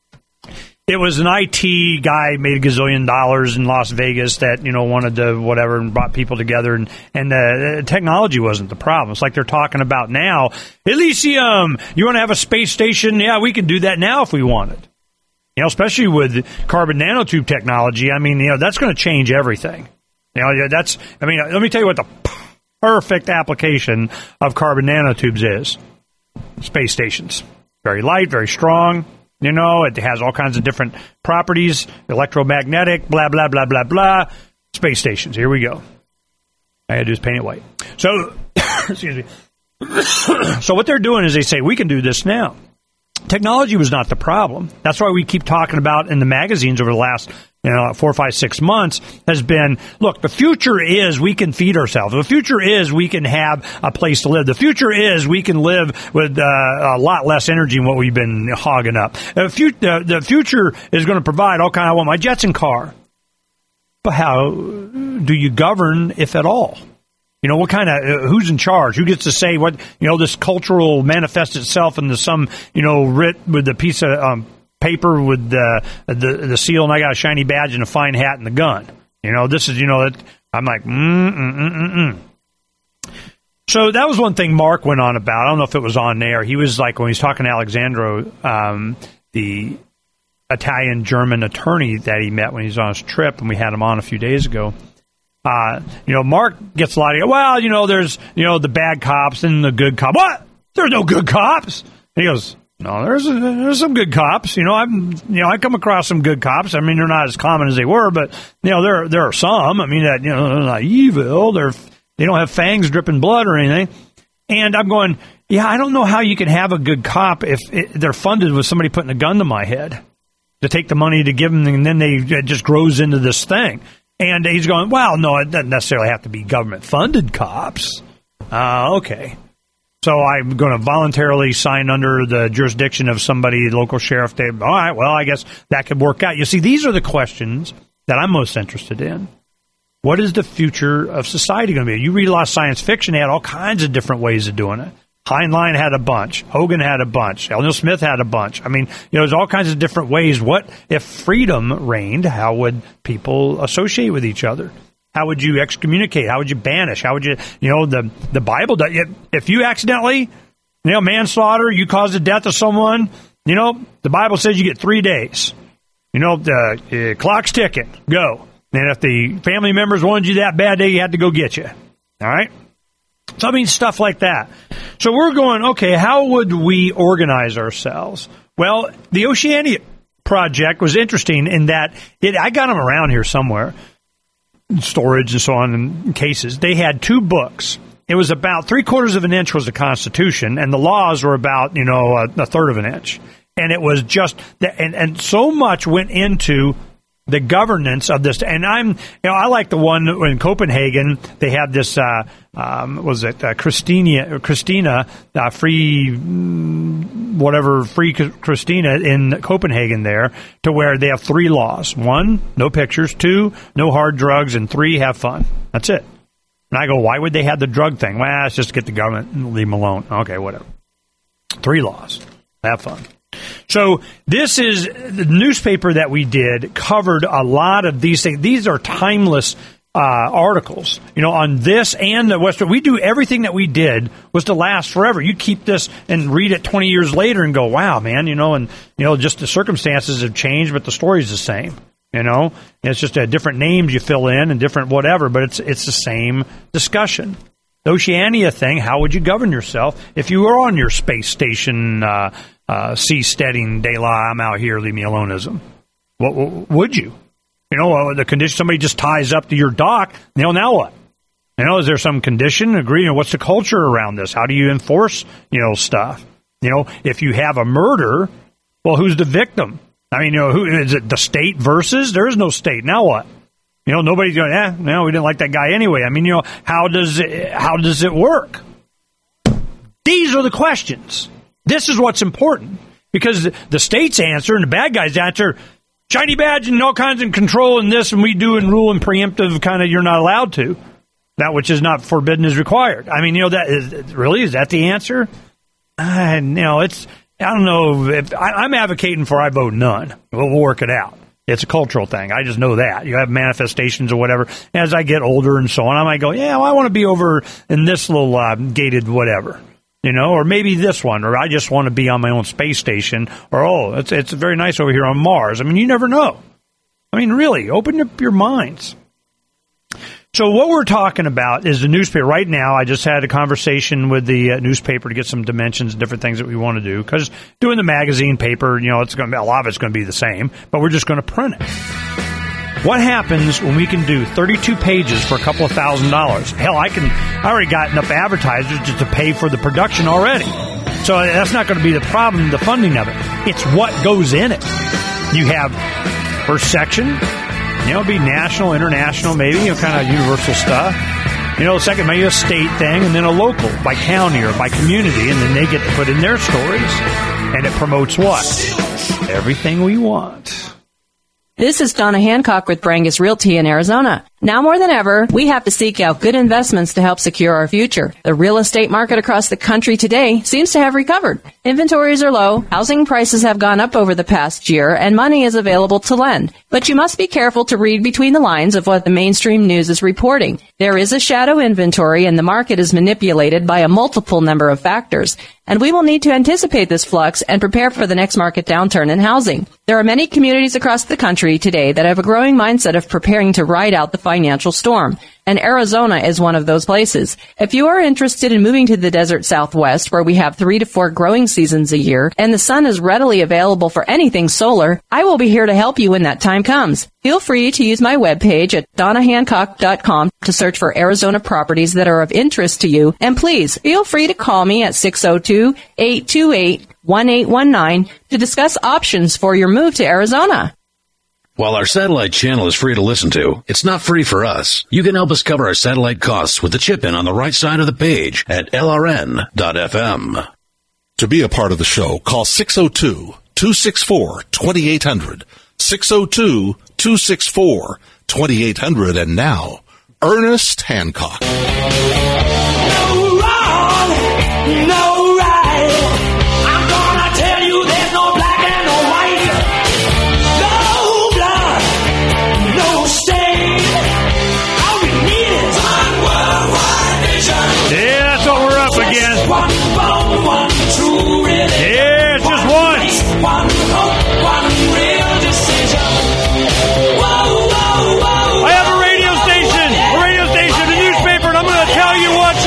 it was an I T guy, made a gazillion dollars in Las Vegas that, you know, wanted to whatever and brought people together, and, and uh, technology wasn't the problem. It's like they're talking about now, Elysium, you want to have a space station? Yeah, we can do that now if we wanted. You know, especially with carbon nanotube technology. I mean, you know, that's going to change everything. You know, that's, I mean, let me tell you what the perfect application of carbon nanotubes is. Space stations. Very light, very strong. You know, it has all kinds of different properties, electromagnetic, blah, blah, blah, blah, blah. Space stations. Here we go. All I had to do is paint it white. So, excuse me. So what they're doing is they say, we can do this now. Technology was not the problem. That's why we keep talking about in the magazines over the last, you know, four, five, six months has been, look, the future is we can feed ourselves. The future is we can have a place to live. The future is we can live with uh, a lot less energy than what we've been hogging up. The, fu- uh, the future is going to provide all kind of, I want my Jetson car. But how do you govern, if at all? You know, what kind of, uh, who's in charge? Who gets to say what, you know, this cultural manifests itself into some, you know, writ with a piece of um, paper with the, the the seal, and I got a shiny badge and a fine hat and the gun. You know, this is, you know, that I'm like, mm, mm, mm, mm, mm. So that was one thing Mark went on about. I don't know if it was on there. He was like, when he was talking to Alexandro, um, the Italian-German attorney that he met when he was on his trip, and we had him on a few days ago. Uh, you know, Mark gets a lot of, well, you know, there's, you know, the bad cops and the good cops. What? There's no good cops. And he goes, no, there's there's some good cops. You know, I'm, you know, I come across some good cops. I mean, they're not as common as they were, but you know, there there are some. I mean, that you know, they're not evil. They're they don't have fangs dripping blood or anything. And I'm going, yeah, I don't know how you can have a good cop if it, they're funded with somebody putting a gun to my head to take the money to give them, and then they it just grows into this thing. And he's going, well, no, it doesn't necessarily have to be government-funded cops. Uh, okay. So I'm going to voluntarily sign under the jurisdiction of somebody, local sheriff. They, all right, well, I guess that could work out. You see, these are the questions that I'm most interested in. What is the future of society going to be? You read a lot of science fiction, they had all kinds of different ways of doing it. Heinlein had a bunch. Hogan had a bunch. Elnor Smith had a bunch. I mean, you know, there's all kinds of different ways. What if freedom reigned? How would people associate with each other? How would you excommunicate? How would you banish? How would you, you know, the, the Bible, does, if you accidentally, you know, manslaughter, you cause the death of someone, you know, the Bible says you get three days. You know, the uh, clock's ticking. Go. And if the family members wanted you that bad day, you had to go get you. All right? So, I mean, stuff like that. So we're going, okay, how would we organize ourselves? Well, the Oceania Project was interesting in that it, I got them around here somewhere. Storage and so on in cases. They had two books. It was about three quarters of an inch was the Constitution, and the laws were about, you know, a, a third of an inch. And it was just, and, and so much went into the governance of this. And I'm, you know, I like the one in Copenhagen. They had this, uh, um, was it uh, Christina, Christina, uh, free, whatever, free Christina in Copenhagen there, to where they have three laws. One, no pictures. Two, no hard drugs. And three, have fun. That's it. And I go, why would they have the drug thing? Well, it's just to get the government and leave them alone. Okay, whatever. Three laws. Have fun. So this is the newspaper that we did covered a lot of these things. These are timeless uh, articles, you know, on this and the Western. We do everything that we did was to last forever. You keep this and read it twenty years later and go, wow, man, you know, and, you know, just the circumstances have changed, but the story's the same, you know. And it's just a different names you fill in and different whatever, but it's it's the same discussion. The Oceania thing, how would you govern yourself if you were on your space station, uh, uh, seasteading, de la, I'm out here, leave me aloneism? What, what would you? You know, uh, the condition, somebody just ties up to your dock, you know, now what? You know, is there some condition, agree, you know, what's the culture around this? How do you enforce, you know, stuff? You know, if you have a murder, well, who's the victim? I mean, you know, who is it, the state versus? There is no state. Now what? You know, nobody's going, eh, no, we didn't like that guy anyway. I mean, you know, how does it, how does it work? These are the questions. This is what's important. Because the state's answer and the bad guy's answer, shiny badge and all kinds of control and this and we do and rule and preemptive kind of you're not allowed to. That which is not forbidden is required. I mean, you know, that is, really, is that the answer? Uh, you know, it's, I don't know. If, I, I'm advocating for I vote none. We'll, we'll work it out. It's a cultural thing. I just know that. You have manifestations or whatever. As I get older and so on, I might go, yeah, well, I want to be over in this little uh, gated whatever, you know, or maybe this one, or I just want to be on my own space station, or, oh, it's it's very nice over here on Mars. I mean, you never know. I mean, really, open up your minds. So what we're talking about is the newspaper. Right now, I just had a conversation with the uh, newspaper to get some dimensions and different things that we want to do. Because doing the magazine paper, you know, it's going to be, a lot of it's going to be the same, but we're just going to print it. What happens when we can do thirty-two pages for a couple of thousand dollars? Hell, I can. I already got enough advertisers just to pay for the production already. So that's not going to be the problem, the funding of it. It's what goes in it. You have first section. You know, it'll be national, international, maybe, you know, kind of universal stuff. You know, second, maybe a state thing, and then a local, by county or by community, and then they get to put in their stories. And it promotes what? Everything we want. This is Donna Hancock with Brangus Realty in Arizona. Now more than ever, we have to seek out good investments to help secure our future. The real estate market across the country today seems to have recovered. Inventories are low, housing prices have gone up over the past year, and money is available to lend. But you must be careful to read between the lines of what the mainstream news is reporting. There is a shadow inventory, and the market is manipulated by a multiple number of factors. And we will need to anticipate this flux and prepare for the next market downturn in housing. There are many communities across the country today that have a growing mindset of preparing to ride out the financial storm. And Arizona is one of those places. If you are interested in moving to the desert Southwest, where we have three to four growing seasons a year, and the sun is readily available for anything solar, I will be here to help you when that time comes. Feel free to use my webpage at donna hancock dot com to search for Arizona properties that are of interest to you. And please, feel free to call me at six oh two, eight two eight, one eight one nine to discuss options for your move to Arizona. While our satellite channel is free to listen to, it's not free for us. You can help us cover our satellite costs with the chip-in on the right side of the page at L R N dot F M. To be a part of the show, call six oh two, two six four, two eight hundred. six oh two, two six four, two eight hundred. And now, Ernest Hancock. No wrong, no right. I'm gonna tell you there's no black and no white. No blood, no stain. All we need is one worldwide vision. Yeah, that's what we're up against. One bone, one true religion. Yeah, it's just one. One hope, one real decision. Whoa, whoa, whoa. I have a radio station, a radio station, a newspaper, and I'm going to tell you what's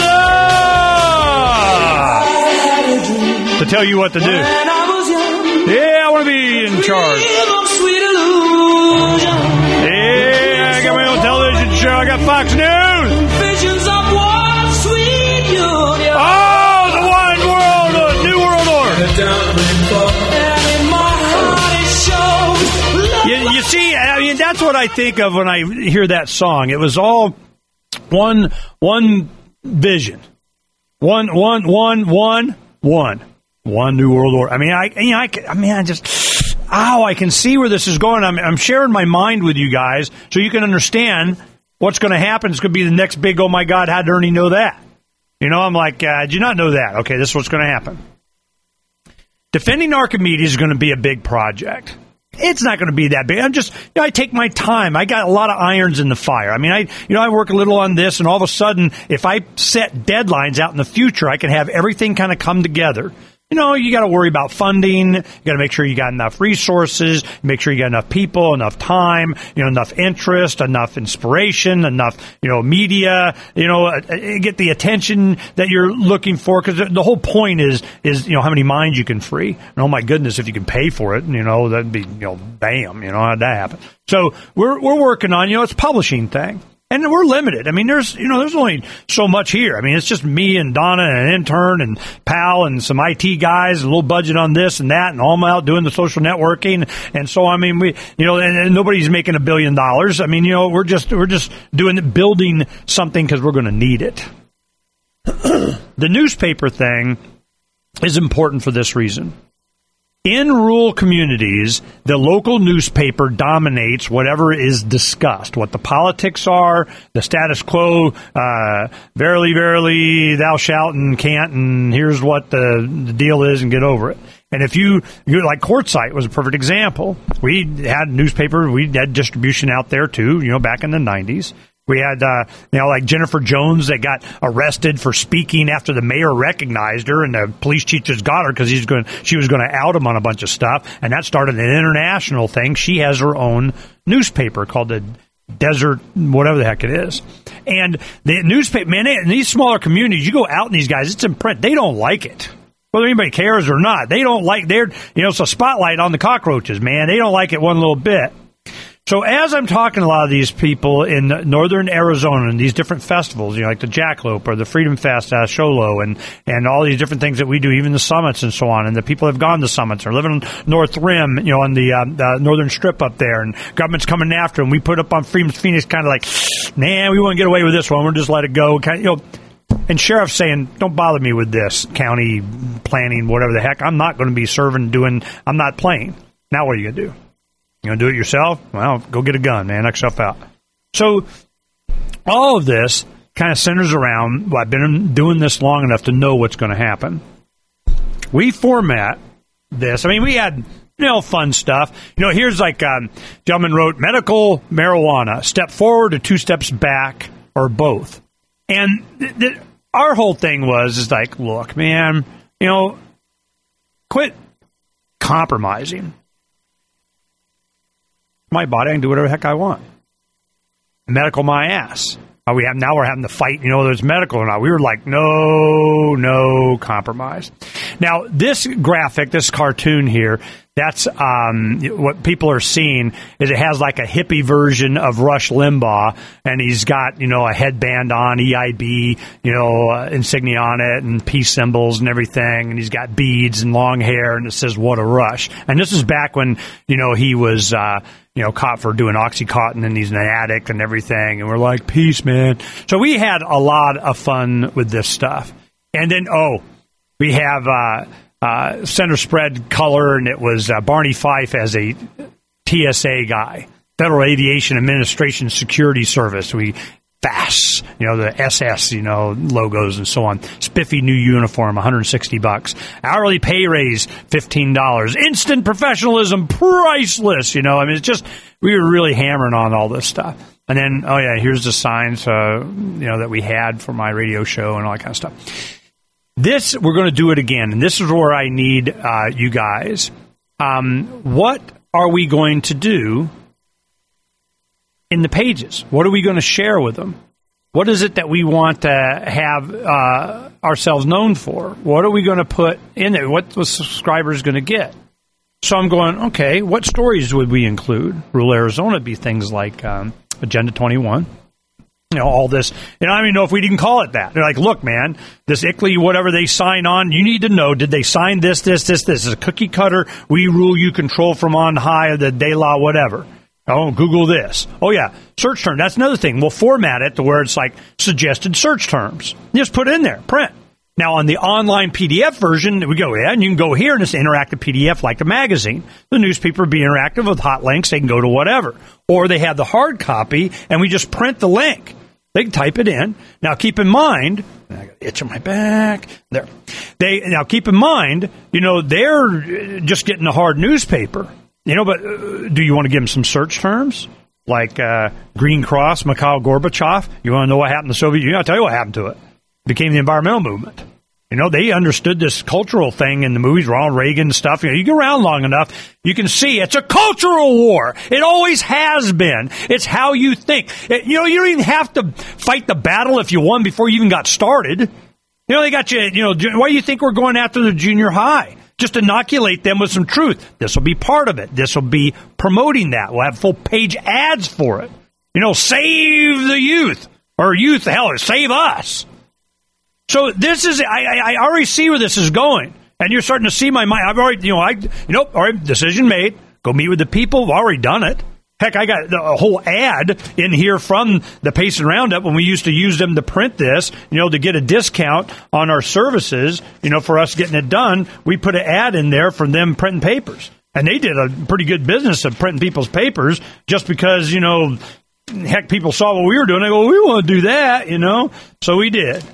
up. To tell you what to do. Yeah, I want to be in charge. Yeah, I got my own television show. I got Fox News. Visions of one sweet union. Oh, the one world, the new world order. And in my heart it shows. You, you see, I mean, that's what I think of when I hear that song. It was all one, one vision, one, one, one, one, one, one new world order. I mean, I, you know, I, I mean, I just, ow, I can see where this is going. I'm, I'm sharing my mind with you guys so you can understand what's going to happen. It's going to be the next big. Oh my God, how did Ernie know that? You know, I'm like, uh, did you not know that? Okay, this is what's going to happen. Defending Archimedes is going to be a big project. It's not going to be that big. I'm just, you know, I take my time. I got a lot of irons in the fire. I mean, I, you know, I work a little on this, and all of a sudden, if I set deadlines out in the future, I can have everything kind of come together. You know, you got to worry about funding. You got to make sure you got enough resources, make sure you got enough people, enough time, you know, enough interest, enough inspiration, enough, you know, media, you know, uh, get the attention that you're looking for. Because the whole point is, is, you know, how many minds you can free. And oh my goodness, if you can pay for it, you know, that'd be, you know, bam, you know, how'd that happen? So we're, we're working on, you know, it's a publishing thing. And we're limited. I mean, there's, you know, there's only so much here. I mean, it's just me and Donna and an intern and Pal and some I T guys, a little budget on this and that, and all them out doing the social networking. And so, I mean, we, you know, and, and nobody's making a billion dollars. I mean, you know, we're just, we're just doing, building something because we're going to need it. The newspaper thing is important for this reason. In rural communities, the local newspaper dominates whatever is discussed, what the politics are, the status quo, uh, verily, verily, thou shalt and can't, and here's what the, the deal is, and get over it. And if you, you, like Quartzsite was a perfect example. We had newspaper, we had distribution out there too, you know, back in the nineties. We had, uh, you know, like Jennifer Jones that got arrested for speaking after the mayor recognized her, and the police chief just got her because he's going, she was going to out him on a bunch of stuff, and that started an international thing. She has her own newspaper called the Desert, whatever the heck it is. And the newspaper, man, in these smaller communities, you go out in these guys, it's in print. They don't like it. Whether anybody cares or not, they don't like, they're, you know, it's a spotlight on the cockroaches, man. They don't like it one little bit. So as I'm talking to a lot of these people in northern Arizona and these different festivals, you know, like the Jackalope or the Freedom Fest, uh, Sholo, and, and all these different things that we do, even the summits and so on, and the people have gone to summits or living on North Rim, you know, on the, uh, the northern strip up there, and government's coming after them. We put up on Freedom's Phoenix kind of like, man, we want to get away with this one. We'll just let it go. Kind of, you know, and sheriff's saying, don't bother me with this, county planning, whatever the heck. I'm not going to be serving, doing, I'm not playing. Now what are you going to do? You going to do it yourself? Well, go get a gun, man. Knock yourself out. So all of this kind of centers around, well, I've been doing this long enough to know what's going to happen. We format this. I mean, we had, you know, fun stuff. You know, here's like, um, gentleman wrote, medical marijuana, step forward or two steps back or both. And th- th- our whole thing was, is like, look, man, you know, quit compromising. My body, I can do whatever the heck I want. Medical my ass. Uh, we have now we're having to fight, you know, there's medical or not. We were like, no, no compromise. Now, this graphic, this cartoon here, that's um, what people are seeing is it has like a hippie version of Rush Limbaugh, and he's got, you know, a headband on, E I B, you know, uh, insignia on it, and peace symbols and everything, and he's got beads and long hair, and it says, what a rush. And this is back when, you know, he was, uh, you know, caught for doing Oxycontin, and he's an addict and everything, and we're like, peace, man. So we had a lot of fun with this stuff. And then, oh, we have uh, uh, center spread color, and it was uh, Barney Fife as a T S A guy, Federal Aviation Administration Security Service. We F A S, you know, the S S, you know, logos and so on. Spiffy new uniform, one hundred sixty bucks. Hourly pay raise, fifteen dollars. Instant professionalism, priceless, you know. I mean, it's just, we were really hammering on all this stuff. And then, oh yeah, here's the signs, uh, you know, that we had for my radio show and all that kind of stuff. This, we're going to do it again, and this is where I need uh, you guys. Um, what are we going to do in the pages? What are we going to share with them? What is it that we want to have uh, ourselves known for? What are we going to put in there? What the subscriber's going to get? So I'm going, okay, what stories would we include? Rural Arizona would be things like um, Agenda twenty-one. You know, all this, and I don't even know if we didn't call it that. They're like, look, man, this I C L I, whatever they sign on, you need to know, did they sign this, this, this, this? Is a cookie cutter, we rule, you control from on high, the de la whatever. Oh, Google this. Oh, yeah, search term. That's another thing. We'll format it to where it's like suggested search terms. You just put it in there, print. Now, on the online P D F version, we go, yeah, and you can go here, and it's an interactive P D F like a magazine. The newspaper will be interactive with hot links. They can go to whatever. Or they have the hard copy, and we just print the link. They can type it in. Now, keep in mind, I got an itch on my back. There. They now keep in mind, you know, they're just getting a hard newspaper. You know, but uh, do you want to give them some search terms like uh, Green Cross, Mikhail Gorbachev? You want to know what happened to the Soviet Union? I'll tell you what happened to it. It became the environmental movement. You know, they understood this cultural thing in the movies, Ronald Reagan stuff. You know, you go around long enough, you can see it's a cultural war. It always has been. It's how you think. It, you know, you don't even have to fight the battle if you won before you even got started. You know, they got you, you know, why do you think we're going after the junior high? Just inoculate them with some truth. This will be part of it. This will be promoting that. We'll have full page ads for it. You know, save the youth. Or youth, hell, save us. So this is, I, I already see where this is going. And you're starting to see my mind. I've already, you know, I, you know, all right, decision made. Go meet with the people. I've already done it. Heck, I got a whole ad in here from the Payson Roundup when we used to use them to print this, you know, to get a discount on our services, you know, for us getting it done. We put an ad in there for them printing papers. And they did a pretty good business of printing people's papers just because, you know, heck, people saw what we were doing. They go, well, we want to do that, you know. So we did.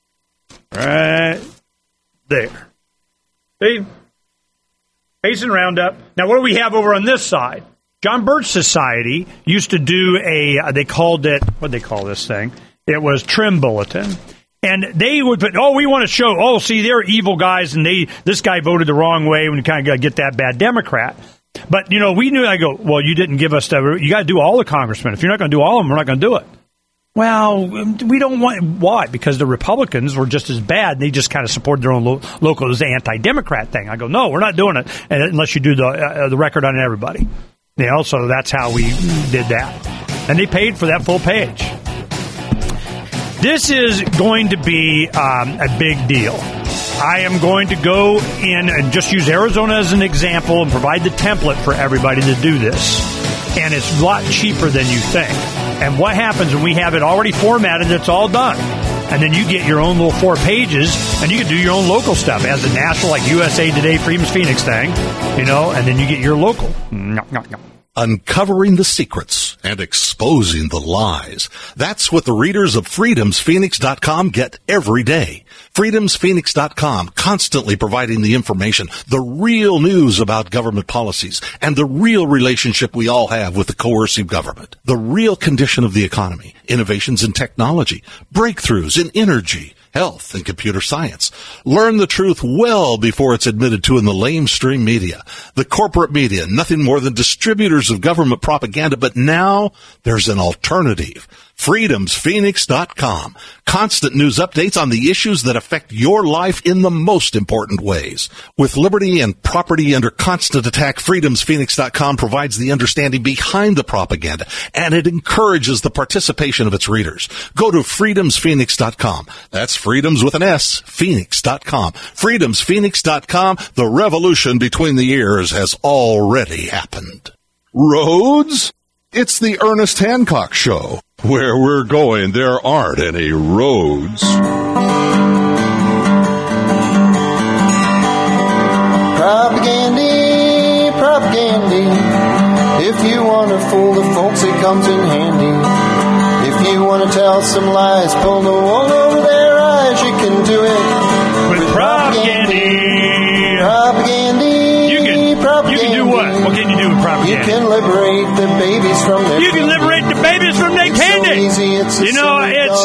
Right there. See? Payson Roundup. Now, what do we have over on this side? John Birch Society used to do a, they called it, what did they call this thing? It was Trim Bulletin. And they would put, oh, we want to show, oh, see, they're evil guys, and they, this guy voted the wrong way when you kind of got to get that bad Democrat. But, you know, we knew, I go, well, you didn't give us that. You got to do all the congressmen. If you're not going to do all of them, we're not going to do it. Well, we don't want, why? Because the Republicans were just as bad, and they just kind of supported their own lo- local anti-Democrat thing. I go, no, we're not doing it unless you do the uh, the record on everybody. You know, so that's how we did that. And they paid for that full page. This is going to be um, a big deal. I am going to go in and just use Arizona as an example and provide the template for everybody to do this. And it's a lot cheaper than you think. And what happens when we have it already formatted, it's all done. And then you get your own little four pages, and you can do your own local stuff as a national, like U S A Today, Freedom's Phoenix thing, you know, and then you get your local. Uncovering the secrets and exposing the lies. That's what the readers of freedoms phoenix dot com get every day. freedoms phoenix dot com, constantly providing the information, the real news about government policies, and the real relationship we all have with the coercive government, the real condition of the economy, innovations in technology, breakthroughs in energy, health, and computer science. Learn the truth well before it's admitted to in the lamestream media. The corporate media, nothing more than distributors of government propaganda, but now there's an alternative. freedoms phoenix dot com. Constant news updates on the issues that affect your life in the most important ways. With liberty and property under constant attack, freedoms phoenix dot com provides the understanding behind the propaganda, and it encourages the participation of its readers. Go to freedoms phoenix dot com. That's freedoms with an S, phoenix dot com. freedoms phoenix dot com. The revolution between the ears has already happened. Roads? It's the Ernest Hancock Show. Where we're going, there aren't any roads. Propagandy, propagandy. If you want to fool the folks, it comes in handy. If you want to tell some lies, pull the wool over their eyes. You can do it with, with propagandy. Propagandy. You can, propagandy. You can do what? What can you do with propaganda? You can liberate the babies from their You can liberate the babies from their it's candy. So easy, it's you know, it's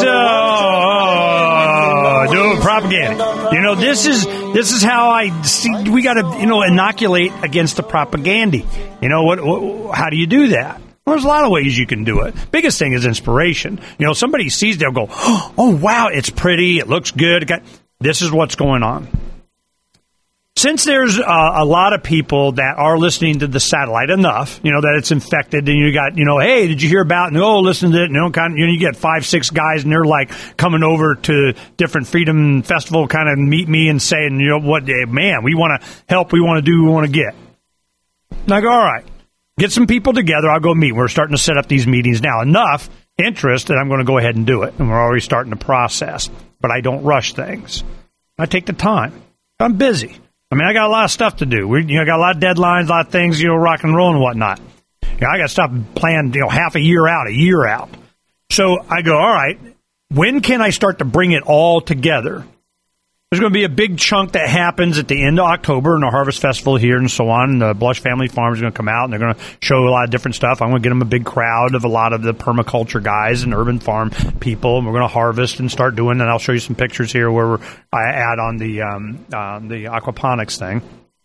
uh, doing propaganda. You know, this is this is how I see. We got to you know inoculate against the propaganda. You know what, what? How do you do that? Well, there's a lot of ways you can do it. Biggest thing is inspiration. You know, somebody sees, they'll go, "Oh wow, it's pretty. It looks good." This is what's going on. Since there's uh, a lot of people that are listening to the satellite enough, you know, that it's infected, and you got, you know, hey, did you hear about, and oh, listen to it, and you know, kind of, you know, you get five, six guys, and they're like coming over to different Freedom Festival, kind of meet me and saying, you know, what, hey, man, we want to help, we want to do, we want to get. And I go, all right, get some people together, I'll go meet. We're starting to set up these meetings now. Enough interest that I'm going to go ahead and do it, and we're already starting the process. But I don't rush things. I take the time. I'm busy. I mean, I got a lot of stuff to do. We, you know, got a lot of deadlines, a lot of things, you know, rock and roll and whatnot. You know, I got stuff planned, you know, half a year out, a year out. So I go, all right, when can I start to bring it all together? There's going to be a big chunk that happens at the end of October in the Harvest Festival here and so on. The Blush Family Farm is going to come out, and they're going to show a lot of different stuff. I'm going to get them a big crowd of a lot of the permaculture guys and urban farm people, and we're going to harvest and start doing, and I'll show you some pictures here where we're, I add on the um, uh, the aquaponics thing.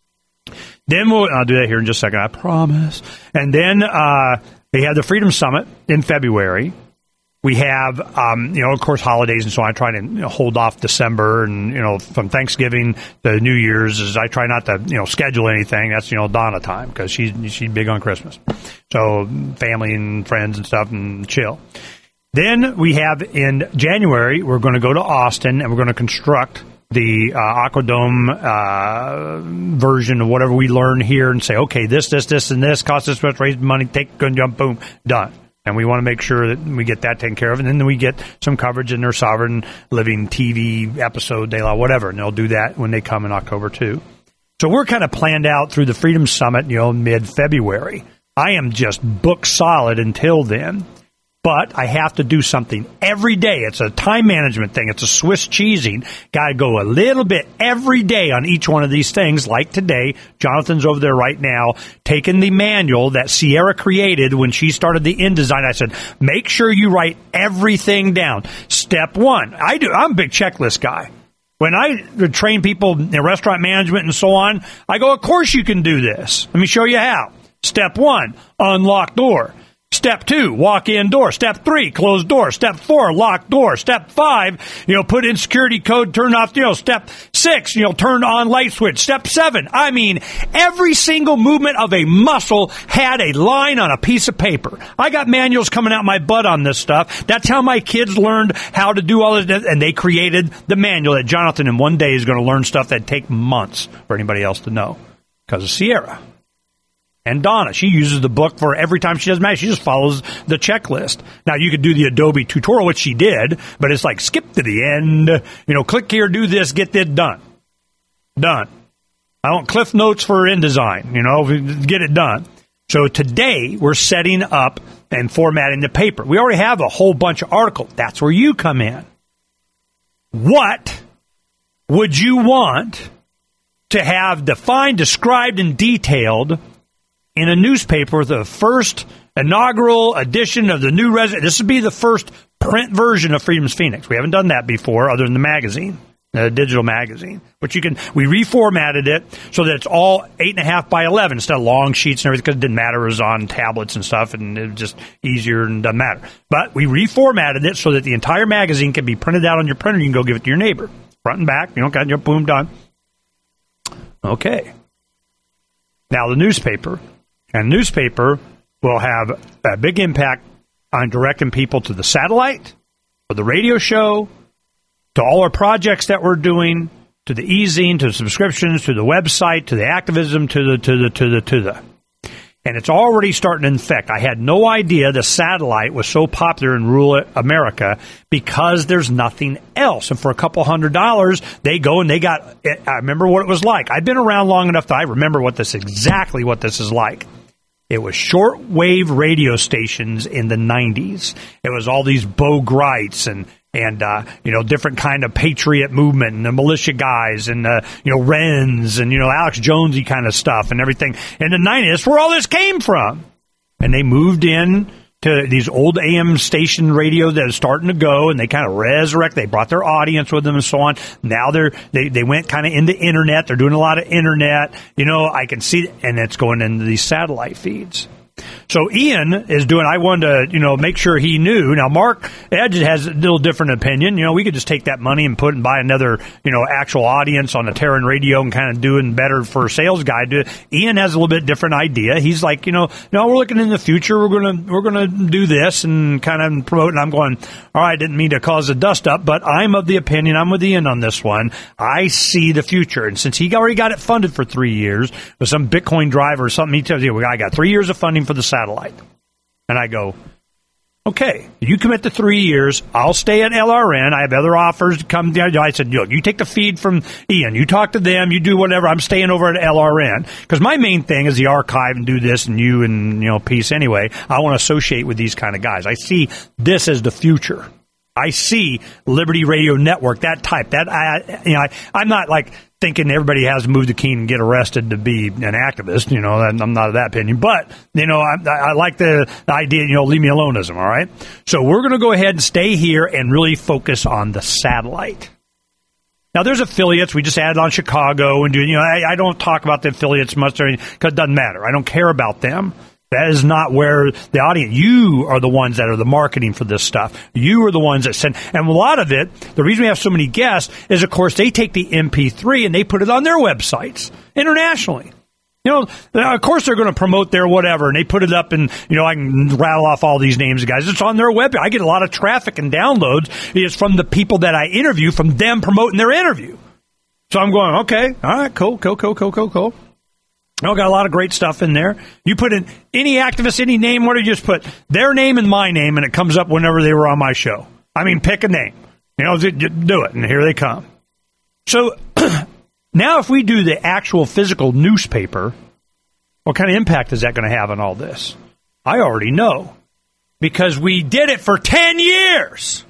Then we'll, I'll do that here in just a second, I promise. And then uh, they have the Freedom Summit in February. We have, um, you know, of course, holidays and so on. I try to you know, hold off December and, you know, from Thanksgiving to New Year's is I try not to, you know, schedule anything. That's, you know, Donna time because she's, she's big on Christmas. So family and friends and stuff and chill. Then we have in January, we're going to go to Austin and we're going to construct the uh, Aquadome uh, version of whatever we learn here and say, okay, this, this, this, and this costs this much, raise money, take, gun, jump, boom, done. And we want to make sure that we get that taken care of. And then we get some coverage in their Sovereign Living T V episode, De La, whatever. And they'll do that when they come in October, too. So we're kind of planned out through the Freedom Summit, you know, mid-February. I am just book solid until then. But I have to do something every day. It's a time management thing. It's a Swiss cheesing. Got to go a little bit every day on each one of these things. Like today, Jonathan's over there right now taking the manual that Sierra created when she started the InDesign. I said, make sure you write everything down. Step one. I do. I'm a big checklist guy. When I train people in restaurant management and so on, I go, of course you can do this. Let me show you how. Step one, unlock door. Step two, walk in door. Step three, close door. Step four, lock door. Step five, you know, put in security code, turn off, you know, step six, you know, turn on light switch. Step seven, I mean, every single movement of a muscle had a line on a piece of paper. I got manuals coming out my butt on this stuff. That's how my kids learned how to do all this, and they created the manual that Jonathan in one day is going to learn stuff that'd take months for anybody else to know because of Sierra. And Donna, she uses the book for every time she does math. She just follows the checklist. Now, you could do the Adobe tutorial, which she did, but it's like skip to the end. You know, click here, do this, get this done. Done. I want Cliff Notes for InDesign, you know, get it done. So today we're setting up and formatting the paper. We already have a whole bunch of articles. That's where you come in. What would you want to have defined, described, and detailed in a newspaper, the first inaugural edition of the new resident? This would be the first print version of Freedom's Phoenix. We haven't done that before, other than the magazine, the digital magazine. Which you can, we reformatted it so that it's all eight and a half by eleven instead of long sheets and everything, because it didn't matter. It was on tablets and stuff, and it was just easier and doesn't matter. But we reformatted it so that the entire magazine can be printed out on your printer. You can go give it to your neighbor, front and back. You know, got your boom done. Okay. Now the newspaper, and newspaper will have a big impact on directing people to the satellite, or the radio show, to all our projects that we're doing, to the e-zine, to the subscriptions, to the website, to the activism, to the, to the, to the, to the. And it's already starting to infect. I had no idea the satellite was so popular in rural America because there's nothing else. And for a couple hundred dollars, they go and they got, I remember what it was like. I've been around long enough that I remember what this, exactly what this is like. It was shortwave radio stations in the nineties. It was all these Bo Grites and and uh, you know, different kind of patriot movement and the militia guys and uh, you know, Wrens and you know, Alex Jonesy kind of stuff and everything in the nineties. That's where all this came from. And they moved in to these old A M station radio that is starting to go, and they kind of resurrect. They brought their audience with them and so on. Now they're they they went kind of into internet. They're doing a lot of internet. You know, I can see, and it's going into these satellite feeds. So Ian is doing, I wanted to, you know, make sure he knew. Now, Mark Edge has a little different opinion. You know, we could just take that money and put it and buy another, you know, actual audience on the Terran radio and kind of doing better for a sales guy. Ian has a little bit different idea. He's like, you know, no, we're looking in the future. We're going to, we're going to do this and kind of promote. And I'm going, all right, I didn't mean to cause a dust up, but I'm of the opinion, I'm with Ian on this one. I see the future. And since he already got it funded for three years with some Bitcoin driver or something, he tells you, I got three years of funding for the satellite. And I go, okay, you commit to three years. I'll stay at L R N. I have other offers to come. I said, look, you take the feed from Ian. You talk to them. You do whatever. I'm staying over at L R N. Because my main thing is the archive and do this and you and, you know, peace anyway. I want to associate with these kind of guys. I see this as the future. I see Liberty Radio Network, that type. That I, you know, I, I'm not like thinking everybody has to move the key and get arrested to be an activist. You know, I'm not of that opinion. But, you know, I, I like the idea, you know, leave me aloneism, all right? So we're going to go ahead and stay here and really focus on the satellite. Now, there's affiliates. We just added on Chicago. And, do you know, I, I don't talk about the affiliates much because it doesn't matter. I don't care about them. That is not where the audience, you are the ones that are the marketing for this stuff. You are the ones that send, and a lot of it, the reason we have so many guests is, of course, they take the M P three and they put it on their websites internationally. You know, of course they're going to promote their whatever, and they put it up, and, you know, I can rattle off all these names of guys. It's on their website. I get a lot of traffic and downloads. It's from the people that I interview, from them promoting their interview. So I'm going, okay, all right, cool, cool, cool, cool, cool, cool. Oh, got a lot of great stuff in there. You put in any activist, any name, what do you just put? Their name and my name, and it comes up whenever they were on my show. I mean, pick a name. You know, do it, and here they come. So now if we do the actual physical newspaper, what kind of impact is that going to have on all this? I already know, because we did it for ten years.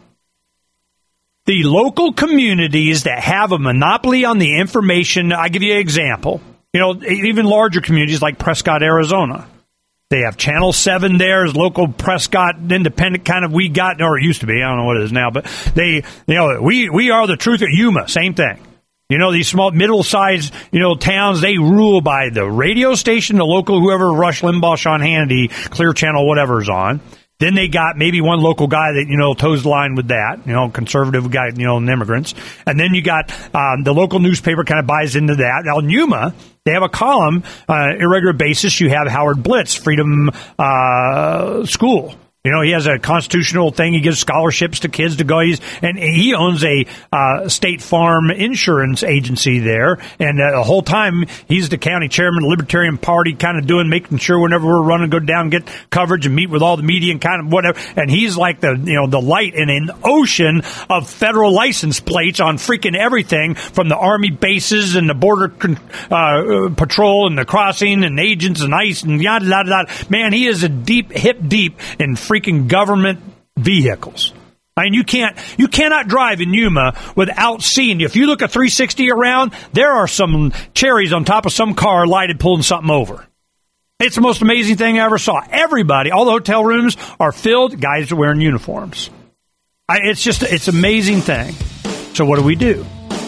The local communities that have a monopoly on the information, I'll give you an example. You know, even larger communities like Prescott, Arizona. They have Channel seven there, is local Prescott independent kind of we got, or it used to be, I don't know what it is now, but they, you know, we, we are the truth at Yuma, same thing. You know, these small, middle-sized, you know, towns, they rule by the radio station, the local, whoever, Rush Limbaugh, Sean Hannity, Clear Channel, whatever's on. Then they got maybe one local guy that, you know, toes the line with that, you know, conservative guy, you know, and immigrants. And then you got um, the local newspaper kind of buys into that. Now, in Yuma, they have a column, uh, irregular basis. You have Howard Blitz, Freedom uh, School. You know, he has a constitutional thing. He gives scholarships to kids to go. He's, and he owns a uh, State Farm insurance agency there. And uh, the whole time, he's the county chairman of the Libertarian Party, kind of doing, making sure whenever we're running, go down and get coverage and meet with all the media and kind of whatever. And he's like the, you know, the light in an ocean of federal license plates on freaking everything, from the Army bases and the Border uh, Patrol and the crossing and agents and ICE and yada, yada, yada. Man, he is a deep, hip deep in freaking government vehicles. I mean, you can't, you cannot drive in Yuma without seeing. If you look at three sixty around, there are some cherries on top of some car lighted pulling something over. It's the most amazing thing I ever saw. Everybody, all the hotel rooms are filled. Guys are wearing uniforms. I, it's just, it's an amazing thing. So what do we do?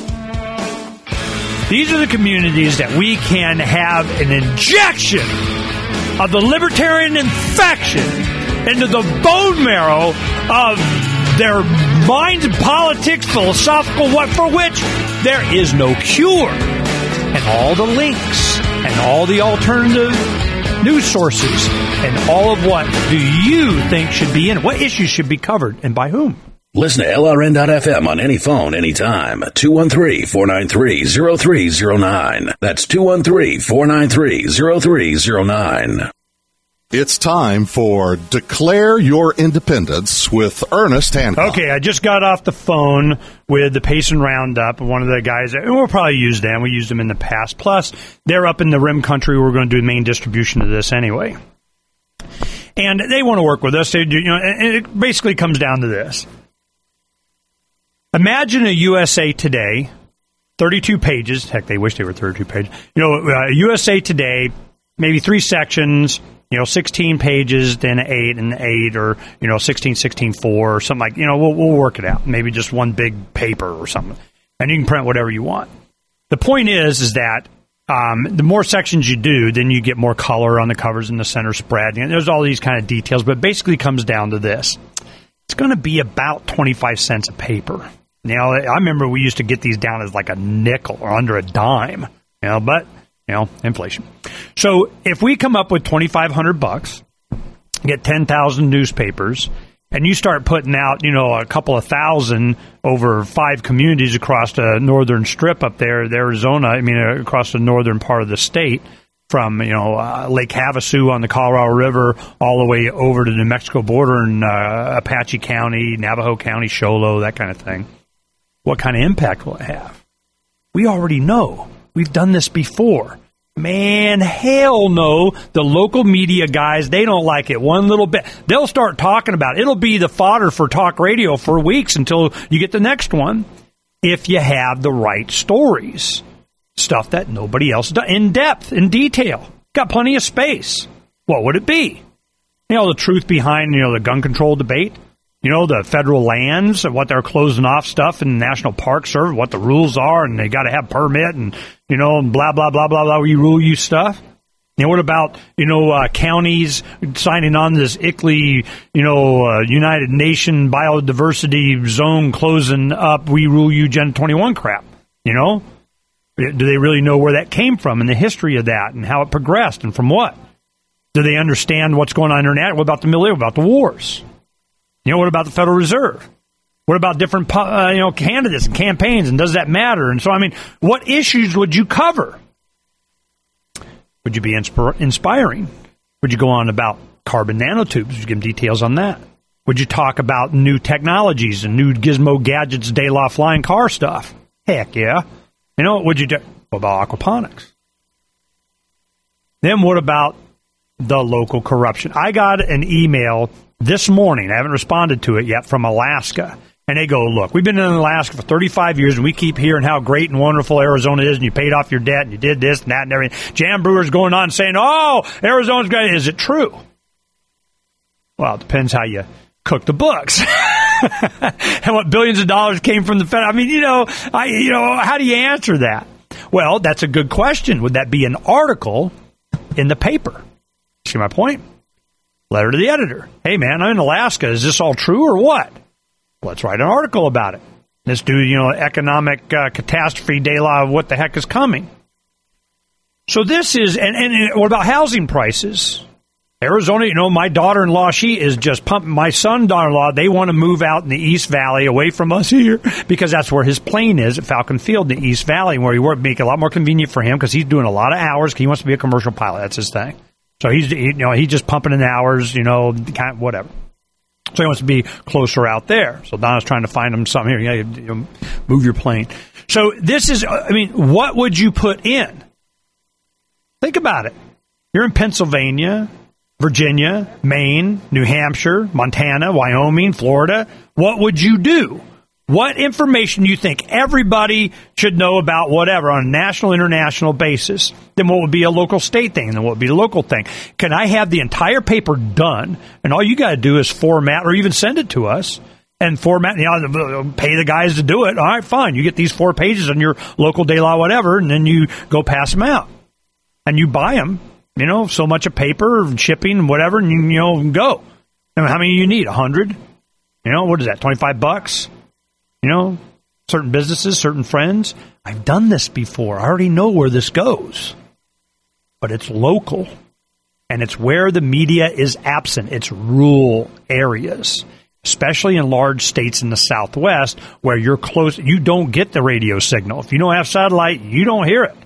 These are the communities that we can have an injection of the libertarian infection into the bone marrow of their minds and politics, philosophical, what for which there is no cure. And all the links and all the alternative news sources and all of what do you think should be in it? What issues should be covered and by whom? Listen to L R N dot F M on any phone, anytime. two one three, four nine three, zero three zero nine. That's two one three, four nine three, zero three zero nine. It's time for Declare Your Independence with Ernest Hancock. Okay, I just got off the phone with the Payson Roundup, one of the guys, and we'll probably use them. We used them in the past. Plus, they're up in the Rim Country. We're going to do the main distribution of this anyway. And they want to work with us. They do, you know, and it basically comes down to this. Imagine a U S A Today, thirty-two pages. Heck, they wish they were thirty-two pages. You know, uh, U S A Today, maybe three sections. You know, sixteen pages, then eight and eight, or, you know, sixteen, sixteen, four, or something like, you know, we'll, we'll work it out. Maybe just one big paper or something. And you can print whatever you want. The point is, is that um, the more sections you do, then you get more color on the covers and the center spread. And there's all these kind of details, but it basically comes down to this. It's going to be about twenty-five cents a paper. You know, I remember we used to get these down as like a nickel or under a dime, you know, but... You know, inflation. So if we come up with twenty-five hundred bucks, get ten thousand newspapers, and you start putting out, you know, a couple of thousand over five communities across the northern strip up there, the Arizona, I mean, across the northern part of the state, from, you know, uh, Lake Havasu on the Colorado River all the way over to the New Mexico border in uh, Apache County, Navajo County, Show Low, that kind of thing. What kind of impact will it have? We already know. We've done this before. Man, hell no. The local media guys, they don't like it one little bit. They'll start talking about it. It'll be the fodder for talk radio for weeks until you get the next one. If you have the right stories. Stuff that nobody else does. In depth, in detail. Got plenty of space. What would it be? You know, the truth behind, you know, the gun control debate. You know, the federal lands, what they're closing off stuff in the National Park Service, what the rules are, and they got to have permit, and, you know, blah, blah, blah, blah, blah, we rule you stuff. You know, what about, you know, uh, counties signing on this I C L E, you know, uh, United Nation Biodiversity Zone closing up, we rule you Gen twenty-one crap, you know? Do they really know where that came from and the history of that and how it progressed and from what? Do they understand what's going on internationally? What about the military? What about the wars? You know, what about the Federal Reserve? What about different, uh, you know, candidates and campaigns, and does that matter? And so, I mean, what issues would you cover? Would you be insp- inspiring? Would you go on about carbon nanotubes? Would you give them details on that? Would you talk about new technologies and new gizmo gadgets, de la flying car stuff? Heck yeah. You know, would you do? What about aquaponics? Then what about the local corruption? I got an email this morning, I haven't responded to it yet, from Alaska. And they go, look, we've been in Alaska for thirty-five years, and we keep hearing how great and wonderful Arizona is, and you paid off your debt, and you did this and that and everything. Jan Brewer's going on saying, oh, Arizona's great. Is it true? Well, it depends how you cook the books. And what billions of dollars came from the Fed. I mean, you know, I, you know, how do you answer that? Well, that's a good question. Would that be an article in the paper? See my point? Letter to the editor. Hey, man, I'm in Alaska. Is this all true or what? Let's write an article about it. Let's do, you know, economic uh, catastrophe de la what the heck is coming. So this is, and, and, and what about housing prices? Arizona, you know, my daughter-in-law, she is just pumping. My son, daughter-in-law, they want to move out in the East Valley away from us here because that's where his plane is at Falcon Field, in the East Valley, where he work make it a lot more convenient for him because he's doing a lot of hours. He wants to be a commercial pilot. That's his thing. So he's, he, you know, he's just pumping in the hours, you know, kind of whatever. So he wants to be closer out there. So Donna's trying to find him something here. Yeah, you know, move your plane. So this is, I mean, what would you put in? Think about it. You're in Pennsylvania, Virginia, Maine, New Hampshire, Montana, Wyoming, Florida. What would you do? What information do you think everybody should know about whatever on a national, international basis? Then what would be a local state thing? And then what would be a local thing? Can I have the entire paper done, and all you got to do is format or even send it to us and format, you know, pay the guys to do it. All right, fine. You get these four pages on your local de la whatever, and then you go pass them out. And you buy them. You know, so much of paper and shipping and whatever, and you, you know, go. I mean, how many you need? A hundred? You know, what is that? Twenty-five bucks? You know, certain businesses, certain friends. I've done this before. I already know where this goes. But it's local, and it's where the media is absent. It's rural areas, especially in large states in the Southwest where you're close. You don't get the radio signal. If you don't have satellite, you don't hear it.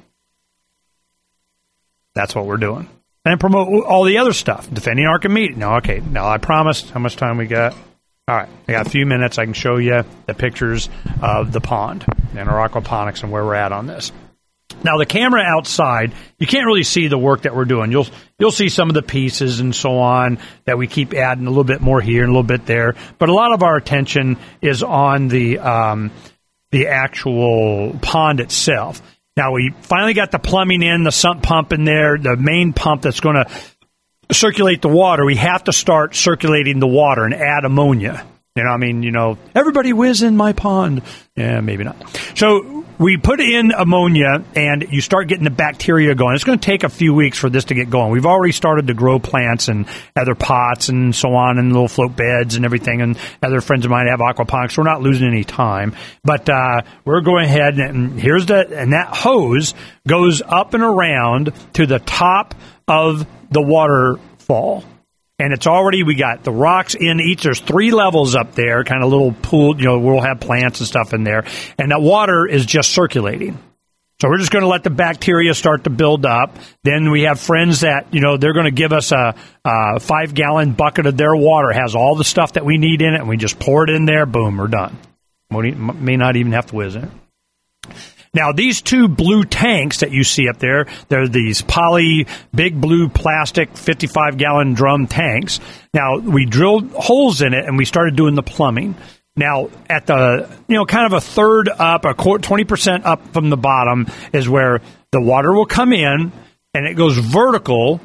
That's what we're doing. And promote all the other stuff. Defending Archimedes. No, okay. No, I promised. How much time we got? All right. I got a few minutes. I can show you the pictures of the pond and our aquaponics and where we're at on this. Now, the camera outside, you can't really see the work that we're doing. You'll you'll see some of the pieces and so on that we keep adding a little bit more here and a little bit there. But a lot of our attention is on the um, the actual pond itself. Now, we finally got the plumbing in, the sump pump in there, the main pump that's going to circulate the water. We have to start circulating the water and add ammonia. You know, I mean, you know, everybody whiz in my pond. Yeah, maybe not. So we put in ammonia, and you start getting the bacteria going. It's going to take a few weeks for this to get going. We've already started to grow plants and other pots and so on, and little float beds and everything, and other friends of mine have aquaponics, so we're not losing any time. But uh, we're going ahead, and here's the, and that hose goes up and around to the top of the waterfall. And it's already, we got the rocks in each, there's three levels up there, kind of little pool, you know, we'll have plants and stuff in there. And that water is just circulating. So we're just going to let the bacteria start to build up. Then we have friends that, you know, they're going to give us a, a five gallon bucket of their water, has all the stuff that we need in it, and we just pour it in there, boom, we're done. We may not even have to whiz it. Now, these two blue tanks that you see up there, they're these poly, big blue plastic fifty-five gallon drum tanks. Now, we drilled holes in it, and we started doing the plumbing. Now, at the, you know, kind of a third up, a twenty percent up from the bottom is where the water will come in, and it goes vertical.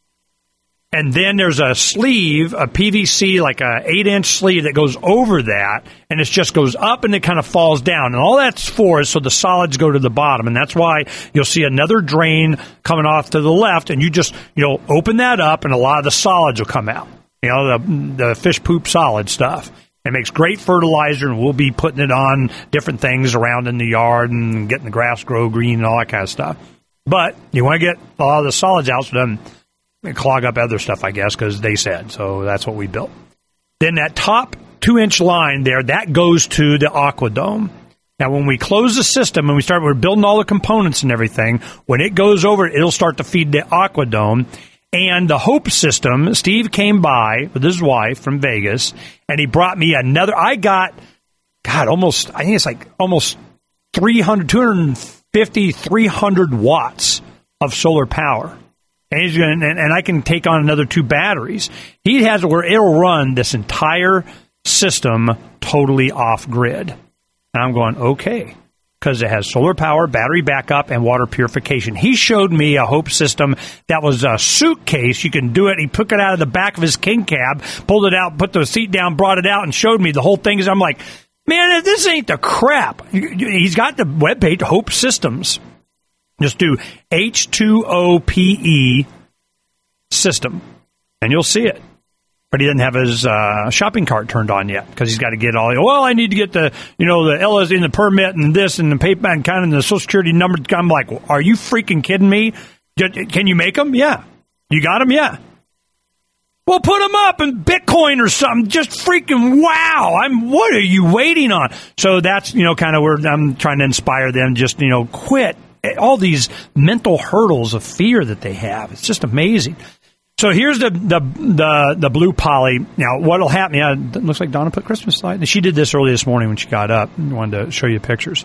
And then there's a sleeve, a P V C, like a eight inch sleeve that goes over that, and it just goes up and it kind of falls down. And all that's for is so the solids go to the bottom. And that's why you'll see another drain coming off to the left, and you just, you know, open that up, and a lot of the solids will come out. You know, the, the fish poop solid stuff. It makes great fertilizer, and we'll be putting it on different things around in the yard and getting the grass grow green and all that kind of stuff. But you want to get a lot of the solids out so it doesn't clog up other stuff, I guess, because they said. So that's what we built. Then that top two-inch line there, that goes to the Aquadome. Now, when we close the system and we start, we're building all the components and everything, when it goes over, it'll start to feed the Aquadome. And the Hope system, Steve came by with his wife from Vegas, and he brought me another. I got, God, almost, I think it's like almost three hundred, two fifty, three hundred watts of solar power. And, he's gonna, and, and I can take on another two batteries. He has it where it'll run this entire system totally off grid. And I'm going, okay, because it has solar power, battery backup, and water purification. He showed me a Hope system that was a suitcase. You can do it. He took it out of the back of his King Cab, pulled it out, put the seat down, brought it out, and showed me the whole thing. I'm like, man, this ain't the crap. He's got the webpage, Hope Systems. Just do H two O P E system, and you'll see it. But he doesn't have his uh, shopping cart turned on yet because he's got to get all. Well, I need to get the, you know, the L S D and the permit and this and the paper and kind of the Social Security number. I'm like, are you freaking kidding me? Can you make them? Yeah. You got them? Yeah. Well, put them up in Bitcoin or something. Just freaking wow. I'm, what are you waiting on? So that's, you know, kind of where I'm trying to inspire them. Just, you know, quit all these mental hurdles of fear that they have. It's just amazing. So here's the the the, the blue poly. Now, what'll happen? Yeah, it looks like Donna put Christmas slide. She did this early this morning when she got up. I wanted to show you pictures.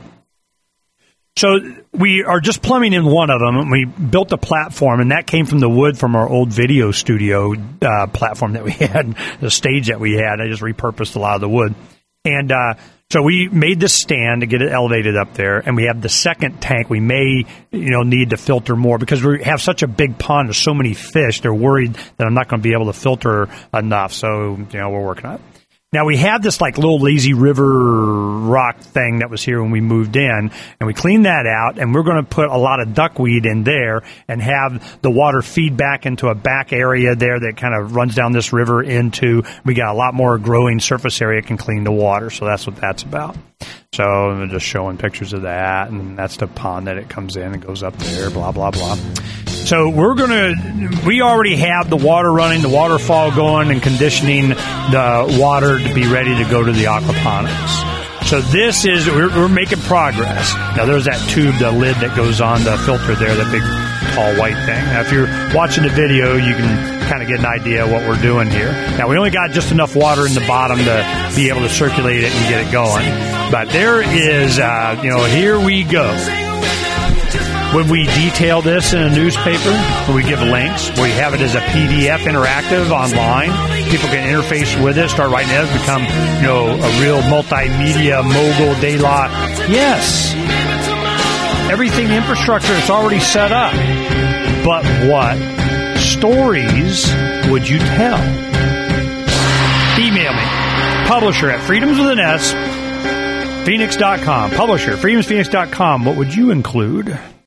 So we are just plumbing in one of them, and we built a platform, and that came from the wood from our old video studio uh, platform that we had, the stage that we had. I just repurposed a lot of the wood. And uh, so we made this stand to get it elevated up there, and we have the second tank. We may, you know, need to filter more because we have such a big pond. There's so many fish. They're worried that I'm not going to be able to filter enough. So, you know, we're working on it. Now, we have this, like, little lazy river rock thing that was here when we moved in, and we cleaned that out, and we're going to put a lot of duckweed in there and have the water feed back into a back area there that kind of runs down this river into, we got a lot more growing surface area can clean the water, so that's what that's about. So I'm just showing pictures of that, and that's the pond that it comes in and goes up there, blah, blah, blah. So we're going to, we already have the water running, the waterfall going, and conditioning the water to be ready to go to the aquaponics. So this is, we're, we're making progress. Now there's that tube, the lid that goes on the filter there, the big tall white thing. Now if you're watching the video, you can kind of get an idea of what we're doing here. Now we only got just enough water in the bottom to be able to circulate it and get it going. But there is, uh, you know, here we go. Would we detail this in a newspaper? Would we give links? Would we have it as a P D F interactive online? People can interface with it, start writing it, become, you know, a real multimedia mogul de la. Yes. Everything infrastructure is already set up. But what stories would you tell? Email me. Publisher at freedoms with an S, phoenix dot com. Publisher, freedoms phoenix dot com. What would you include?